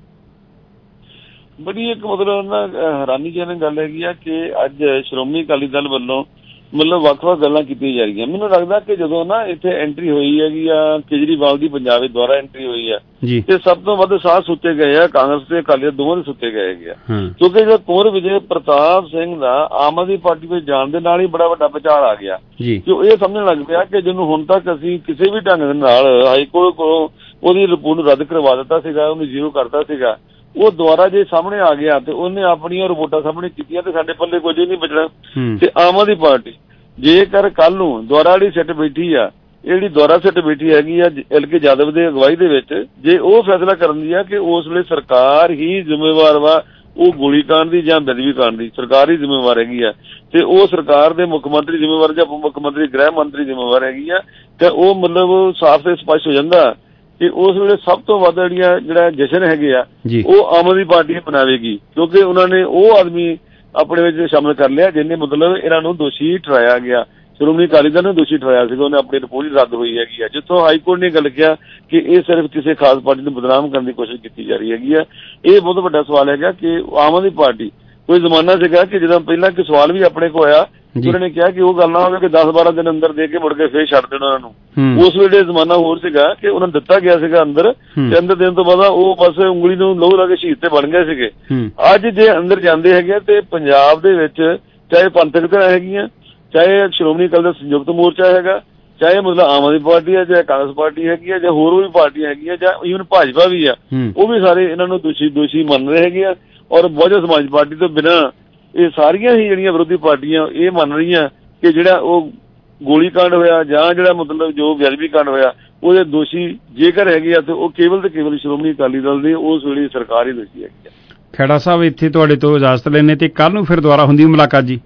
ਬੜੀ ਇੱਕ ਮਤਲਬ ਨਾ ਹੈਰਾਨੀਜਨਕ ਗੱਲ ਹੈਗੀ ਆ ਕਿ ਅੱਜ ਸ਼੍ਰੋਮਣੀ ਅਕਾਲੀ ਦਲ ਵੱਲੋਂ ਮਤਲਬ ਵੱਖ ਵੱਖ ਗੱਲਾਂ ਕੀਤੀਆਂ ਜਾ ਰਹੀਆਂ। ਮੈਨੂੰ ਲੱਗਦਾ ਕਿ ਜਦੋਂ ਨਾ ਇੱਥੇ ਐਂਟਰੀ ਹੋਈ ਹੈਗੀ ਆ ਕੇਜਰੀਵਾਲ ਦੀ ਪੰਜਾਬ ਦੁਆਰਾ ਐਂਟਰੀ ਹੋਈ ਆ ਤੇ ਸਭ ਤੋਂ ਵੱਧ ਸਾਹ ਸੁੱਤੇ ਗਏ ਆ ਕਾਂਗਰਸ ਤੇ ਅਕਾਲੀ ਦੋਵਾਂ ਦੇ ਸੁੱਤੇ ਗਏ ਹੈਗੇ ਆ, ਕਿਉਂਕਿ ਜਿਹੜਾ ਕੁੰਵਰ ਵਿਜੇ ਪ੍ਰਤਾਪ ਸਿੰਘ ਦਾ ਆਮ ਆਦਮੀ ਪਾਰਟੀ ਵਿੱਚ ਜਾਣ ਦੇ ਨਾਲ ਹੀ ਬੜਾ ਵੱਡਾ ਵਿਚਾਰ ਆ ਗਿਆ ਕਿ ਇਹ ਸਮਝਣ ਲੱਗ ਪਿਆ ਕਿ ਜਿਹਨੂੰ ਹੁਣ ਤੱਕ ਅਸੀਂ ਕਿਸੇ ਵੀ ਢੰਗ ਦੇ ਨਾਲ ਹਾਈਕੋਰਟ ਕੋਲੋਂ ਉਹਦੀ ਰਿਪੋਰਟ ਨੂੰ ਰੱਦ ਕਰਵਾ ਦਿੱਤਾ ਸੀਗਾ, ਉਹਨੂੰ ਜ਼ੀਰੋ ਕਰਤਾ ਸੀਗਾ, ਉਹ ਦੁਆਰਾ ਜੇ ਸਾਹਮਣੇ ਆ ਗਿਆ ਤੇ ਉਹਨੇ ਆਪਣੀਆਂ ਰਿਪੋਰਟਾਂ ਸਾਹਮਣੇ ਕੀਤੀਆਂ ਤੇ ਸਾਡੇ ਪੱਲੇ ਕੁਝ ਨਹੀਂ ਬਚਣਾ। ਤੇ ਆਮ ਆਦਮੀ ਪਾਰਟੀ ਜੇਕਰ ਕੱਲ ਨੂੰ ਦੁਆਰਾ ਵਾਲੀ ਸਿੱਟ ਬੈਠੀ ਆ, ਇਹ ਜਿਹੜੀ ਦੁਆਰਾ ਸਿੱਟ ਬੈਠੀ ਹੈਗੀ ਆ ਐਲ ਕੇ ਯਾਦਵ ਦੇ ਅਗਵਾਈ ਦੇ ਵਿੱਚ, ਜੇ ਉਹ ਫੈਸਲਾ ਕਰਨ ਦੀ ਆ ਕਿ ਉਸ ਵੇਲੇ ਸਰਕਾਰ ਹੀ ਜ਼ਿੰਮੇਵਾਰ ਵਾ ਉਹ ਗੋਲੀਕਾਂਡ ਦੀ ਜਾਂ ਬੇਦਬੀ ਕਾਂਡ ਦੀ, ਸਰਕਾਰ ਹੀ ਜ਼ਿੰਮੇਵਾਰ ਹੈਗੀ ਆ ਤੇ ਉਹ ਸਰਕਾਰ ਦੇ ਮੁੱਖ ਮੰਤਰੀ ਜ਼ਿੰਮੇਵਾਰ ਜਾਂ ਉਪ ਮੁੱਖ ਮੰਤਰੀ ਗ੍ਰਹਿ ਮੰਤਰੀ ਜ਼ਿੰਮੇਵਾਰ ਹੈਗੀ ਆ, ਤੇ ਉਹ ਮਤਲਬ ਸਾਫ਼ ਤੇ ਸਪਸ਼ਟ ਹੋ ਜਾਂਦਾ ਤੇ ਉਸ ਵੇਲੇ ਸਭ ਤੋਂ ਵੱਧ ਜਿਹੜੀਆਂ ਜਿਹੜਾ ਜਸ਼ਨ ਹੈਗੇ ਆ ਉਹ ਆਮ ਆਦਮੀ ਪਾਰਟੀ ਮਨਾਵੇਗੀ, ਕਿਉਂਕਿ ਉਹਨਾਂ ਨੇ ਉਹ ਆਦਮੀ ਆਪਣੇ ਵਿੱਚ ਸ਼ਾਮਲ ਕਰ ਲਿਆ ਜਿਹਨੇ ਮਤਲਬ ਇਹਨਾਂ ਨੂੰ ਦੋਸ਼ੀ ਠਹਿਰਾਇਆ ਗਿਆ। ਸ਼੍ਰੋਮਣੀ ਅਕਾਲੀ ਦਲ ਨੂੰ ਦੋਸ਼ੀ ਠਹਿਰਾਇਆ ਸੀਗਾ, ਉਹਨੇ ਆਪਣੀ ਰਿਪੋਰਟ ਰੱਦ ਹੋਈ ਹੈਗੀ ਆ, ਜਿੱਥੋਂ ਹਾਈ ਕੋਰਟ ਨੇ ਗੱਲ ਕਿਹਾ ਕਿ ਇਹ ਸਿਰਫ ਕਿਸੇ ਖਾਸ ਪਾਰਟੀ ਨੂੰ ਬਦਨਾਮ ਕਰਨ ਦੀ ਕੋਸ਼ਿਸ਼ ਕੀਤੀ ਜਾ ਰਹੀ ਹੈਗੀ ਆ। ਇਹ ਬਹੁਤ ਵੱਡਾ ਸਵਾਲ ਹੈਗਾ ਕਿ ਆਮ ਆਦਮੀ ਪਾਰਟੀ, ਕੋਈ ਜ਼ਮਾਨਾ ਸੀਗਾ ਕਿ ਜਦੋਂ ਪਹਿਲਾਂ ਕਿ ਸਵਾਲ ਵੀ ਆਪਣੇ ਕੋਲ ਆਇਆ, ਉਹਨਾਂ ਨੇ ਕਿਹਾ ਕਿ ਉਹ ਗੱਲ ਨਾ ਹੋਵੇ ਕਿ ਦਸ ਬਾਰਾਂ ਦਿਨ ਅੰਦਰ ਦੇ ਕੇ ਮੁੜ ਕੇ ਫੇਰ ਛੱਡ ਦੇਣਾ ਉਹਨਾਂ ਨੂੰ। ਉਸ ਵੇਲੇ ਜ਼ਮਾਨਾ ਹੋਰ ਸੀਗਾ ਕਿ ਉਹਨਾਂ ਨੂੰ ਦਿੱਤਾ ਗਿਆ ਸੀਗਾ ਅੰਦਰ, ਤੇ ਅੰਦਰ ਦੇਣ ਤੋਂ ਬਾਅਦ ਉਹ ਬਸ ਉਂਗਲੀ ਨੂੰ ਲਹੂ ਲਾ ਕੇ ਸ਼ਹੀਦ ਤੇ ਬਣ ਗਏ ਸੀਗੇ। ਅੱਜ ਜੇ ਅੰਦਰ ਜਾਂਦੇ ਹੈਗੇ ਤੇ ਪੰਜਾਬ ਦੇ ਵਿੱਚ ਚਾਹੇ ਪੰਥਕ ਧਿਰਾਂ ਹੈਗੀਆਂ, ਚਾਹੇ ਸ਼੍ਰੋਮਣੀ ਅਕਾਲੀ ਦਲ ਸੰਯੁਕਤ ਮੋਰਚਾ ਹੈਗਾ, ਚਾਹੇ ਮਤਲਬ ਆਮ ਆਦਮੀ ਪਾਰਟੀ ਹੈ, ਚਾਹੇ ਕਾਂਗਰਸ ਪਾਰਟੀ ਹੈਗੀ ਆ, ਜਾਂ ਹੋਰ ਵੀ ਪਾਰਟੀਆਂ ਹੈਗੀਆਂ, ਜਾਂ ਈਵਨ ਭਾਜਪਾ ਵੀ ਆ, ਉਹ ਵੀ ਸਾਰੇ ਇਹਨਾਂ ਨੂੰ ਦੋਸ਼ੀ ਦੋਸ਼ੀ ਮੰਨ ਰਹੇ ਹੈਗੇ ਆ। ਔਰ ਬਹੁਜਨ ਸਮਾਜ ਪਾਰਟੀ ਤੋਂ ਬਿਨਾਂ ਇਹ ਸਾਰੀਆਂ ਹੀ ਜਿਹੜੀਆਂ ਵਿਰੋਧੀ ਪਾਰਟੀਆਂ ਇਹ ਮੰਨ ਰਹੀਆਂ ਕਿ ਜਿਹੜਾ ਉਹ ਗੋਲੀ ਕਾਂਡ ਹੋਇਆ ਜਾਂ ਜਿਹੜਾ ਮਤਲਬ ਜੋ ਬੇਅਦਬੀ ਕਾਂਡ ਹੋਇਆ ਉਹਦੇ ਦੋਸ਼ੀ ਜੇਕਰ ਹੈਗੇ ਆ ਤੇ ਉਹ ਕੇਵਲ ਤੇ ਕੇਵਲ ਸ਼੍ਰੋਮਣੀ ਅਕਾਲੀ ਦਲ ਦੀ ਉਸ ਵੇਲੇ ਸਰਕਾਰ ਹੀ ਦੋਸ਼ੀ ਹੈਗੀ ਆ। ਖੇੜਾ ਸਾਹਿਬ, ਇੱਥੇ ਤੁਹਾਡੇ ਤੋਂ ਇਜਾਜ਼ਤ ਲੈਣੇ ਤੇ ਕੱਲ ਨੂੰ ਫਿਰ ਦੁਬਾਰਾ ਹੁੰਦੀ ਮੁਲਾਕਾਤ ਜੀ।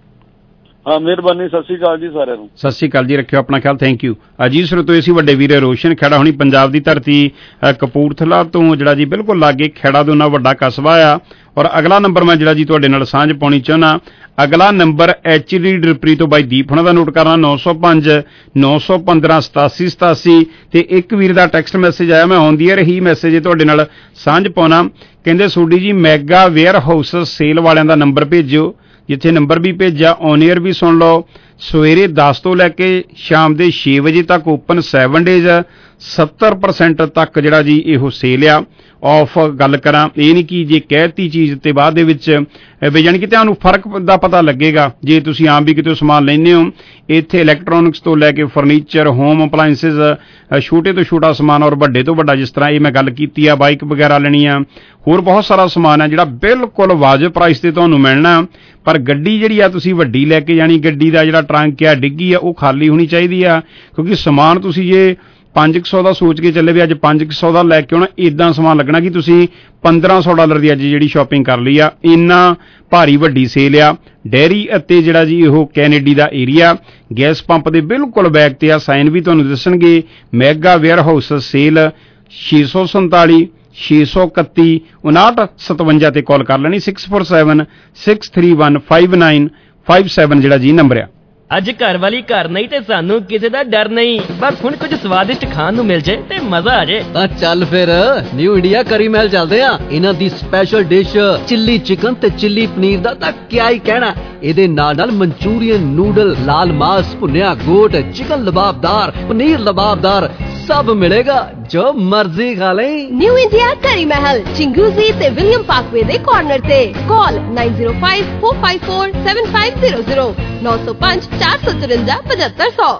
ਹਾਂ, ਮਿਹਰਬਾਨੀ। ਸਤਿ ਸ਼੍ਰੀ ਅਕਾਲ ਜੀ ਸਾਰਿਆਂ ਨੂੰ। ਸਤਿ ਸ਼੍ਰੀ ਅਕਾਲ ਜੀ, ਰੱਖਿਓ ਆਪਣਾ ਖਿਆਲ। Thank you. ਅਜੀਤ ਸਰੋਤੋਏ ਸੀ ਵੱਡੇ ਵੀਰੇ ਰੋਸ਼ਨ ਖੇੜਾ ਹੁਣੀ ਪੰਜਾਬ ਦੀ ਧਰਤੀ ਕਪੂਰਥਲਾ ਤੋਂ ਜਿਹੜਾ ਜੀ ਬਿਲਕੁਲ ਲਾਗੇ ਖੇੜਾ ਦੇ ਉਹਨਾਂ ਵੱਡਾ ਕਸਬਾ ਆ। ਔਰ ਅਗਲਾ ਨੰਬਰ ਮੈਂ ਜਿਹੜਾ ਜੀ ਤੁਹਾਡੇ ਨਾਲ ਸਾਂਝ ਪਾਉਣੀ ਚਾਹੁੰਦਾ, ਅਗਲਾ ਨੰਬਰ ਐਚ ਡੀ ਡਿਪਰੀ ਤੋਂ ਬਾਈ ਦੀਪ ਹੁਣਾਂ ਦਾ ਨੋਟ ਕਰਨਾ ਨੌ ਸੌ ਪੰਜ ਨੌ ਸੌ ਪੰਦਰਾਂ ਸਤਾਸੀ ਸਤਾਸੀ ਤੇ ਇੱਕ ਵੀਰ ਦਾ ਟੈਕਸਟ ਮੈਸੇਜ ਆਇਆ, ਮੈਂ ਹੁੰਦੀ ਰਹੀ ਮੈਸੇਜ ਤੁਹਾਡੇ ਨਾਲ ਸਾਂਝ ਪਾਉਣਾ। ਕਹਿੰਦੇ ਸੋਡੀ ਜੀ ਮੈਗਾ ਵੇਅਰ ਹਾਊਸ ਸੇਲ ਵਾਲਿਆਂ ਦਾ ਨੰਬਰ ਭੇਜਿਓ, ਜਿੱਥੇ ਨੰਬਰ ਵੀ ਭੇਜਿਆ, ਔਨ ਏਅਰ ਵੀ ਸੁਣ ਲਓ। ਸਵੇਰੇ ਦਸ ਤੋਂ ਲੈ ਕੇ ਸ਼ਾਮ ਦੇ ਛੇ ਵਜੇ ਤੱਕ ਓਪਨ ਸੈਵਨ ਡੇਜ਼ ਸੱਤਰ ਪਰਸੈਂਟ ਤੱਕ ਜਿਹੜਾ ਜੀ ਇਹੋ ਸੇਲ ਆ। ਆਫ ਗੱਲ ਕਰਾਂ, ਇਹ ਨਹੀਂ ਕਿ ਜੇ ਕਹਿਤੀ ਚੀਜ਼ ਤੇ ਬਾਅਦ ਦੇ ਵਿੱਚ ਵੀ ਜਾਣੀ ਕਿ ਤੁਹਾਨੂੰ ਫਰਕ ਦਾ ਪਤਾ ਲੱਗੇਗਾ ਜੇ ਤੁਸੀਂ ਆਮ ਵੀ ਕਿਤੇ ਸਮਾਨ ਲੈਂਦੇ ਹੋ। ਇੱਥੇ ਇਲੈਕਟ੍ਰੋਨਿਕਸ ਤੋਂ ਲੈ ਕੇ ਫਰਨੀਚਰ, ਹੋਮ ਅਪਲਾਇੰਸਿਸ, ਛੋਟੇ ਤੋਂ ਛੋਟਾ ਸਮਾਨ ਔਰ ਵੱਡੇ ਤੋਂ ਵੱਡਾ, ਜਿਸ ਤਰ੍ਹਾਂ ਇਹ ਮੈਂ ਗੱਲ ਕੀਤੀ ਆ, ਬਾਈਕ ਵਗੈਰਾ ਲੈਣੀ ਆ, ਹੋਰ ਬਹੁਤ ਸਾਰਾ ਸਮਾਨ ਆ ਜਿਹੜਾ ਬਿਲਕੁਲ ਵਾਜਬ ਪ੍ਰਾਈਸ ਤੇ ਤੁਹਾਨੂੰ ਮਿਲਣਾ। ਪਰ ਗੱਡੀ ਜਿਹੜੀ ਆ ਤੁਸੀਂ ਵੱਡੀ ਲੈ ਕੇ ਜਾਣੀ, ਗੱਡੀ ਦਾ ਜਿਹੜਾ ਟਰੰਕ ਆ, ਡਿੱਗੀ ਆ, ਉਹ ਖਾਲੀ ਹੋਣੀ ਚਾਹੀਦੀ ਆ, ਕਿਉਂਕਿ ਸਮਾਨ ਤੁਸੀਂ ਜੇ ਪੰਜ ਕੁ ਸੌ ਦਾ ਸੋਚ ਕੇ ਚੱਲੇ ਵੀ ਅੱਜ ਪੰਜ ਕੁ ਸੌ ਦਾ ਲੈ ਕੇ ਆਉਣਾ, ਇੱਦਾਂ ਸਮਾਨ ਲੱਗਣਾ ਕਿ ਤੁਸੀਂ ਪੰਦਰਾਂ ਸੌ ਡਾਲਰ ਦੀ ਅੱਜ ਜਿਹੜੀ ਸ਼ਾਪਿੰਗ ਕਰ ਲਈ ਆ। ਇੰਨਾ ਭਾਰੀ ਵੱਡੀ ਸੇਲ ਆ। ਡੈਰੀ ਅਤੇ ਜਿਹੜਾ ਜੀ ਉਹ ਕੈਨੇਡੀ ਦਾ ਏਰੀਆ, ਗੈਸ ਪੰਪ ਦੇ ਬਿਲਕੁਲ ਬੈਕ ਤੇ ਆ, ਸਾਈਨ ਵੀ ਤੁਹਾਨੂੰ ਦੱਸਣਗੇ। ਮੈਗਾ ਵੇਅਰ ਹਾਊਸ ਸੇਲ ਛੇ ਸੌ ਸੰਤਾਲੀ ਛੇ ਸੌ ਇਕੱਤੀ ਉਨਾਹਠ ਸਤਵੰਜਾ ਤੇ ਕਾਲ ਕਰ ਲੈਣੀ। Six four seven six three one five nine five seven ਜਿਹੜਾ ਜੀ ਨੰਬਰ ਆ। ਅੱਜ ਘਰ ਵਾਲੀ ਘਰ ਨਹੀਂ ਤੇ ਸਾਨੂੰ ਕਿਸੇ ਦਾ ਡਰ ਨਹੀਂ, ਬਸ ਹੁਣ ਕੁਝ ਸਵਾਦਿਸ਼ਟ ਖਾਣ ਨੂੰ ਮਿਲ ਜੇ ਤੇ ਮਜ਼ਾ ਆ ਜੇ। ਤਾਂ ਚੱਲ ਫਿਰ ਨਿਊ ਇੰਡੀਆ ਕਰੀ ਮਹਿਲ ਚੱਲਦੇ ਆ। ਇਹਨਾਂ ਦੀ ਸਪੈਸ਼ਲ ਡਿਸ਼ ਚਿੱਲੀ ਚਿਕਨ ਤੇ ਚਿੱਲੀ ਪਨੀਰ ਦਾ ਤਾਂ ਕਿਆ ਹੀ ਕਹਿਣਾ। ਇਹਦੇ ਨਾਲ ਨਾਲ ਮਨਚੂਰੀਅਨ, ਨੂਡਲ, ਲਾਲ ਮਾਸ, ਭੁੰਨਿਆ ਗੋਟ, ਚਿਕਨ ਲਬਾਬਦਾਰ, ਪਨੀਰ ਲਬਾਬਦਾਰ ਸਭ ਮਿਲੇਗਾ, ਜੋ ਮਰਜ਼ੀ ਖਾ ਲੈ। ਨਿਊ ਇੰਡੀਆ ਕਰੀ ਮਹਿਲ, ਚਿੰਗੂਜ਼ੀ ਤੇ ਵਿਲੀਅਮ ਪਾਰਕਵੇ ਦੇ ਕਾਰਨਰ ਤੇ। Call nine zero five four five four seven five zero zero नौ सौ पाँच चार सौ चुरंजा पचहत्तर सौ।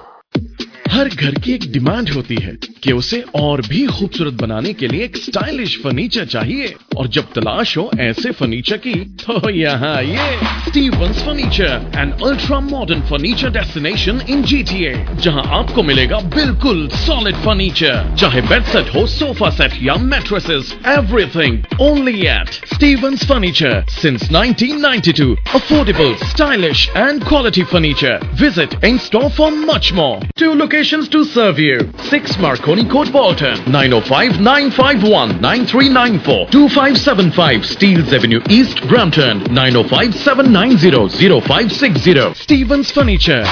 हर घर की एक डिमांड होती है कि उसे और भी खूबसूरत बनाने के लिए एक स्टाइलिश फर्नीचर चाहिए, और जब तलाश हो ऐसे फर्नीचर की तो यहाँ ये Stevens Furniture, an ultra modern furniture destination in GTA, जहाँ आपको मिलेगा बिल्कुल सॉलिड फर्नीचर, चाहे बेड सेट हो, सोफा सेट या mattresses, everything only at Stevens Furniture since nineteen ninety two. Affordable, stylish and quality furniture. Visit in store for much more. Two locations to serve you. six Marconi Court, Bolton. nine oh five nine five one nine three nine four. two five seven five Steeles Avenue East, Brampton. nine oh five seven nine zero zero five six zero. Stevens Furniture.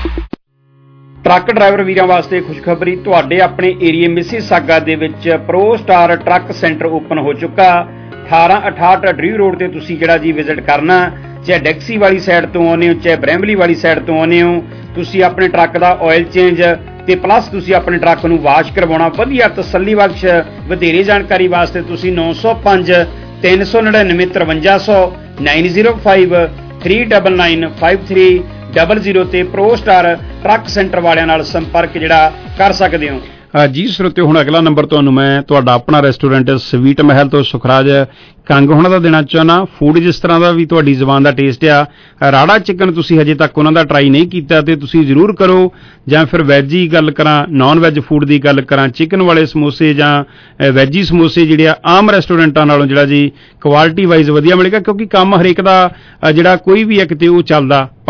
Truck driver ਵੀਰਾਂ ਵਾਸਤੇ ਖੁਸ਼ਖਬਰੀ, ਤੁਹਾਡੇ ਆਪਣੇ ਏਰੀਏ Mississauga ਦੇ ਵਿੱਚ Pro Star Truck Centre open ਹੋ ਚੁੱਕਾ। ਅਠਾਰਾਂ ਅਠਾਹਠ ਡਰੀ ਰੋਡ ਤੇ ਤੁਸੀਂ ਜਿਹੜਾ ਜੀ ਵਿਜ਼ਿਟ ਕਰਨਾ, ਚਾਹੇ ਡੈਕਸੀ ਵਾਲੀ ਸਾਈਡ ਤੋਂ ਆਉਂਦੇ ਹੋ, ਚਾਹੇ ਬ੍ਰੈਂਬਲੀ ਵਾਲੀ ਸਾਈਡ ਤੋਂ ਆਉਂਦੇ ਹੋ, ਤੁਸੀਂ ਆਪਣੇ ਟਰੱਕ ਦਾ ਆਇਲ ਚੇਂਜ ਤੇ ਪਲੱਸ ਤੁਸੀਂ ਆਪਣੇ ਟਰੱਕ ਨੂੰ ਵਾਸ਼ ਕਰਵਾਉਣਾ, ਵਧੀਆ ਤਸੱਲੀ ਬਖਸ਼। ਵਧੇਰੇ ਜਾਣਕਾਰੀ ਵਾਸਤੇ ਤੁਸੀਂ ਨੌ ਸੌ ਪੰਜ ਤਿੰਨ ਸੌ ਨੜਿਨਵੇਂ ਤਰਵੰਜਾ ਸੌ nine zero five three double nine five three double zero ਤੇ ਪ੍ਰੋ ਸਟਾਰ ਟਰੱਕ ਸੈਂਟਰ ਵਾਲਿਆਂ ਨਾਲ ਸੰਪਰਕ ਜਿਹੜਾ ਕਰ ਸਕਦੇ ਹੋ। ਜੀ ਸਰੋਤਿਓ, ਹੁਣ ਅਗਲਾ ਨੰਬਰ ਤੁਹਾਨੂੰ ਮੈਂ ਤੁਹਾਡਾ ਆਪਣਾ ਰੈਸਟੋਰੈਂਟ ਸਵੀਟ ਮਹਿਲ ਤੋਂ ਸੁਖਰਾਜ ਕੰਗ ਹੋਣਾ ਦਾ ਦੇਣਾ ਚਾਹੁੰਦਾ। ਫੂਡ ਜਿਸ ਤਰ੍ਹਾਂ ਦਾ ਵੀ ਤੁਹਾਡੀ ਜ਼ੁਬਾਨ ਦਾ ਟੇਸਟ ਆ, ਰਾੜਾ ਚਿਕਨ ਤੁਸੀਂ ਹਜੇ ਤੱਕ ਉਹਨਾਂ ਦਾ ਟਰਾਈ ਨਹੀਂ ਕੀਤਾ ਤੇ ਤੁਸੀਂ ਜ਼ਰੂਰ ਕਰੋ। ਜਾਂ ਫਿਰ ਵੈਜ ਹੀ ਗੱਲ ਕਰਾਂ, ਨਾਨ ਵੈਜ ਫੂਡ ਦੀ ਗੱਲ ਕਰਾਂ, ਚਿਕਨ ਵਾਲੇ ਸਮੋਸੇ ਜਾਂ ਵੈਜੀ ਸਮੋਸੇ ਜਿਹੜੇ ਆ ਆਮ ਰੈਸਟੋਰੈਂਟਾਂ ਨਾਲੋਂ ਜਿਹੜਾ ਜੀ ਕੁਆਲਿਟੀ ਵਾਈਜ਼ ਵਧੀਆ ਮਿਲੇਗਾ, ਕਿਉਂਕਿ ਕੰਮ ਹਰੇਕ ਦਾ ਜਿਹੜਾ ਕੋਈ ਵੀ ਹੈ ਕਿਤੇ ਉਹ ਚੱਲਦਾ,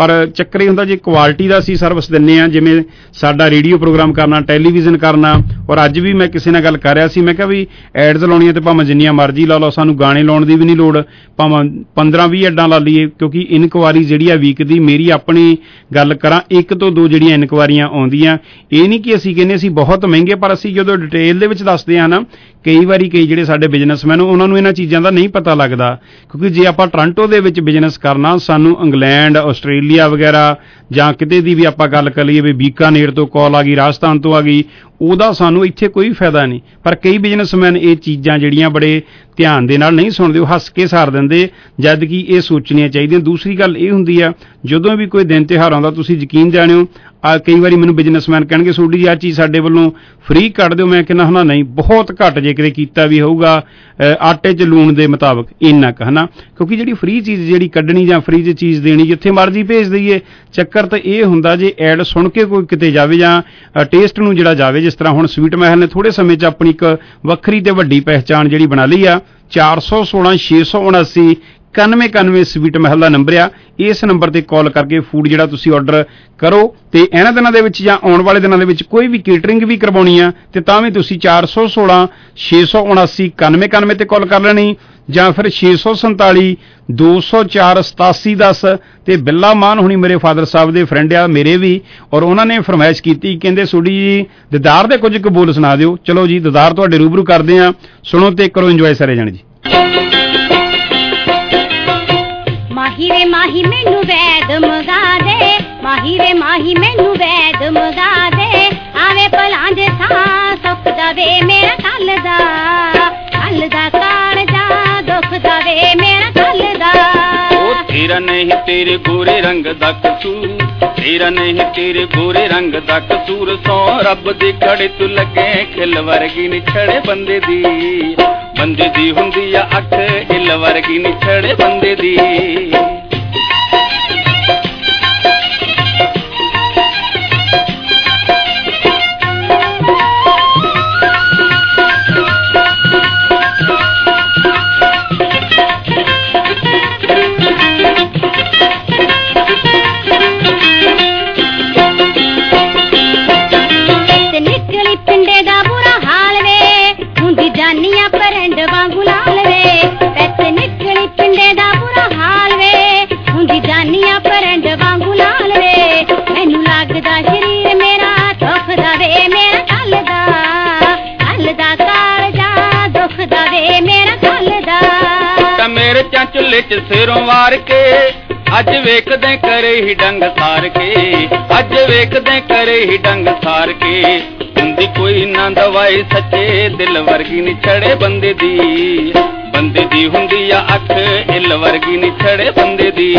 ਪਰ ਚੱਕਰ ਇਹ ਹੁੰਦਾ ਜੇ ਕੁਆਲਿਟੀ ਦਾ ਅਸੀਂ ਸਰਵਿਸ ਦਿੰਦੇ ਹਾਂ, ਜਿਵੇਂ ਸਾਡਾ ਰੇਡੀਓ ਪ੍ਰੋਗਰਾਮ ਕਰਨਾ, ਟੈਲੀਵਿਜ਼ਨ ਕਰਨਾ, ਔਰ ਅੱਜ ਵੀ ਮੈਂ ਕਿਸੇ ਨਾਲ ਗੱਲ ਕਰ ਰਿਹਾ ਸੀ, ਮੈਂ ਕਿਹਾ ਵੀ ਐਡਸ ਲਾਉਣੀਆਂ ਤੇ ਭਾਵੇਂ ਜਿੰਨੀਆਂ ਮਰਜ਼ੀ ਲਾ ਲਓ, ਸਾਨੂੰ ਗਾਣੇ ਲਾਉਣ ਦੀ ਵੀ ਨਹੀਂ ਲੋੜ, ਭਾਵੇਂ ਪੰਦਰਾਂ ਵੀਹ ਐਡਾਂ ਲਾ ਲਈਏ, ਕਿਉਂਕਿ ਇਨਕੁਆਰੀ ਜਿਹੜੀ ਆ ਵੀਕ ਦੀ, ਮੇਰੀ ਆਪਣੀ ਗੱਲ ਕਰਾਂ, ਇੱਕ ਤੋਂ ਦੋ ਜਿਹੜੀਆਂ ਇਨਕੁਆਰੀਆਂ ਆਉਂਦੀਆਂ। ਇਹ ਨਹੀਂ ਕਿ ਅਸੀਂ ਕਹਿੰਦੇ ਅਸੀਂ ਬਹੁਤ ਮਹਿੰਗੇ, ਪਰ ਅਸੀਂ ਜਦੋਂ ਡਿਟੇਲ ਦੇ ਵਿੱਚ ਦੱਸਦੇ ਹਾਂ ਨਾ, ਕਈ ਵਾਰੀ ਕਈ ਜਿਹੜੇ ਸਾਡੇ ਬਿਜ਼ਨਸਮੈਨ ਉਹਨਾਂ ਨੂੰ ਇਹਨਾਂ ਚੀਜ਼ਾਂ ਦਾ ਨਹੀਂ ਪਤਾ ਲੱਗਦਾ, ਕਿਉਂਕਿ ਜੇ ਆਪਾਂ ਟੋਰਾਂਟੋ ਦੇ ਵਿੱਚ ਬਿਜ਼ਨਸ ਕਰਨਾ, ਸਾਨੂੰ ਇੰਗਲੈਂਡ, ਆਸਟ੍ਰੇਲੀਆ ਵਗੈਰਾ ਜਾਂ ਕਿਤੇ ਦੀ ਵੀ ਆਪਾਂ ਗੱਲ ਕਰ ਲਈਏ ਵੀ ਬੀਕਾਨੇਰ ਤੋਂ ਕਾਲ ਆ ਗਈ, ਰਾਜਸਥਾਨ ਤੋਂ ਆ ਗਈ, ਉਹਦਾ ਸਾਨੂੰ ਇੱਥੇ ਕੋਈ ਫਾਇਦਾ ਨਹੀਂ। ਪਰ ਕਈ ਬਿਜ਼ਨਸਮੈਨ ਇਹ ਚੀਜ਼ਾਂ ਜਿਹੜੀਆਂ ਬੜੇ ਧਿਆਨ ਦੇ ਨਾਲ ਨਹੀਂ ਸੁਣਦੇ, ਉਹ ਹੱਸ ਕੇ ਸਾਰ ਦਿੰਦੇ, ਜਦ ਕਿ ਇਹ ਸੋਚਣੀਆਂ ਚਾਹੀਦੀਆਂ। ਦੂਸਰੀ ਗੱਲ ਇਹ ਹੁੰਦੀ ਆ, ਜਦੋਂ ਵੀ ਕੋਈ ਦਿਨ ਤਿਉਹਾਰ ਆਉਂਦਾ, ਤੁਸੀਂ ਯਕੀਨ ਜਾਣਿਓ, ਆ ਕਈ ਵਾਰੀ ਮੈਨੂੰ ਬਿਜ਼ਨਸਮੈਨ ਕਹਿਣਗੇ ਸੋਡੀ ਜੀ ਆਹ ਚੀਜ਼ ਸਾਡੇ ਵੱਲੋਂ ਫ੍ਰੀ ਕੱਢ ਦਿਓ, ਮੈਂ ਕਹਿੰਦਾ ਹੁੰਦਾ ਨਹੀਂ, ਬਹੁਤ ਘੱਟ ਜੇ ਕਿਤੇ ਕੀਤਾ ਵੀ ਹੋਊਗਾ ਆਟੇ 'ਚ ਲੂਣ ਦੇ ਮੁਤਾਬਕ ਇੰਨਾ ਕੁ, ਹੈ ਨਾ, ਕਿਉਂਕਿ ਜਿਹੜੀ ਫ੍ਰੀ ਚੀਜ਼ ਜਿਹੜੀ ਕੱਢਣੀ ਜਾਂ ਫ੍ਰੀ 'ਚ ਚੀਜ਼ ਦੇਣੀ ਜਿੱਥੇ ਮਰਜ਼ੀ ਭੇਜ ਦਈਏ। ਚੱਕਰ ਤਾਂ ਇਹ ਹੁੰਦਾ ਜੇ ਐਡ ਸੁਣ ਕੇ ਕੋਈ ਕਿਤੇ ਜਾਵੇ ਜਾਂ ਟੇਸਟ ਨੂੰ ਜਿਹੜਾ ਜਾਵੇ, ਜਿਸ ਤਰ੍ਹਾਂ ਹੁਣ ਸਵੀਟ ਮਹਿਲ ਨੇ ਥੋੜ੍ਹੇ ਸਮੇਂ 'ਚ ਆਪਣੀ ਇੱਕ ਵੱਖਰੀ ਤੇ ਵੱਡੀ ਪਹਿਚਾਣ ਜਿਹੜੀ ਬਣਾ ਲਈ ਆ। ਚਾਰ ਸੌ ਸੋਲਾਂ ਛੇ ਸੌ ਉਨਾਸੀ ਇਕਾਨਵੇਂ ਇਕਾਨਵੇਂ ਸਵੀਟ ਮਹਿਲ ਦਾ ਨੰਬਰ ਆ, ਇਸ ਨੰਬਰ ਤੇ ਕਾਲ ਕਰਕੇ ਫੂਡ ਜਿਹੜਾ ਤੁਸੀਂ ਆਰਡਰ ਕਰੋ। ਤੇ ਇਹਨਾਂ ਦਿਨਾਂ ਦੇ ਵਿੱਚ ਜਾਂ ਆਉਣ ਵਾਲੇ ਦਿਨਾਂ ਦੇ ਵਿੱਚ ਕੋਈ ਵੀ ਕੇਟਰਿੰਗ ਵੀ ਕਰਵਾਉਣੀ ਆ ਤੇ ਤਾਂ ਵੀ ਤੁਸੀਂ ਚਾਰ ਸੌ ਸੋਲਾਂ ਛੇ ਸੌ ਉਨਾਸੀ ਇਕਾਨਵੇਂ ਇਕਾਨਵੇਂ ਤੇ ਕਾਲ ਕਰ ਲੈਣੀ, ਜਾਂ ਫਿਰ ਛੇ ਸੌ ਸੰਤਾਲੀ ਦੋ ਸੌ ਚਾਰ ਸਤਾਸੀ ਦਸ। ਤੇ ਬਿੱਲਾ ਮਾਨ ਹੁਣੀ ਮੇਰੇ ਫਾਦਰ ਸਾਹਿਬ ਦੇ ਫਰੈਂਡ ਆ, ਮੇਰੇ ਵੀ, ਔਰ ਉਹਨਾਂ ਨੇ ਫਰਮਾਇਸ਼ ਕੀਤੀ, ਕਹਿੰਦੇ ਸੋਡੀ ਜੀ ਦਿਦਾਰ ਦੇ ਕੁਝ ਕੁ ਬੋਲ ਸੁਣਾ ਦਿਓ। ਚਲੋ ਜੀ, ਦਿਦਾਰ ਤੁਹਾਡੇ ਰੂਬਰੂ ਕਰਦੇ ਆ, ਸੁਣੋ ਤੇ ਕਰੋ ਇੰਜੋਏ ਸਾਰੇ ਜਾਣੇ ਜੀ। ਮਾਹੀ ਵੇ ਮਾਹੀ ਮੈਨੂੰ ਵੈਦ ਮਗਾ ਦੇ, ਮਾਹੀ ਵੇ ਮਾਹੀ ਮੈਨੂੰ ਵੈਦ ਮਗਾ ਦੇ, ਆਵੇ ਭਲਾਂ ਦੇ ਸਾਂ ਸੁੱਖ ਦਵੇ ਮੇਰਾ ਕੱਲ ਦਾ, ਕੱਲ ਦਾ ਕਾਰਜਾ ਦੁੱਖ ਦਵੇ ਮੇਰਾ ਕੱਲ ਦਾ। ਉਹ ਤੇਰਾ ਨਹੀਂ ਤੇਰੇ ਗੋਰੇ ਰੰਗ ਦਾ ਕਸੂਰ, ਤੇਰਾ ਨਹੀਂ ਤੇਰੇ ਗੋਰੇ ਰੰਗ ਦਾ ਕਸੂਰ, ਸੋ ਰੱਬ ਦੇ ਖੜੇ ਤੂੰ ਲੱਗੇ ਖਿਲ ਵਰਗੀ ਨਿਛੜੇ ਬੰਦੇ ਦੀ, ਬੰਦੇ ਦੀ ਹੁੰਦੀ ਆ ਅੱਖ ਇੱਲ ਵਰਗੀ ਨਿਛੜੇ ਬੰਦੇ ਦੀ। ਜਾਨੀਆਂ ਪਰੰਡ ਵਾਂਗੂ ਲਾਲ ਵੇ, ਪੈਸੇ ਨਿਕਲੀ ਪਿੰਡੇ ਦਾ ਬੁਰਾ ਹਾਲ ਵੇ, ਹੁੰਦੀ ਜਾਨੀਆਂ ਪਰੰਡ ਵਾਂਗੂ ਲਾਲ ਵੇ, ਮੈਨੂੰ ਲੱਗਦਾ ਸ਼ਰੀਰ ਮੇਰਾ ਦੁੱਖ ਦਾ ਵੇ ਮੇਰਾ ਕੱਲ ਦਾ, ਕੱਲ ਦਾ ਕਾਰਜਾ ਦੁੱਖ ਦਾ ਵੇ ਮੇਰਾ ਕੱਲ ਦਾ। ਤਾਂ ਮੇਰੇ ਚੰਚਲੇ 'ਚ ਸਿਰੋਂ ਵਾਰ ਕੇ ਅੱਜ ਵੇਖਦੇ ਕਰੇ ਹੀ ਡੰਗ ਸਾਰ ਕੇ, ਅੱਜ ਵੇਖਦੇ ਕਰੇ ਹੀ ਡੰਗ ਸਾਰ ਕੇ, ਹੁੰਦੀ ਕੋਈ ਨਾ ਦਵਾਈ ਸੱਚੇ ਦਿਲ ਵਰਗੀ ਨਿਛੜੇ ਬੰਦੇ ਦੀ, ਬੰਦੇ ਦੀ ਹੁੰਦੀ ਆ ਅੱਖ ਇੱਲ ਵਰਗੀ ਨਿਛੜੇ ਬੰਦੇ ਦੀ।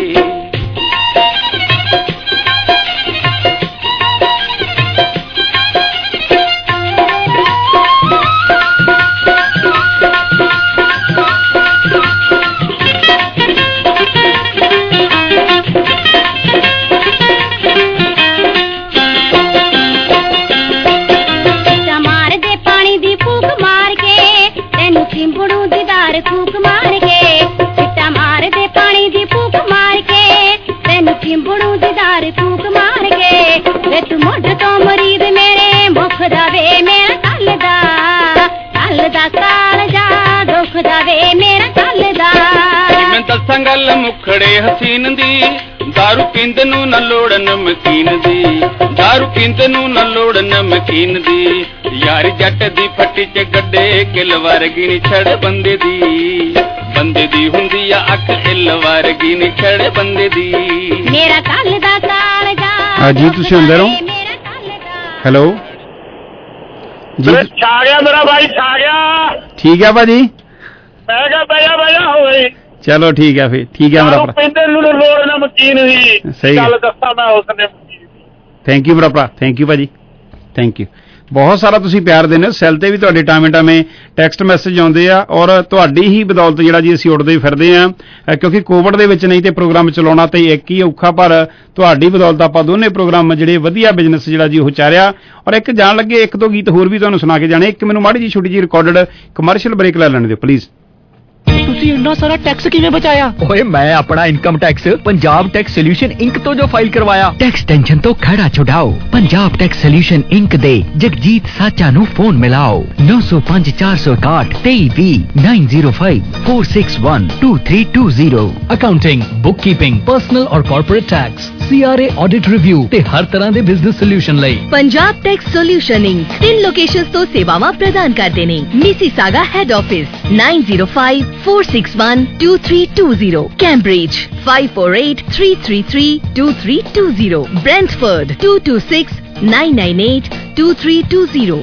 ਸਿੰਬੜੂ ਦੀਦਾਰ ਫੂਕ ਮਾਰ ਕੇ, ਸਿੱਟਾ ਮਾਰਦੇ ਪਾਣੀ ਦੀ ਫੂਕ ਮਾਰ ਕੇ, ਤੈਨੂੰ ਸਿੰਬੜੂ ਦੀਦਾਰ ਫੂਕ ਮਾਰ ਕੇ, ਵੇ ਤੂੰ ਮੁੱਢ ਤੋਂ ਮਰੀਦ ਮੇਰੇ ਮੁਖ ਦਾ ਵੇ ਮੇਰਾ ਕੱਲ ਦਾ, ਕੱਲ ਦਾ ਕਾਲਜਾ ਦੁੱਖ ਦਾ ਵੇ ਮੇਰਾ ਕੱਲ ਦਾ। ਮੈਂ ਦੱਸਾਂ ਗੱਲ ਮੁਖੜੇ ਹਸੀਨ ਦੀ, ਦਾਰੂ ਪੀਂਦ ਨੂੰ ਨਾ ਲੋੜ ਨਮਕੀਨ ਦੀ, ਦਾਰੂ ਪੀਂਦ ਨੂੰ ਨਾ ਲੋੜ ਨਮਕੀਨ ਦੀ, ਯਾਰ ਜੱਟ ਦੀ ਫੱਟੀ 'ਚ ਗੱਡੇ ਕਿਲ ਵਰਗੀ ਨਿਛੜ ਬੰਦੇ ਦੀ, ਬੰਦੇ ਦੀ ਹੁੰਦੀ ਆ ਅੱਖ ਇੱਲ ਵਰਗੀ ਨਿਛੜ ਬੰਦੇ ਦੀ। ਮੇਰਾ ਕੱਲ ਦਾ ਕਾਲਜਾ ਹਾਂ ਜੀ, ਤੁਸੀਂ ਅੰਦਰ ਹੋ? ਹੈਲੋ ਜੀ, ਛਾ ਗਿਆ ਮੇਰਾ ਭਾਈ, ਛਾ ਗਿਆ। ਠੀਕ ਹੈ ਭਾਜੀ, ਮੈਂ ਕਿਹਾ ਬਈਆ ਬਈਆ ਹੋ ਗਈ। ਚਲੋ ਠੀਕ ਹੈ ਫਿਰ, ਠੀਕ ਹੈ ਮੇਰਾ ਭਰਾ। ਪਿੰਦੇ ਨੂੰ ਲੋੜ ਨਾ ਮਕੀਨ ਦੀ, ਸਹੀ ਗੱਲ ਦੱਸਾਂ ਮੈਂ ਉਸਨੇ। ਥੈਂਕ ਯੂ ਮੇਰਾ ਭਰਾ, ਥੈਂਕ ਯੂ ਭਾਜੀ, ਥੈਂਕ ਯੂ। ਬਹੁਤ ਸਾਰਾ ਤੁਸੀਂ ਪਿਆਰ ਦਿੰਦੇ ਹੋ, ਸੈੱਲ ਤੇ ਵੀ ਤੁਹਾਡੇ ਟਾਵੇਂ ਟਾਵੇਂ ਟੈਕਸਟ ਮੈਸੇਜ ਆਉਂਦੇ ਆ, ਔਰ ਤੁਹਾਡੀ ਹੀ ਬਦੌਲਤ ਜਿਹੜਾ ਜੀ ਅਸੀਂ ਉੱਡਦੇ ਫਿਰਦੇ ਆ, ਕਿਉਂਕਿ ਕੋਵਿਡ ਦੇ ਵਿੱਚ ਨਹੀਂ ਤੇ ਪ੍ਰੋਗਰਾਮ ਚਲਾਉਣਾ ਤੇ ਇੱਕ ਹੀ ਔਖਾ, ਪਰ ਤੁਹਾਡੀ ਬਦੌਲਤ ਆਪਾਂ ਦੋਨੇ ਪ੍ਰੋਗਰਾਮ ਜਿਹੜੇ ਵਧੀਆ ਬਿਜ਼ਨਸ ਜਿਹੜਾ ਜੀ ਉਹ ਚਾਰਿਆ। ਔਰ ਇੱਕ ਜਾਣ ਲੱਗੇ ਇੱਕ ਦੋ ਗੀਤ ਹੋਰ ਵੀ ਤੁਹਾਨੂੰ ਸੁਣਾ ਕੇ ਜਾਣੇ। ਇੱਕ ਮੈਨੂੰ ਮਾੜੀ ਜੀ ਛੋਟੀ ਜੀ ਰਿਕਾਰਡਡ ਕਮਰਸ਼ੀਅਲ ਬ੍ਰੇਕ ਲੈ ਲੈਣ ਦਿਓ ਪਲੀਜ਼। ਤੁਸੀਂ ਇੰਨਾ ਸਾਰਾ ਟੈਕਸ ਕਿਵੇਂ ਬਚਾਇਆ? ਓਏ ਮੈਂ ਆਪਣਾ income tax Punjab Tax Solution Inc ਤੋਂ ਜੋ ਫਾਈਲ ਕਰਵਾਇਆ। ਟੈਕਸ ਟੈਨਸ਼ਨ ਤੋਂ ਖੜਾ ਛੁਡਾਓ। ਪੰਜਾਬ ਟੈਕਸ ਸੋਲਿਊਸ਼ਨ ਇੰਕ ਦੇ ਜਗਜੀਤ ਸਾਚਾ ਨੂੰ ਫੋਨ ਮਿਲਾਓ ਨੌ ਸੌ ਪੰਜ ਚਾਰ ਸੌ ਇਕਾਹਠ ਤੇਈ ਵੀਹ ਨੌ ਜ਼ੀਰੋ ਪੰਜ ਚਾਰ ਛੇ ਇੱਕ ਦੋ ਥ੍ਰੀ ਦੋ zero. Accounting, bookkeeping, personal ਔਰ corporate tax, C R A audit review ਤੇ ਹਰ ਤਰ੍ਹਾਂ ਦੇ ਬਿਜ਼ਨਸ ਸੋਲਿਊਸ਼ਨ ਲਈ ਪੰਜਾਬ ਟੈਕਸ ਸੋਲਿਊਸ਼ਨ ਇੰਕ ਤਿੰਨ ਲੋਕੇਸ਼ਨਸ ਤੋਂ ਸੇਵਾਵਾਂ ਪ੍ਰਦਾਨ ਕਰਦੇ ਨੇ। ਮਿਸੀਸਾਗਾ ਹੈਡ ਆਫਿਸ ਨੌ ਜ਼ੀਰੋ ਪੰਜ ਚਾਰ ਛੇ ਇੱਕ ਦੋ ਥ੍ਰੀ ਦੋ zero, Cambridge five four eight three three three two three two zero, Brentford two two six nine nine eight two three two zero।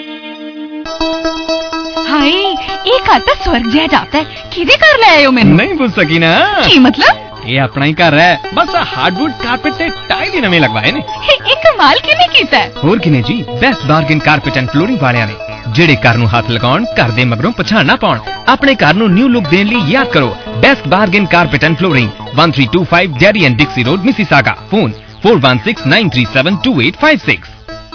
Hi एक घर तो स्वर्ग जिहा जाता है। किदे घर ले आए हो मैनू? नहीं बुझ सकी ना। की मतलब? ये अपना ही घर है, बस हार्डवुड कारपेट ते टाइल ही नवे लगवाए ने। ये कमाल किने कीता है? होर किने जी, Best Bargain Carpet and Flooring वालियां ने ਜਿਹੜੇ ਘਰ ਨੂੰ ਹੱਥ ਲਗਾਉਣ, ਘਰ ਦੇ ਮਗਰੋਂ ਪਛਾਣ ਨਾ ਪਾਉਣ। ਆਪਣੇ ਘਰ ਨੂੰ ਨਿਊ ਲੁੱਕ ਦੇਣ ਲਈ ਯਾਦ ਕਰੋ Best Bargain Carpet and Flooring one three two five Derry and Dixie Road, Mississauga। Phone four one six nine three seven two eight five six।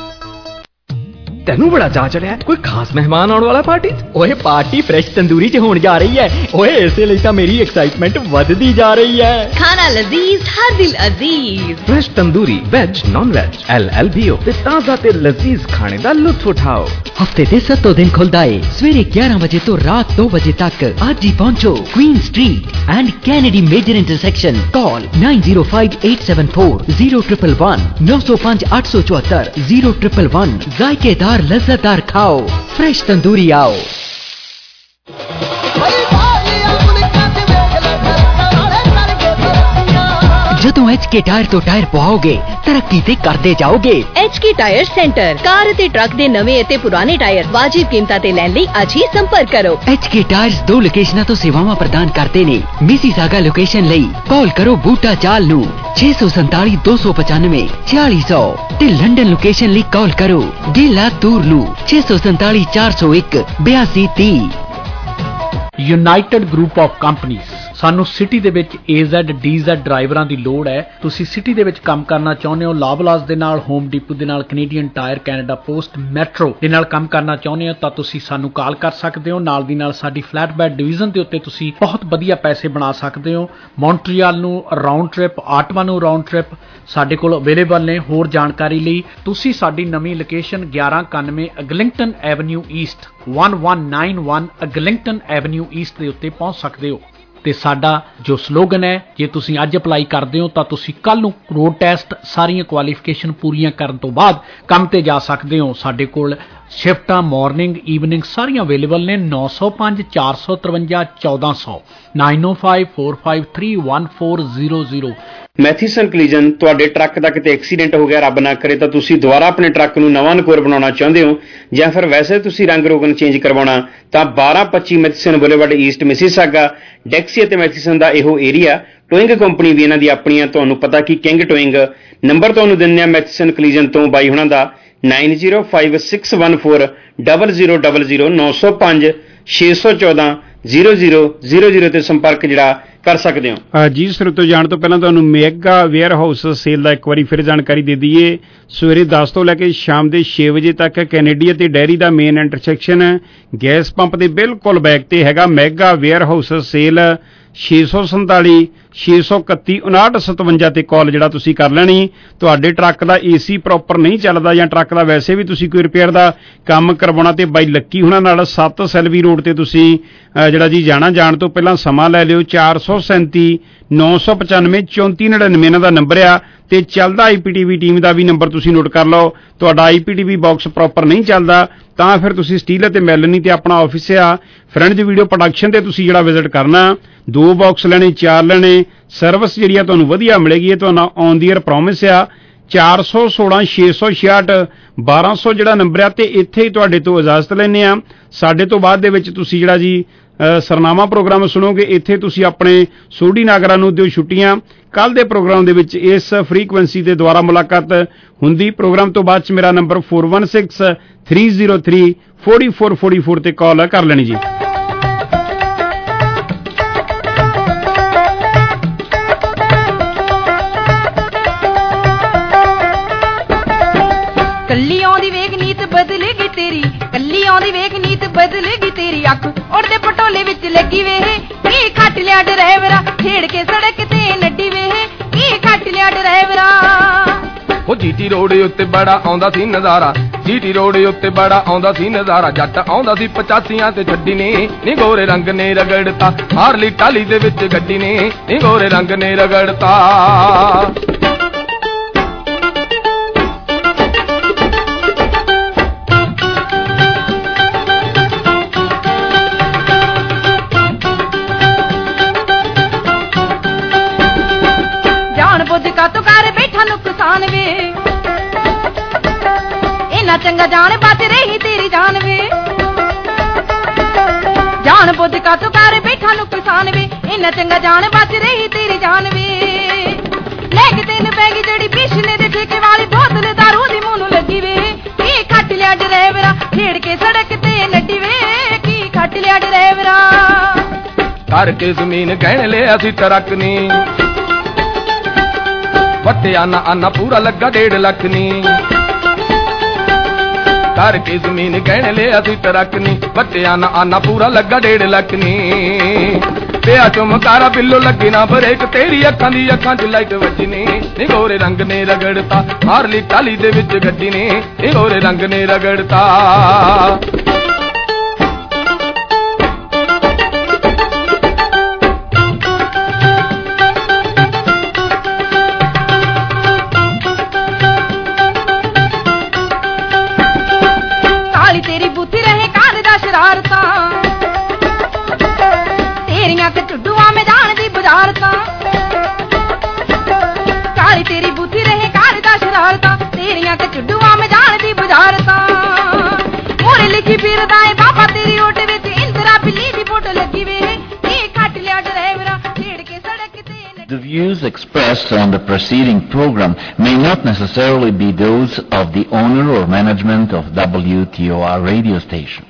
ਤੈਨੂੰ ਬੜਾ ਚਾਅ ਚੜਿਆ ਕੋਈ ਖਾਸ ਮਹਿਮਾਨ ਆਉਣ ਵਾਲਾ ਪਾਰਟੀ ਚ? ਓਏ ਪਾਰਟੀ ਫਰੈਸ਼ ਤੰਦੂਰੀ ਚ ਹੋਣ ਜਾ ਰਹੀ ਹੈ। ਓਏ ਇਸੇ ਲਈ ਤਾਂ ਮੇਰੀ ਐਕਸਾਈਟਮੈਂਟ ਵੱਧਦੀ ਜਾ ਰਹੀ ਹੈ। ਖਾਣਾ ਲਜ਼ੀਜ਼ ਹਰ ਦਿਲ ਅਜ਼ੀਜ਼। Fresh tandoori veg non veg L L B O ਤੇ ਤਾਜ਼ਾ ਤੇ ਲਜ਼ੀਜ਼ ਖਾਣੇ ਦਾ ਲੁਤਫ ਉਠਾਓ। ਹਫਤੇ ਦੇ ਸੱਤੋਂ ਦਿਨ ਖੁੱਲਦਾ ਏ ਸਵੇਰੇ ਗਿਆਰਾਂ ਵਜੇ ਤੋਂ ਰਾਤ ਦੋ ਵਜੇ ਤੱਕ। ਅੱਜ ਹੀ ਪਹੁੰਚੋ Queen Street and Kennedy major intersection. Call nine zero five eight seven four zero one one one ਨੌ ਜ਼ੀਰੋ ਪੰਜ ਅੱਠ ਸੌ ਚੁਹੱਤਰ zero one one one। ਜ਼ਾਇਕੇਦਾਰ लज्जतदार खाओ, फ्रेश तंदूरी आओ। ਜਦੋਂ ਐਚ ਕੇ ਟਾਇਰ ਤੋਂ ਟਾਇਰ ਪਵਾਓਗੇ ਤਰੱਕੀ ਤੇ ਕਰਦੇ ਜਾਓਗੇ। H K tyre centre car ਅਤੇ ਟਰੱਕ ਦੇ ਨਵੇਂ ਅਤੇ ਪੁਰਾਣੇ ਟਾਇਰ ਵਾਜਿਬ ਕੀਮਤਾਂ ਤੇ ਲੈਣ ਲਈ ਅੱਜ ਹੀ ਸੰਪਰਕ ਕਰੋ। ਐਚ ਕੇ ਟਾਇਰਸ ਦੋ ਲੋਕੇਸ਼ਨਾਂ ਤੋਂ ਸੇਵਾਵਾਂ ਪ੍ਰਦਾਨ ਕਰਦੇ ਨੇ। ਮਿਸੀਸਾਗਾ ਲੋਕੇਸ਼ਨ ਲਈ ਕਾਲ ਕਰੋ ਬੂਟਾ ਚਾਲ ਨੂੰ ਛੇ ਸੌ ਸੰਤਾਲੀ ਦੋ ਸੌ ਪਚਾਨਵੇਂ ਛਿਆਲੀ ਸੌ ਤੇ ਲੰਡਨ ਲੋਕੇਸ਼ਨ ਲਈ ਕਾਲ ਕਰੋ ਗੇਲਾ ਤੂਰ ਨੂੰ ਛੇ ਸੌ ਸੰਤਾਲੀ ਚਾਰ ਸੌ ਇੱਕ ਬਿਆਸੀ ਤੀਹ। ਯੂਨਾਈਟਿਡ ਗਰੁੱਪ ਆਫ ਕੰਪਨੀਜ਼ ਸਾਨੂੰ ਸਿਟੀ ਦੇ ਵਿੱਚ A Z D Z ਡਰਾਈਵਰਾਂ ਦੀ ਲੋੜ ਹੈ। ਤੁਸੀਂ ਸਿਟੀ ਦੇ ਵਿੱਚ ਕੰਮ ਕਰਨਾ ਚਾਹੁੰਦੇ ਹੋ, ਲਾਬਲਾਸ ਦੇ ਨਾਲ, ਹੋਮ ਡੀਪੂ ਦੇ ਨਾਲ, Canadian Tire, Canada Post, Metro ਦੇ ਨਾਲ ਕੰਮ ਕਰਨਾ ਚਾਹੁੰਦੇ ਹੋ ਤਾਂ ਤੁਸੀਂ ਸਾਨੂੰ ਕਾਲ ਕਰ ਸਕਦੇ ਹੋ। ਨਾਲ ਦੀ ਨਾਲ ਸਾਡੀ ਫਲੈਟ ਬੈਡ ਡਿਵੀਜ਼ਨ ਦੇ ਉੱਤੇ ਤੁਸੀਂ ਬਹੁਤ ਵਧੀਆ ਪੈਸੇ ਬਣਾ ਸਕਦੇ ਹੋ। ਮੌਂਟਰੀਅਲ ਨੂੰ ਰਾਉਂਡ ਟ੍ਰਿਪ, ਆਟਵਾ ਨੂੰ ਰਾਉਂਡ ਟ੍ਰਿਪ ਸਾਡੇ ਕੋਲ ਅਵੇਲੇਬਲ ਨੇ। ਹੋਰ ਜਾਣਕਾਰੀ ਲਈ ਤੁਸੀਂ ਸਾਡੀ ਨਵੀਂ ਲੋਕੇਸ਼ਨ ਗਿਆਰਾਂ ਇਕਾਨਵੇਂ Eglinton Avenue East one one nine one Eglinton Avenue East ਦੇ ਉੱਤੇ ਪਹੁੰਚ ਸਕਦੇ ਹੋ। ਤੇ ਸਾਡਾ ਜੋ ਸਲੋਗਨ ਹੈ, ਜੇ ਤੁਸੀਂ ਅੱਜ ਅਪਲਾਈ ਕਰਦੇ ਹੋ ਤਾਂ ਤੁਸੀਂ ਕੱਲ ਨੂੰ ਰੋਡ ਟੈਸਟ ਸਾਰੀਆਂ ਕੁਆਲੀਫਿਕੇਸ਼ਨ ਪੂਰੀਆਂ ਕਰਨ ਤੋਂ ਬਾਅਦ ਕੰਮ ਤੇ ਜਾ ਸਕਦੇ ਹੋ। ਸਾਡੇ ਕੋਲ ਸ਼ਿਫਟਾਂ ਮਾਰਨਿੰਗ ਈਵਨਿੰਗ ਸਾਰੀਆਂ ਅਵੇਲੇਬਲ ਨੇ। ਨੌ ਸੌ ਪੰਜ ਚਾਰ ਸੌ ਤਰਵੰਜਾ ਚੌਦਾਂ ਸੌ nine oh five four five three one four zero zero। ਮੈਥੀਸਨ ਕਲੀਜਨ ਤੁਹਾਡੇ ਟਰੱਕ ਦਾ ਕਿਤੇ ਐਕਸੀਡੈਂਟ ਹੋ ਗਿਆ, ਰੱਬ ਨਾ ਕਰੇ, ਤਾਂ ਤੁਸੀਂ ਦੁਬਾਰਾ ਆਪਣੇ ਟਰੱਕ ਨੂੰ ਨਵਾਂ ਨਕੋਰ ਬਣਾਉਣਾ ਚਾਹੁੰਦੇ ਹੋ ਜਾਂ ਫਿਰ ਵੈਸੇ ਤੁਸੀਂ ਰੰਗ ਰੋਗਨ ਚੇਂਜ ਕਰਵਾਉਣਾ ਤਾਂ ਬਾਰਾਂ ਪੱਚੀ Matheson Boulevard East Mississauga Dixie ਅਤੇ ਮੈਥੀਸਨ ਦਾ ਇਹੋ ਏਰੀਆ। ਟੋਇੰਗ ਕੰਪਨੀ ਵੀ ਇਹਨਾਂ ਦੀ ਆਪਣੀਆਂ ਤੁਹਾਨੂੰ ਪਤਾ ਕਿ ਕਿੰਗ ਟੋਇੰਗ। ਨੰਬਰ ਤੁਹਾਨੂੰ ਦਿੰਦੇ ਆ ਮੈਥੀਸਨ ਕਲੀਜਨ ਤੋਂ ਬਾਈ ਹੁਣਾਂ ਦਾ nine zero five six one four zero zero zero zero ਨੌ ਸੌ ਪੰਜ ਛੇ ਸੌ ਚੌਦਾਂ ਜ਼ੀਰੋ ਜ਼ੀਰੋ ਜ਼ੀਰੋ ਜ਼ੀਰੋ ਤੇ ਸੰਪਰਕ ਜਿਹੜਾ ਕਰ ਸਕਦੇ ਹੋ। ਜੀ ਸਰ, ਤੋਂ ਜਾਣ ਤੋਂ ਪਹਿਲਾਂ ਤੁਹਾਨੂੰ ਮੈਗਾ ਵੇਅਰ ਹਾਊਸ ਸੇਲ ਦਾ ਇੱਕ ਵਾਰੀ ਫਿਰ ਜਾਣਕਾਰੀ ਦੇ ਦਈਏ। ਸਵੇਰੇ ਦਸ ਤੋਂ ਲੈ ਕੇ ਸ਼ਾਮ ਦੇ ਛੇ ਵਜੇ ਤੱਕ ਕੈਨੇਡੀ ਅਤੇ ਡੈਰੀ ਦਾ ਮੇਨ ਇੰਟਰਸੈਕਸ਼ਨ ਗੈਸ ਪੰਪ ਦੇ ਬਿਲਕੁਲ ਬੈਕ ਤੇ ਹੈਗਾ ਮੈਗਾ ਵੇਅਰ ਹਾਊਸ ਸੇਲ। ਛੇ ਸੌ ਸੰਤਾਲੀ ਛੇ ਸੌ ਇਕੱਤੀ ਉਨਾਹਠ ਸਤਵੰਜਾ ਤੇ ਕਾਲ ਜਿਹੜਾ ਤੁਸੀਂ ਕਰ ਲੈਣੀ। ਤੁਹਾਡੇ ਟਰੱਕ ਦਾ ਏਸੀ ਪ੍ਰੋਪਰ ਨਹੀਂ ਚੱਲਦਾ ਜਾਂ ਟਰੱਕ ਦਾ ਵੈਸੇ ਵੀ ਤੁਸੀਂ ਕੋਈ ਰਿਪੇਅਰ ਦਾ ਕੰਮ ਕਰਵਾਉਣਾ ਤੇ ਬਾਈ ਲੱਕੀ ਹੁਣਾਂ ਨਾਲ ਸੱਤ ਸੈਲਵੀ ਰੋਡ ਤੇ ਤੁਸੀਂ ਜਿਹੜਾ ਜੀ ਜਾਣਾ। ਜਾਣ ਤੋਂ ਪਹਿਲਾਂ ਸਮਾਂ ਲੈ ਲਿਓ। ਚਾਰ ਸੌ ਸੈਂਤੀ ਨੌ ਸੌ ਪਚਾਨਵੇਂ ਚੌਂਤੀ ਨੜਿਨਵੇਂ ਇਹਨਾਂ ਦਾ ਨੰਬਰ ਆ ਤੇ ਚੱਲਦਾ I P T V team ਦਾ ਵੀ ਨੰਬਰ ਤੁਸੀਂ ਨੋਟ ਕਰ ਲਓ। ਤੁਹਾਡਾ I P T V box proper ਨਹੀਂ ਚੱਲਦਾ ਤਾਂ ਫਿਰ ਤੁਸੀਂ ਸਟੀਲ ਅਤੇ ਮੈਲਨੀ ਤੇ ਆਪਣਾ ਆਫਿਸ ਆ ਫਰੈਂਡਜ਼ ਵੀਡੀਓ ਪ੍ਰੋਡਕਸ਼ਨ ਤੇ ਤੁਸੀਂ ਜਿਹੜਾ ਵਿਜ਼ਿਟ ਕਰਨਾ। ਦੋ ਬਾਕਸ ਲੈਣੇ, ਚਾਰ ਲੈਣੇ, ਸਰਵਿਸ ਜਿਹੜੀ ਆ ਤੁਹਾਨੂੰ ਵਧੀਆ ਮਿਲੇਗੀ। ਇਹ ਤੁਹਾਨੂੰ ਔਨ ਦੀ ਏਅਰ ਪ੍ਰੋਮਿਸ ਆ। ਚਾਰ ਸੌ ਸੋਲਾਂ ਛੇ ਸੌ ਛਿਆਹਠ ਬਾਰਾਂ ਸੌ ਜਿਹੜਾ ਨੰਬਰ ਆ ਤੇ ਇੱਥੇ ਹੀ ਤੁਹਾਡੇ ਤੋਂ ਇਜਾਜ਼ਤ ਲੈਂਦੇ ਆ। ਸਾਡੇ ਤੋਂ ਬਾਅਦ ਦੇ ਵਿੱਚ ਤੁਸੀਂ ਜਿਹੜਾ ਜੀ ਸਰਨਾਮਾ ਪ੍ਰੋਗਰਾਮ ਸੁਣੋਗੇ। ਇੱਥੇ ਤੁਸੀਂ ਆਪਣੇ ਸੋਢੀ ਨਾਗਰਾ ਨੂੰ ਦਿਓ ਛੁੱਟੀਆਂ। ਕੱਲ ਦੇ ਪ੍ਰੋਗਰਾਮ ਦੇ ਵਿੱਚ ਇਸ ਫ੍ਰੀਕੁਐਂਸੀ ਦੇ ਦੁਆਰਾ ਮੁਲਾਕਾਤ ਹੁੰਦੀ। ਪ੍ਰੋਗਰਾਮ ਤੋਂ ਬਾਅਦ ਚ ਮੇਰਾ number four one six three zero three four four four four ਤੇ ਕਾਲ ਕਰ ਲੈਣੀ ਜੀ। ਕੱਲੀ ਆਉਂਦੀ ਵੇਖ ਨੀਤ ਬਦਲੇਗੀ ਤੇਰੀ, ਕੱਲੀ ਆਉਂਦੀ ਵੇਖ ਨੀਤ ਬਦਲੇਗੀ ਤੇਰੀ। ਅੱਖ ਉੜਦੇ ਪਟੋਲੇ ਵਿੱਚ ਲੱਗੀ ਵੇ लिया ड्राइवरा छेड़ के सड़क ते नड्डी वे की खट लिया ड्राइवरा ਉਹ ਜੀਟੀ ਰੋਡ ਉੱਤੇ ਬੜਾ ਆਉਂਦਾ ਸੀ ਨਜ਼ਾਰਾ ਜੀਟੀ ਰੋਡ ਉੱਤੇ ਬੜਾ ਆਉਂਦਾ ਸੀ ਨਜ਼ਾਰਾ ਜੱਟ ਆਉਂਦਾ ਸੀ ਪਚਾਸੀਆਂ ਤੇ ਛੱਡੀ ਨੇ ਨੀ ਗੋਰੇ ਰੰਗ ਨੇ ਰਗੜਤਾ ਹਾਰਲੀ ਟਾਲੀ ਦੇ ਵਿੱਚ ਗੱਡੀ ਨੇ ਨੀ ਗੋਰੇ ਰੰਗ ਨੇ ਰਗੜਤਾ ਜਾਣ ਬੁੱਝ ਕਾ ਤੂੰ ਕਰ ਬੈਠਾ ਨੁਕਸਾਨ ਵੇ इन्ना चंगा जान बच रही तेरी जान वे जान बुझ का तू कर बैठा नुकसान वे इन्ना चंगा जान बच रही तेरी जान वे लेके तेन पैगी जड़ी पिछले दे ठेके वाली बोतल दारू दी मुंह नूं लगी वे की खट लिया ड्राइवरा छेड़ के सड़क ते नड्डी वे की खट लिया ड्राइवरा करके जमीन गहण ले असी तरक नी वटे आना आना पूरा लगा डेढ़ लख नी करके जमीन गहण ले असी तरक नी बच्चे आना आना पूरा लगा डेढ़ लख नी पिया चुमकारा बिल्लो लगी ना बरेक तेरी अखां दी अखां च लाइट वजनी नी गोरे रंग ने रगड़ता हारली टाली दे विच गड्डी ने नी गोरे रंग ने रगड़ता तेरी बुद्धि रहे कार दा शरारता तेरियां के चुड्डुआ में जान दी बुझारता काली तेरी बुद्धि रहे कार दा शरारता तेरियां के चुड्डुआ में जान दी बुझारता मोरे लिखी फिरदा है बाबा तेरी ओट विच इंदिरा बिल्ली दी फोटो लगी वे की खट लिया ड्राइवरा छेड़ के सड़क ते The views expressed on the preceding program may not necessarily be those of the owner or management of W T O R radio station.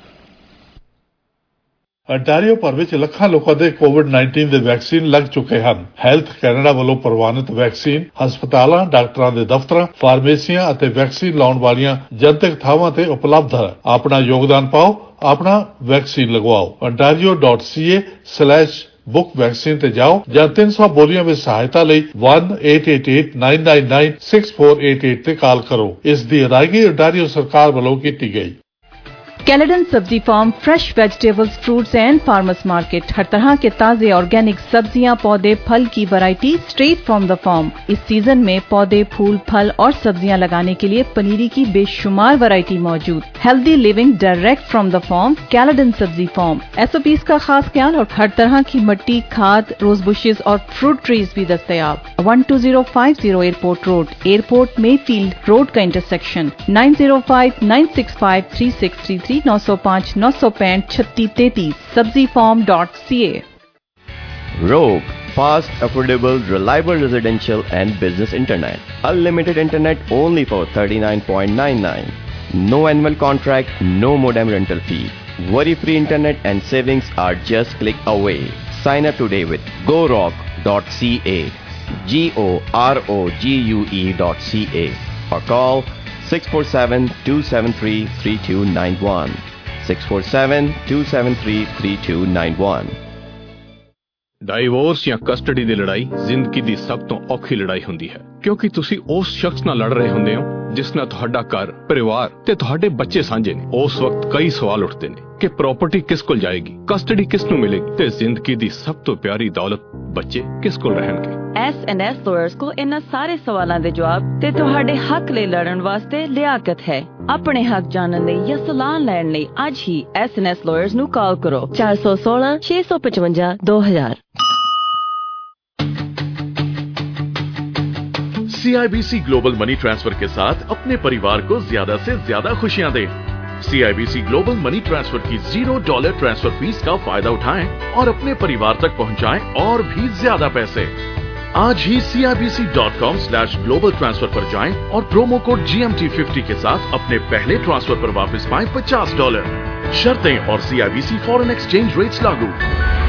Ontario ਭਰ ਵਿੱਚ ਲੱਖਾਂ ਲੋਕਾਂ ਦੇ ਕੋਵਿਡ ਨਾਈਨਟੀਨ ਦੇ ਵੈਕਸੀਨ ਲੱਗ ਚੁੱਕੇ ਹਨ। ਹੈਲਥ ਕੈਨੇਡਾ ਵੱਲੋਂ ਪ੍ਰਵਾਨਿਤ ਵੈਕਸੀਨ ਹਸਪਤਾਲਾਂ, ਡਾਕਟਰਾਂ ਦੇ ਦਫ਼ਤਰਾਂ, ਫਾਰਮੇਸੀਆਂ ਅਤੇ ਵੈਕਸੀਨ ਲਾਉਣ ਵਾਲੀਆਂ ਜਨਤਕ ਥਾਵਾਂ ਤੇ ਉਪਲਬਧ ਹੈ। ਆਪਣਾ ਯੋਗਦਾਨ ਪਾਓ, ਆਪਣਾ ਵੈਕਸੀਨ ਲਗਵਾਓ। ontario dot c a slash book vaccine ते जाओ ਜਾਂ तीन सौ ਬੋਲੀਆਂ ਵਿੱਚ ਸਹਾਇਤਾ ਲਈ one eight eight eight nine nine nine six four eight eight ਤੇ ਕਾਲ ਕਰੋ। ਇਸ ਦੀ ਅਦਾਇਗੀ ontario ਸਰਕਾਰ ਵੱਲੋਂ ਕੀਤੀ ਗਈ। कैलेडन सब्जी farm, fresh vegetables, fruits and farmers market. हर तरह के ताजे ऑर्गेनिक सब्जियां, पौधे, फल की variety straight from the farm. इस सीजन में पौधे, फूल, फल और सब्जियां लगाने के लिए पनीरी की बेशुमार वैरायटी मौजूद। Healthy living direct from the farm, Caledon सब्जी फार्म। एसओपीज का खास ख्याल और हर तरह की मिट्टी, खाद, रोज बुशेज और फ्रूट ट्रीज भी दस्तयाब। One two zero five zero Airport Road, Airport Mayfield Road का intersection. Nine zero five nine six five three six three three नौ सौ पाँच नौ सौ पैंठ छत्तीस तैतीस सब्जी farm dot C A. Rogue, fast, affordable, reliable residential and business internet. Unlimited internet only for thirty-nine ninety-nine. No annual contract, no modem rental fee. Worry-free internet and savings are just click away. Sign up today with go rock dot c a, G O R O G U E dot C A, or call six four seven two seven three three two nine one, six four seven two seven three three two nine one. Divorce ਜਾਂ custody ਦੀ ਲੜਾਈ ਜ਼ਿੰਦਗੀ ਦੀ ਸਭ ਤੋਂ ਔਖੀ ਲੜਾਈ ਹੁੰਦੀ ਹੈ, ਕਿਉਂਕਿ ਤੁਸੀਂ ਉਸ ਸ਼ਖਸ ਨਾਲ ਲੜ ਰਹੇ ਹੁੰਦੇ ਹੋ ਜਿਸ ਨਾਲ ਤੁਹਾਡਾ ਘਰ, ਪਰਿਵਾਰ ਤੇ ਤੁਹਾਡੇ ਬੱਚੇ ਸਾਂਝੇ ਨੇ। ਉਸ ਵਕਤ ਕਈ ਸਵਾਲ ਉੱਠਦੇ ਨੇ ਕਿ ਪ੍ਰਾਪਰਟੀ ਕਿਸ ਕੋਲ ਜਾਏਗੀ, ਕਸਟਡੀ ਕਿਸ ਨੂੰ ਮਿਲੇਗੀ ਤੇ ਜ਼ਿੰਦਗੀ ਦੀ ਸਭ ਤੋਂ ਪਿਆਰੀ ਦੌਲਤ ਬੱਚੇ ਕਿਸ ਕੋਲ ਰਹਿਣਗੇ। ਐਸ ਐਂਡ ਐਸ ਲਾਇਰਸ ਕੋ ਇਹਨਾਂ ਸਾਰੇ ਸਵਾਲਾਂ ਦੇ ਜਵਾਬ ਤੇ ਤੁਹਾਡੇ ਹੱਕ ਲਈ ਲੜਨ ਵਾਸਤੇ ਲਿਆਕਤ ਹੈ। ਆਪਣੇ ਹੱਕ ਜਾਣਨ ਲਈ ਜਾਂ ਸਲਾਹ ਲੈਣ ਲਈ ਅੱਜ ਹੀ ਐਸ ਐਂਡ ਐਸ ਲਾਇਰਸ ਨੂੰ ਕਾਲ ਕਰੋ ਚਾਰ ਸੌ ਸੋਲਾਂ ਛੇ ਸੌ ਪਚਵੰਜਾ ਦੋ ਹਜ਼ਾਰ। C I B C global money transfer के साथ अपने परिवार को ज्यादा से ज्यादा खुशियां दें। C I B C global money transfer की जीरो डॉलर ट्रांसफर फीस का फायदा उठाएं और अपने परिवार तक पहुंचाएं और भी ज्यादा पैसे। आज ही C I B C dot com slash global transfer पर जाएं और promo code G M T fifty के साथ अपने पहले ट्रांसफर पर वापस पाएं पचास डॉलर। शर्तें और C I B C foreign exchange rates लागू।